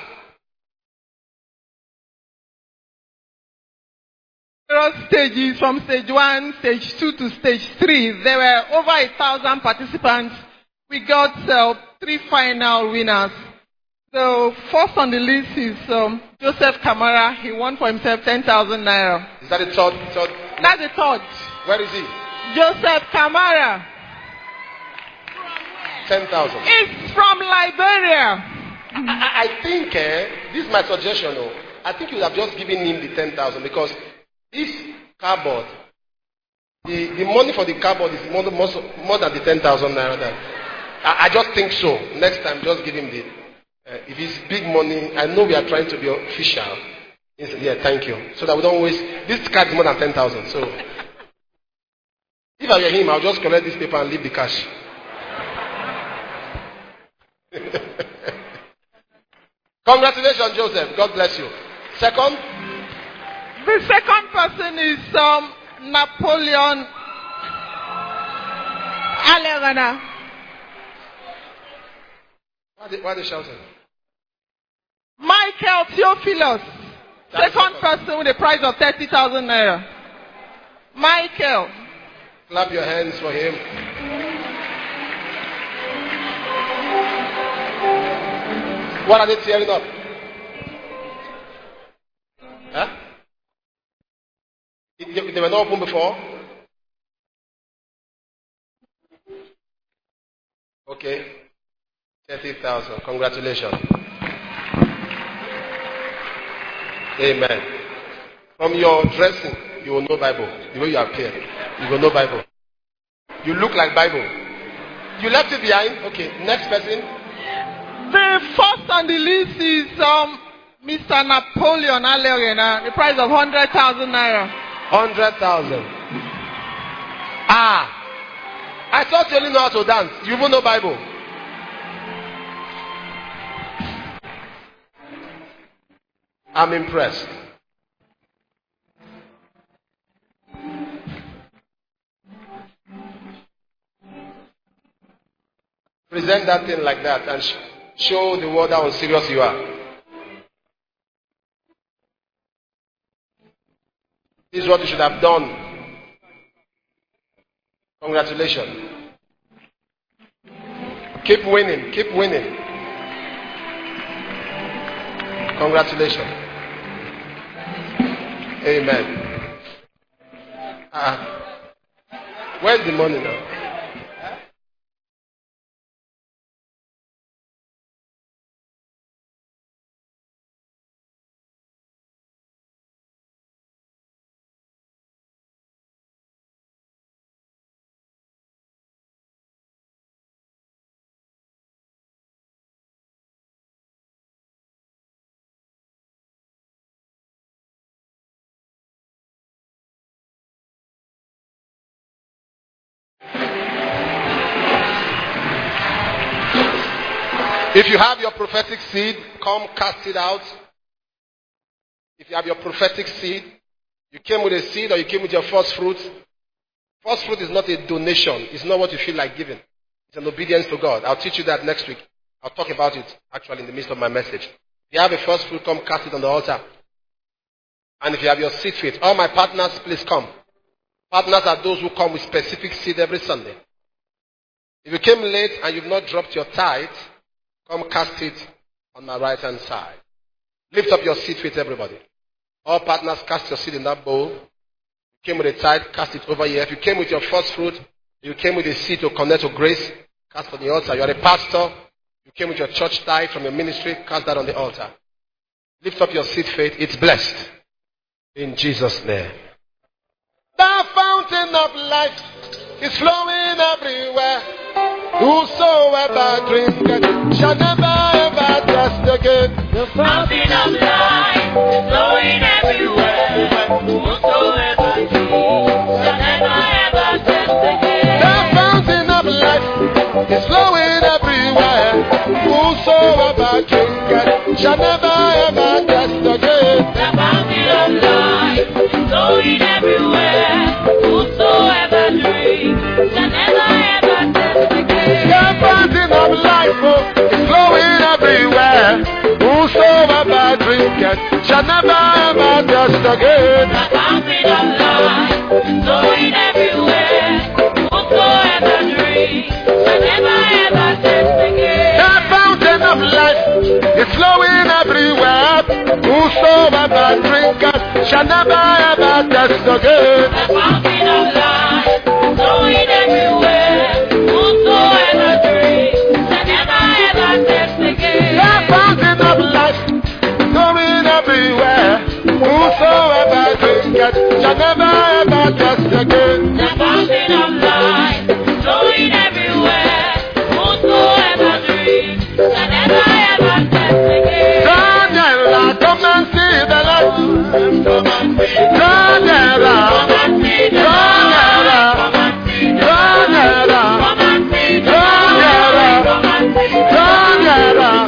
Stages from stage 1, stage 2 to stage 3, there were over 1,000 participants. We got 3 final winners. So first on the list is Joseph Kamara. He won for himself 10,000 naira. Is that the third? That's the third. Where is he? Joseph Kamara. 10,000. It's from Liberia. I think this is my suggestion. I think you have just given him the 10,000 because this cardboard, the money for the cardboard is more than the 10,000 naira. I just think so. Next time, just give him the. If it's big money, I know we are trying to be official. Yeah, thank you. So that we don't waste. This card is more than 10,000. So if I were him, I'll just collect this paper and leave the cash. Congratulations, Joseph. God bless you. Second? The second person is Napoleon Alegana. Why are they shouting? Michael Theophilus. Second person with a prize of 30,000 naira. Michael. Clap your hands for him. What are they tearing up? Huh? They were not open before? Okay. 30,000. Congratulations. Amen. From your dressing, you will know Bible. The way you appear, you will know Bible. You look like Bible. You left it behind? Okay. Next person. The first on the list is Mr. Napoleon Alegana. The price of 100,000 naira. 100,000. I thought you only know how to dance. You even know Bible. I'm impressed. Present that thing like that and show the world how serious you are. This is what you should have done. Congratulations. Keep winning. Keep winning. Congratulations. Amen. Where's the money now? If you have your prophetic seed, come cast it out. If you have your prophetic seed, you came with a seed or you came with your first fruit. First fruit is not a donation. It's not what you feel like giving. It's an obedience to God. I'll teach you that next week. I'll talk about it actually in the midst of my message. If you have a first fruit, come cast it on the altar. And if you have your seed faith, all my partners, please come. Partners are those who come with specific seed every Sunday. If you came late and you've not dropped your tithe, come cast it on my right hand side. Lift up your seed faith, everybody. All partners, cast your seed in that bowl. You came with a tithe, cast it over here. If you came with your first fruit, you came with a seed to connect to grace, cast on the altar. You are a pastor, you came with your church tithe from your ministry, cast that on the altar. Lift up your seed faith. It's blessed. In Jesus' name. The fountain of life is flowing everywhere. Whosoever drinketh shall never ever thirst again. The fountain of life is flowing everywhere. Whosoever drinks shall never ever thirst again. The fountain of life is flowing everywhere. Whosoever drinketh shall never ever thirst again. The fountain of life is flowing everywhere. Whosoever drinks shall never ever thirst again. The fountain of life is flowing everywhere. Whosoever drinketh shall never ever thirst again. The fountain of life is flowing everywhere. Whosoever drinks shall never ever thirst again. The fountain of life is flowing everywhere. Whosoever drinketh shall never ever thirst again. The fountain of life is flowing everywhere. Whosoever drinks shall never ever thirst again. The fountain of life flowing everywhere. Whosoever drinketh shall never ever thirst again. The fountain of life is flowing everywhere. Whosoever drinks shall never ever thirst again. Daniela, come and see the light. Daniela, Daniela, Daniela, Daniela,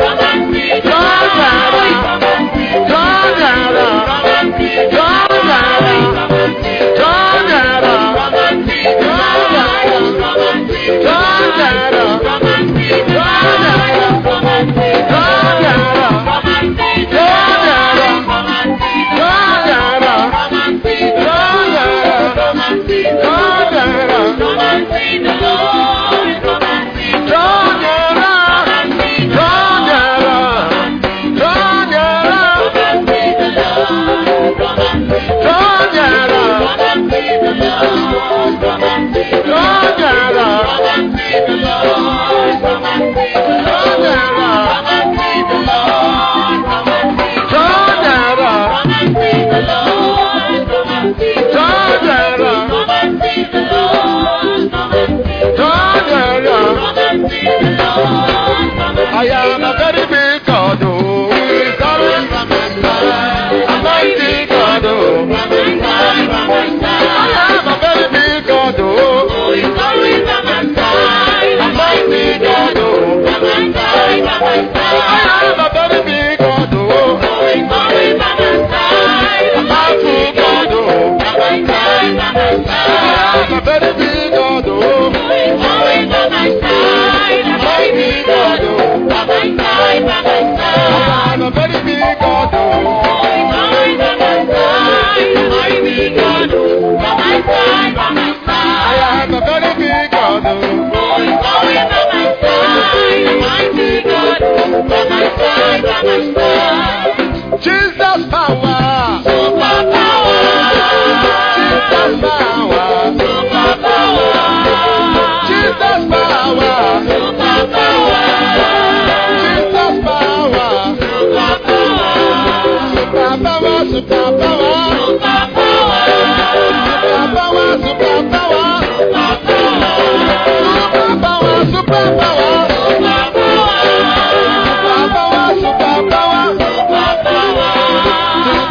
I am a very big God, who is always by my side. A mighty God, I am a very big God, who is always by my side. A mighty God, I am a very big God, who is always by my side. A mighty God, I am a very big God, who is always by my side. A mighty God, I'm a very big God. I am a very big God. Jesus power. Super power. Jesus power. Super power. Jesus power. Super power. Super power.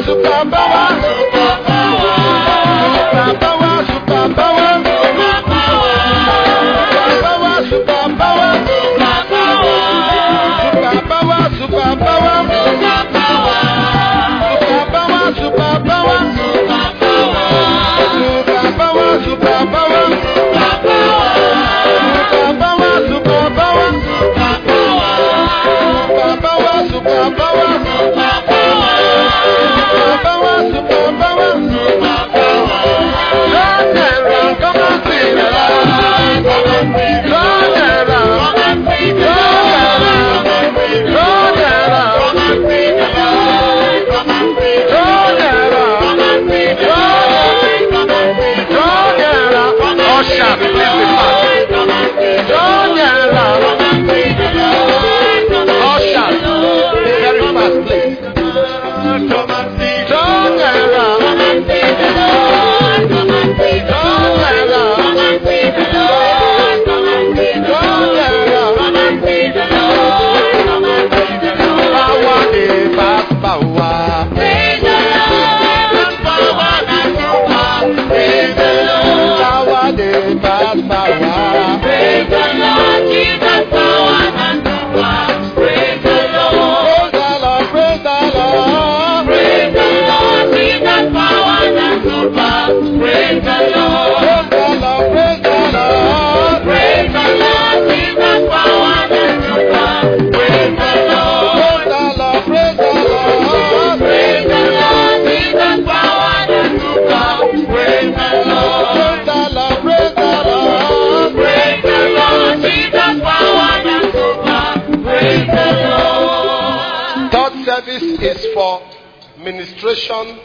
Is for ministration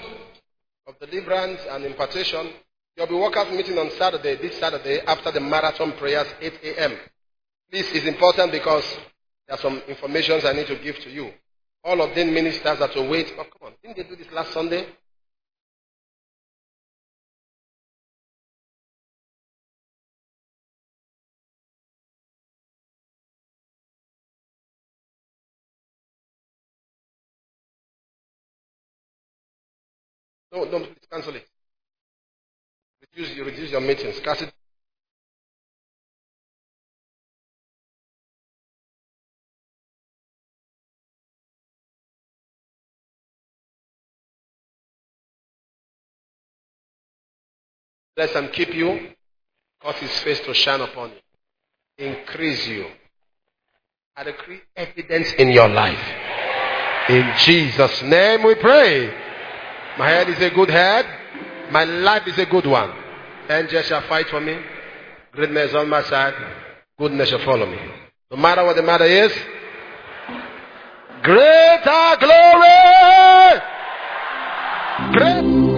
of deliverance and impartation. You'll be workers meeting on Saturday, this Saturday, after the marathon prayers, 8 a.m. This is important because there are some informations I need to give to you. All of them ministers are to wait. Oh, come on. Didn't they do this last Sunday? No, don't please cancel it. Reduce your meetings. Cast it. Bless and keep you. Cause his face to shine upon you. Increase you. I decree evidence in your life. In Jesus' name we pray. My head is a good head. My life is a good one. Angels shall fight for me. Greatness on my side. Goodness shall follow me. No matter what the matter is. Greater glory. Great.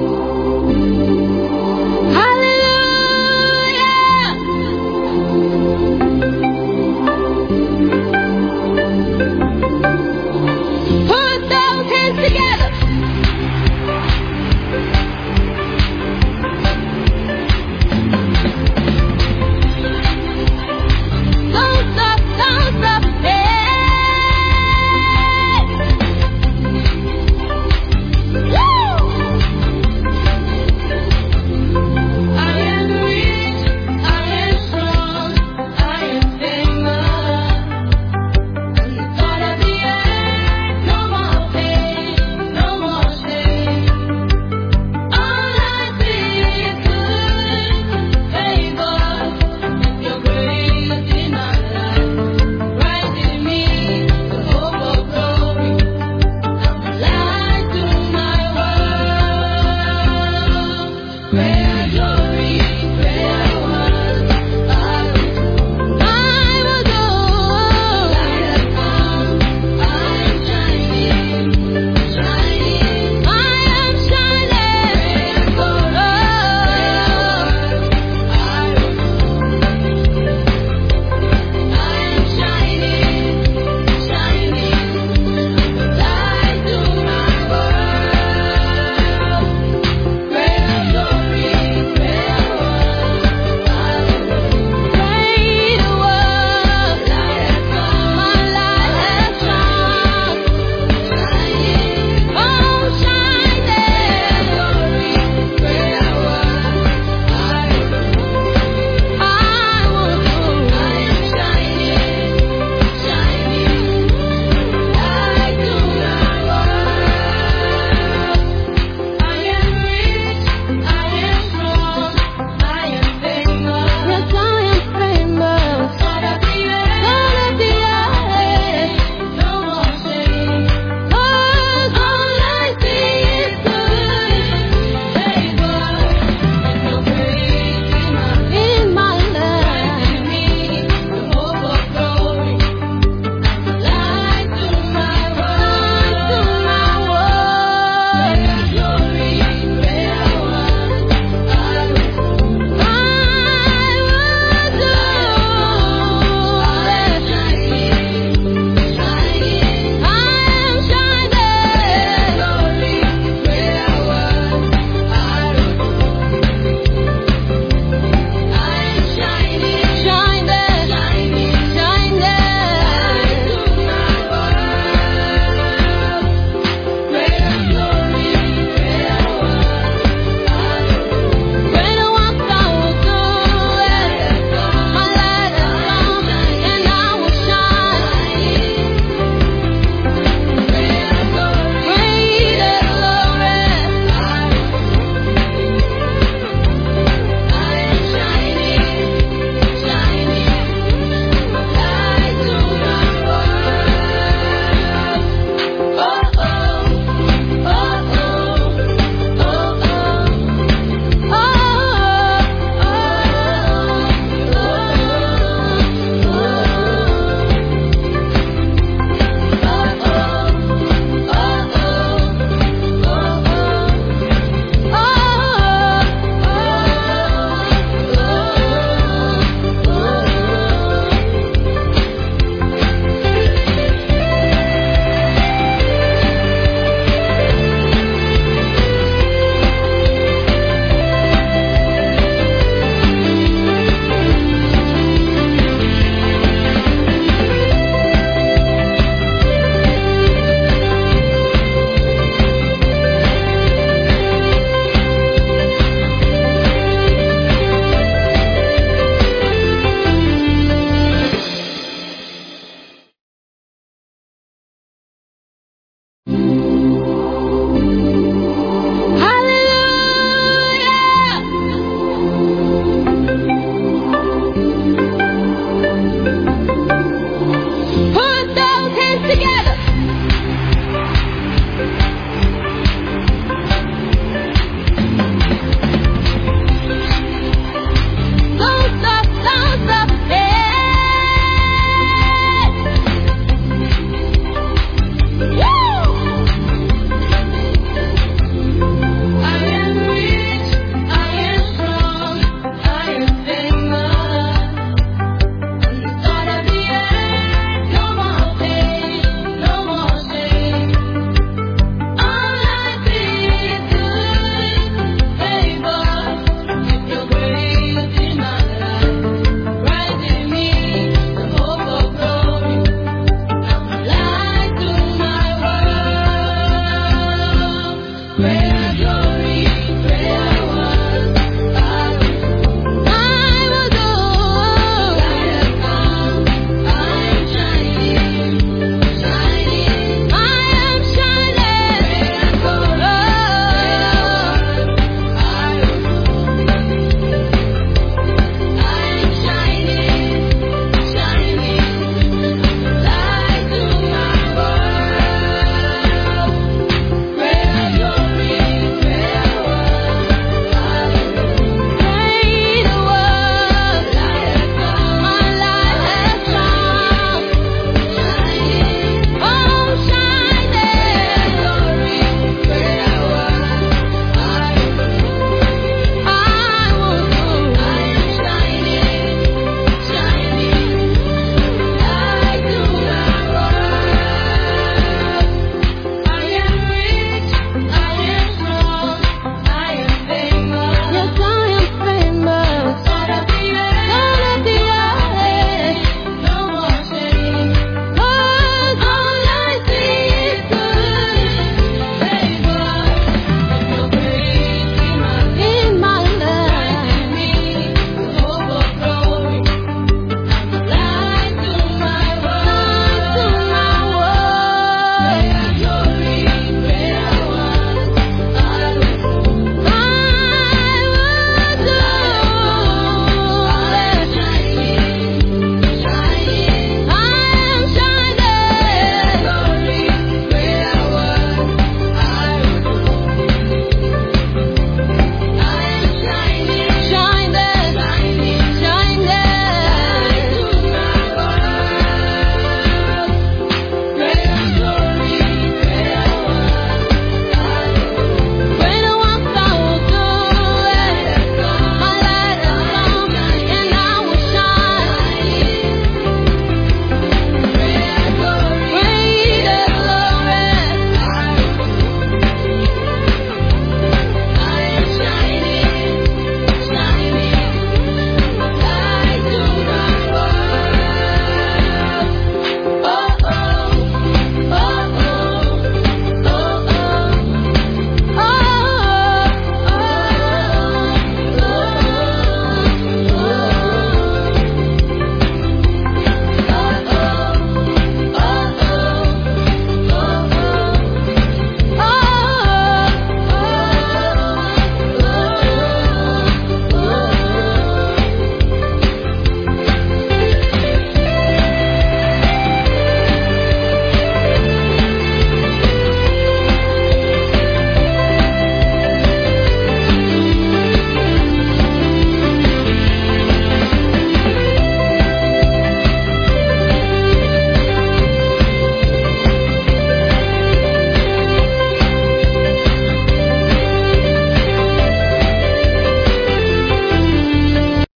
Great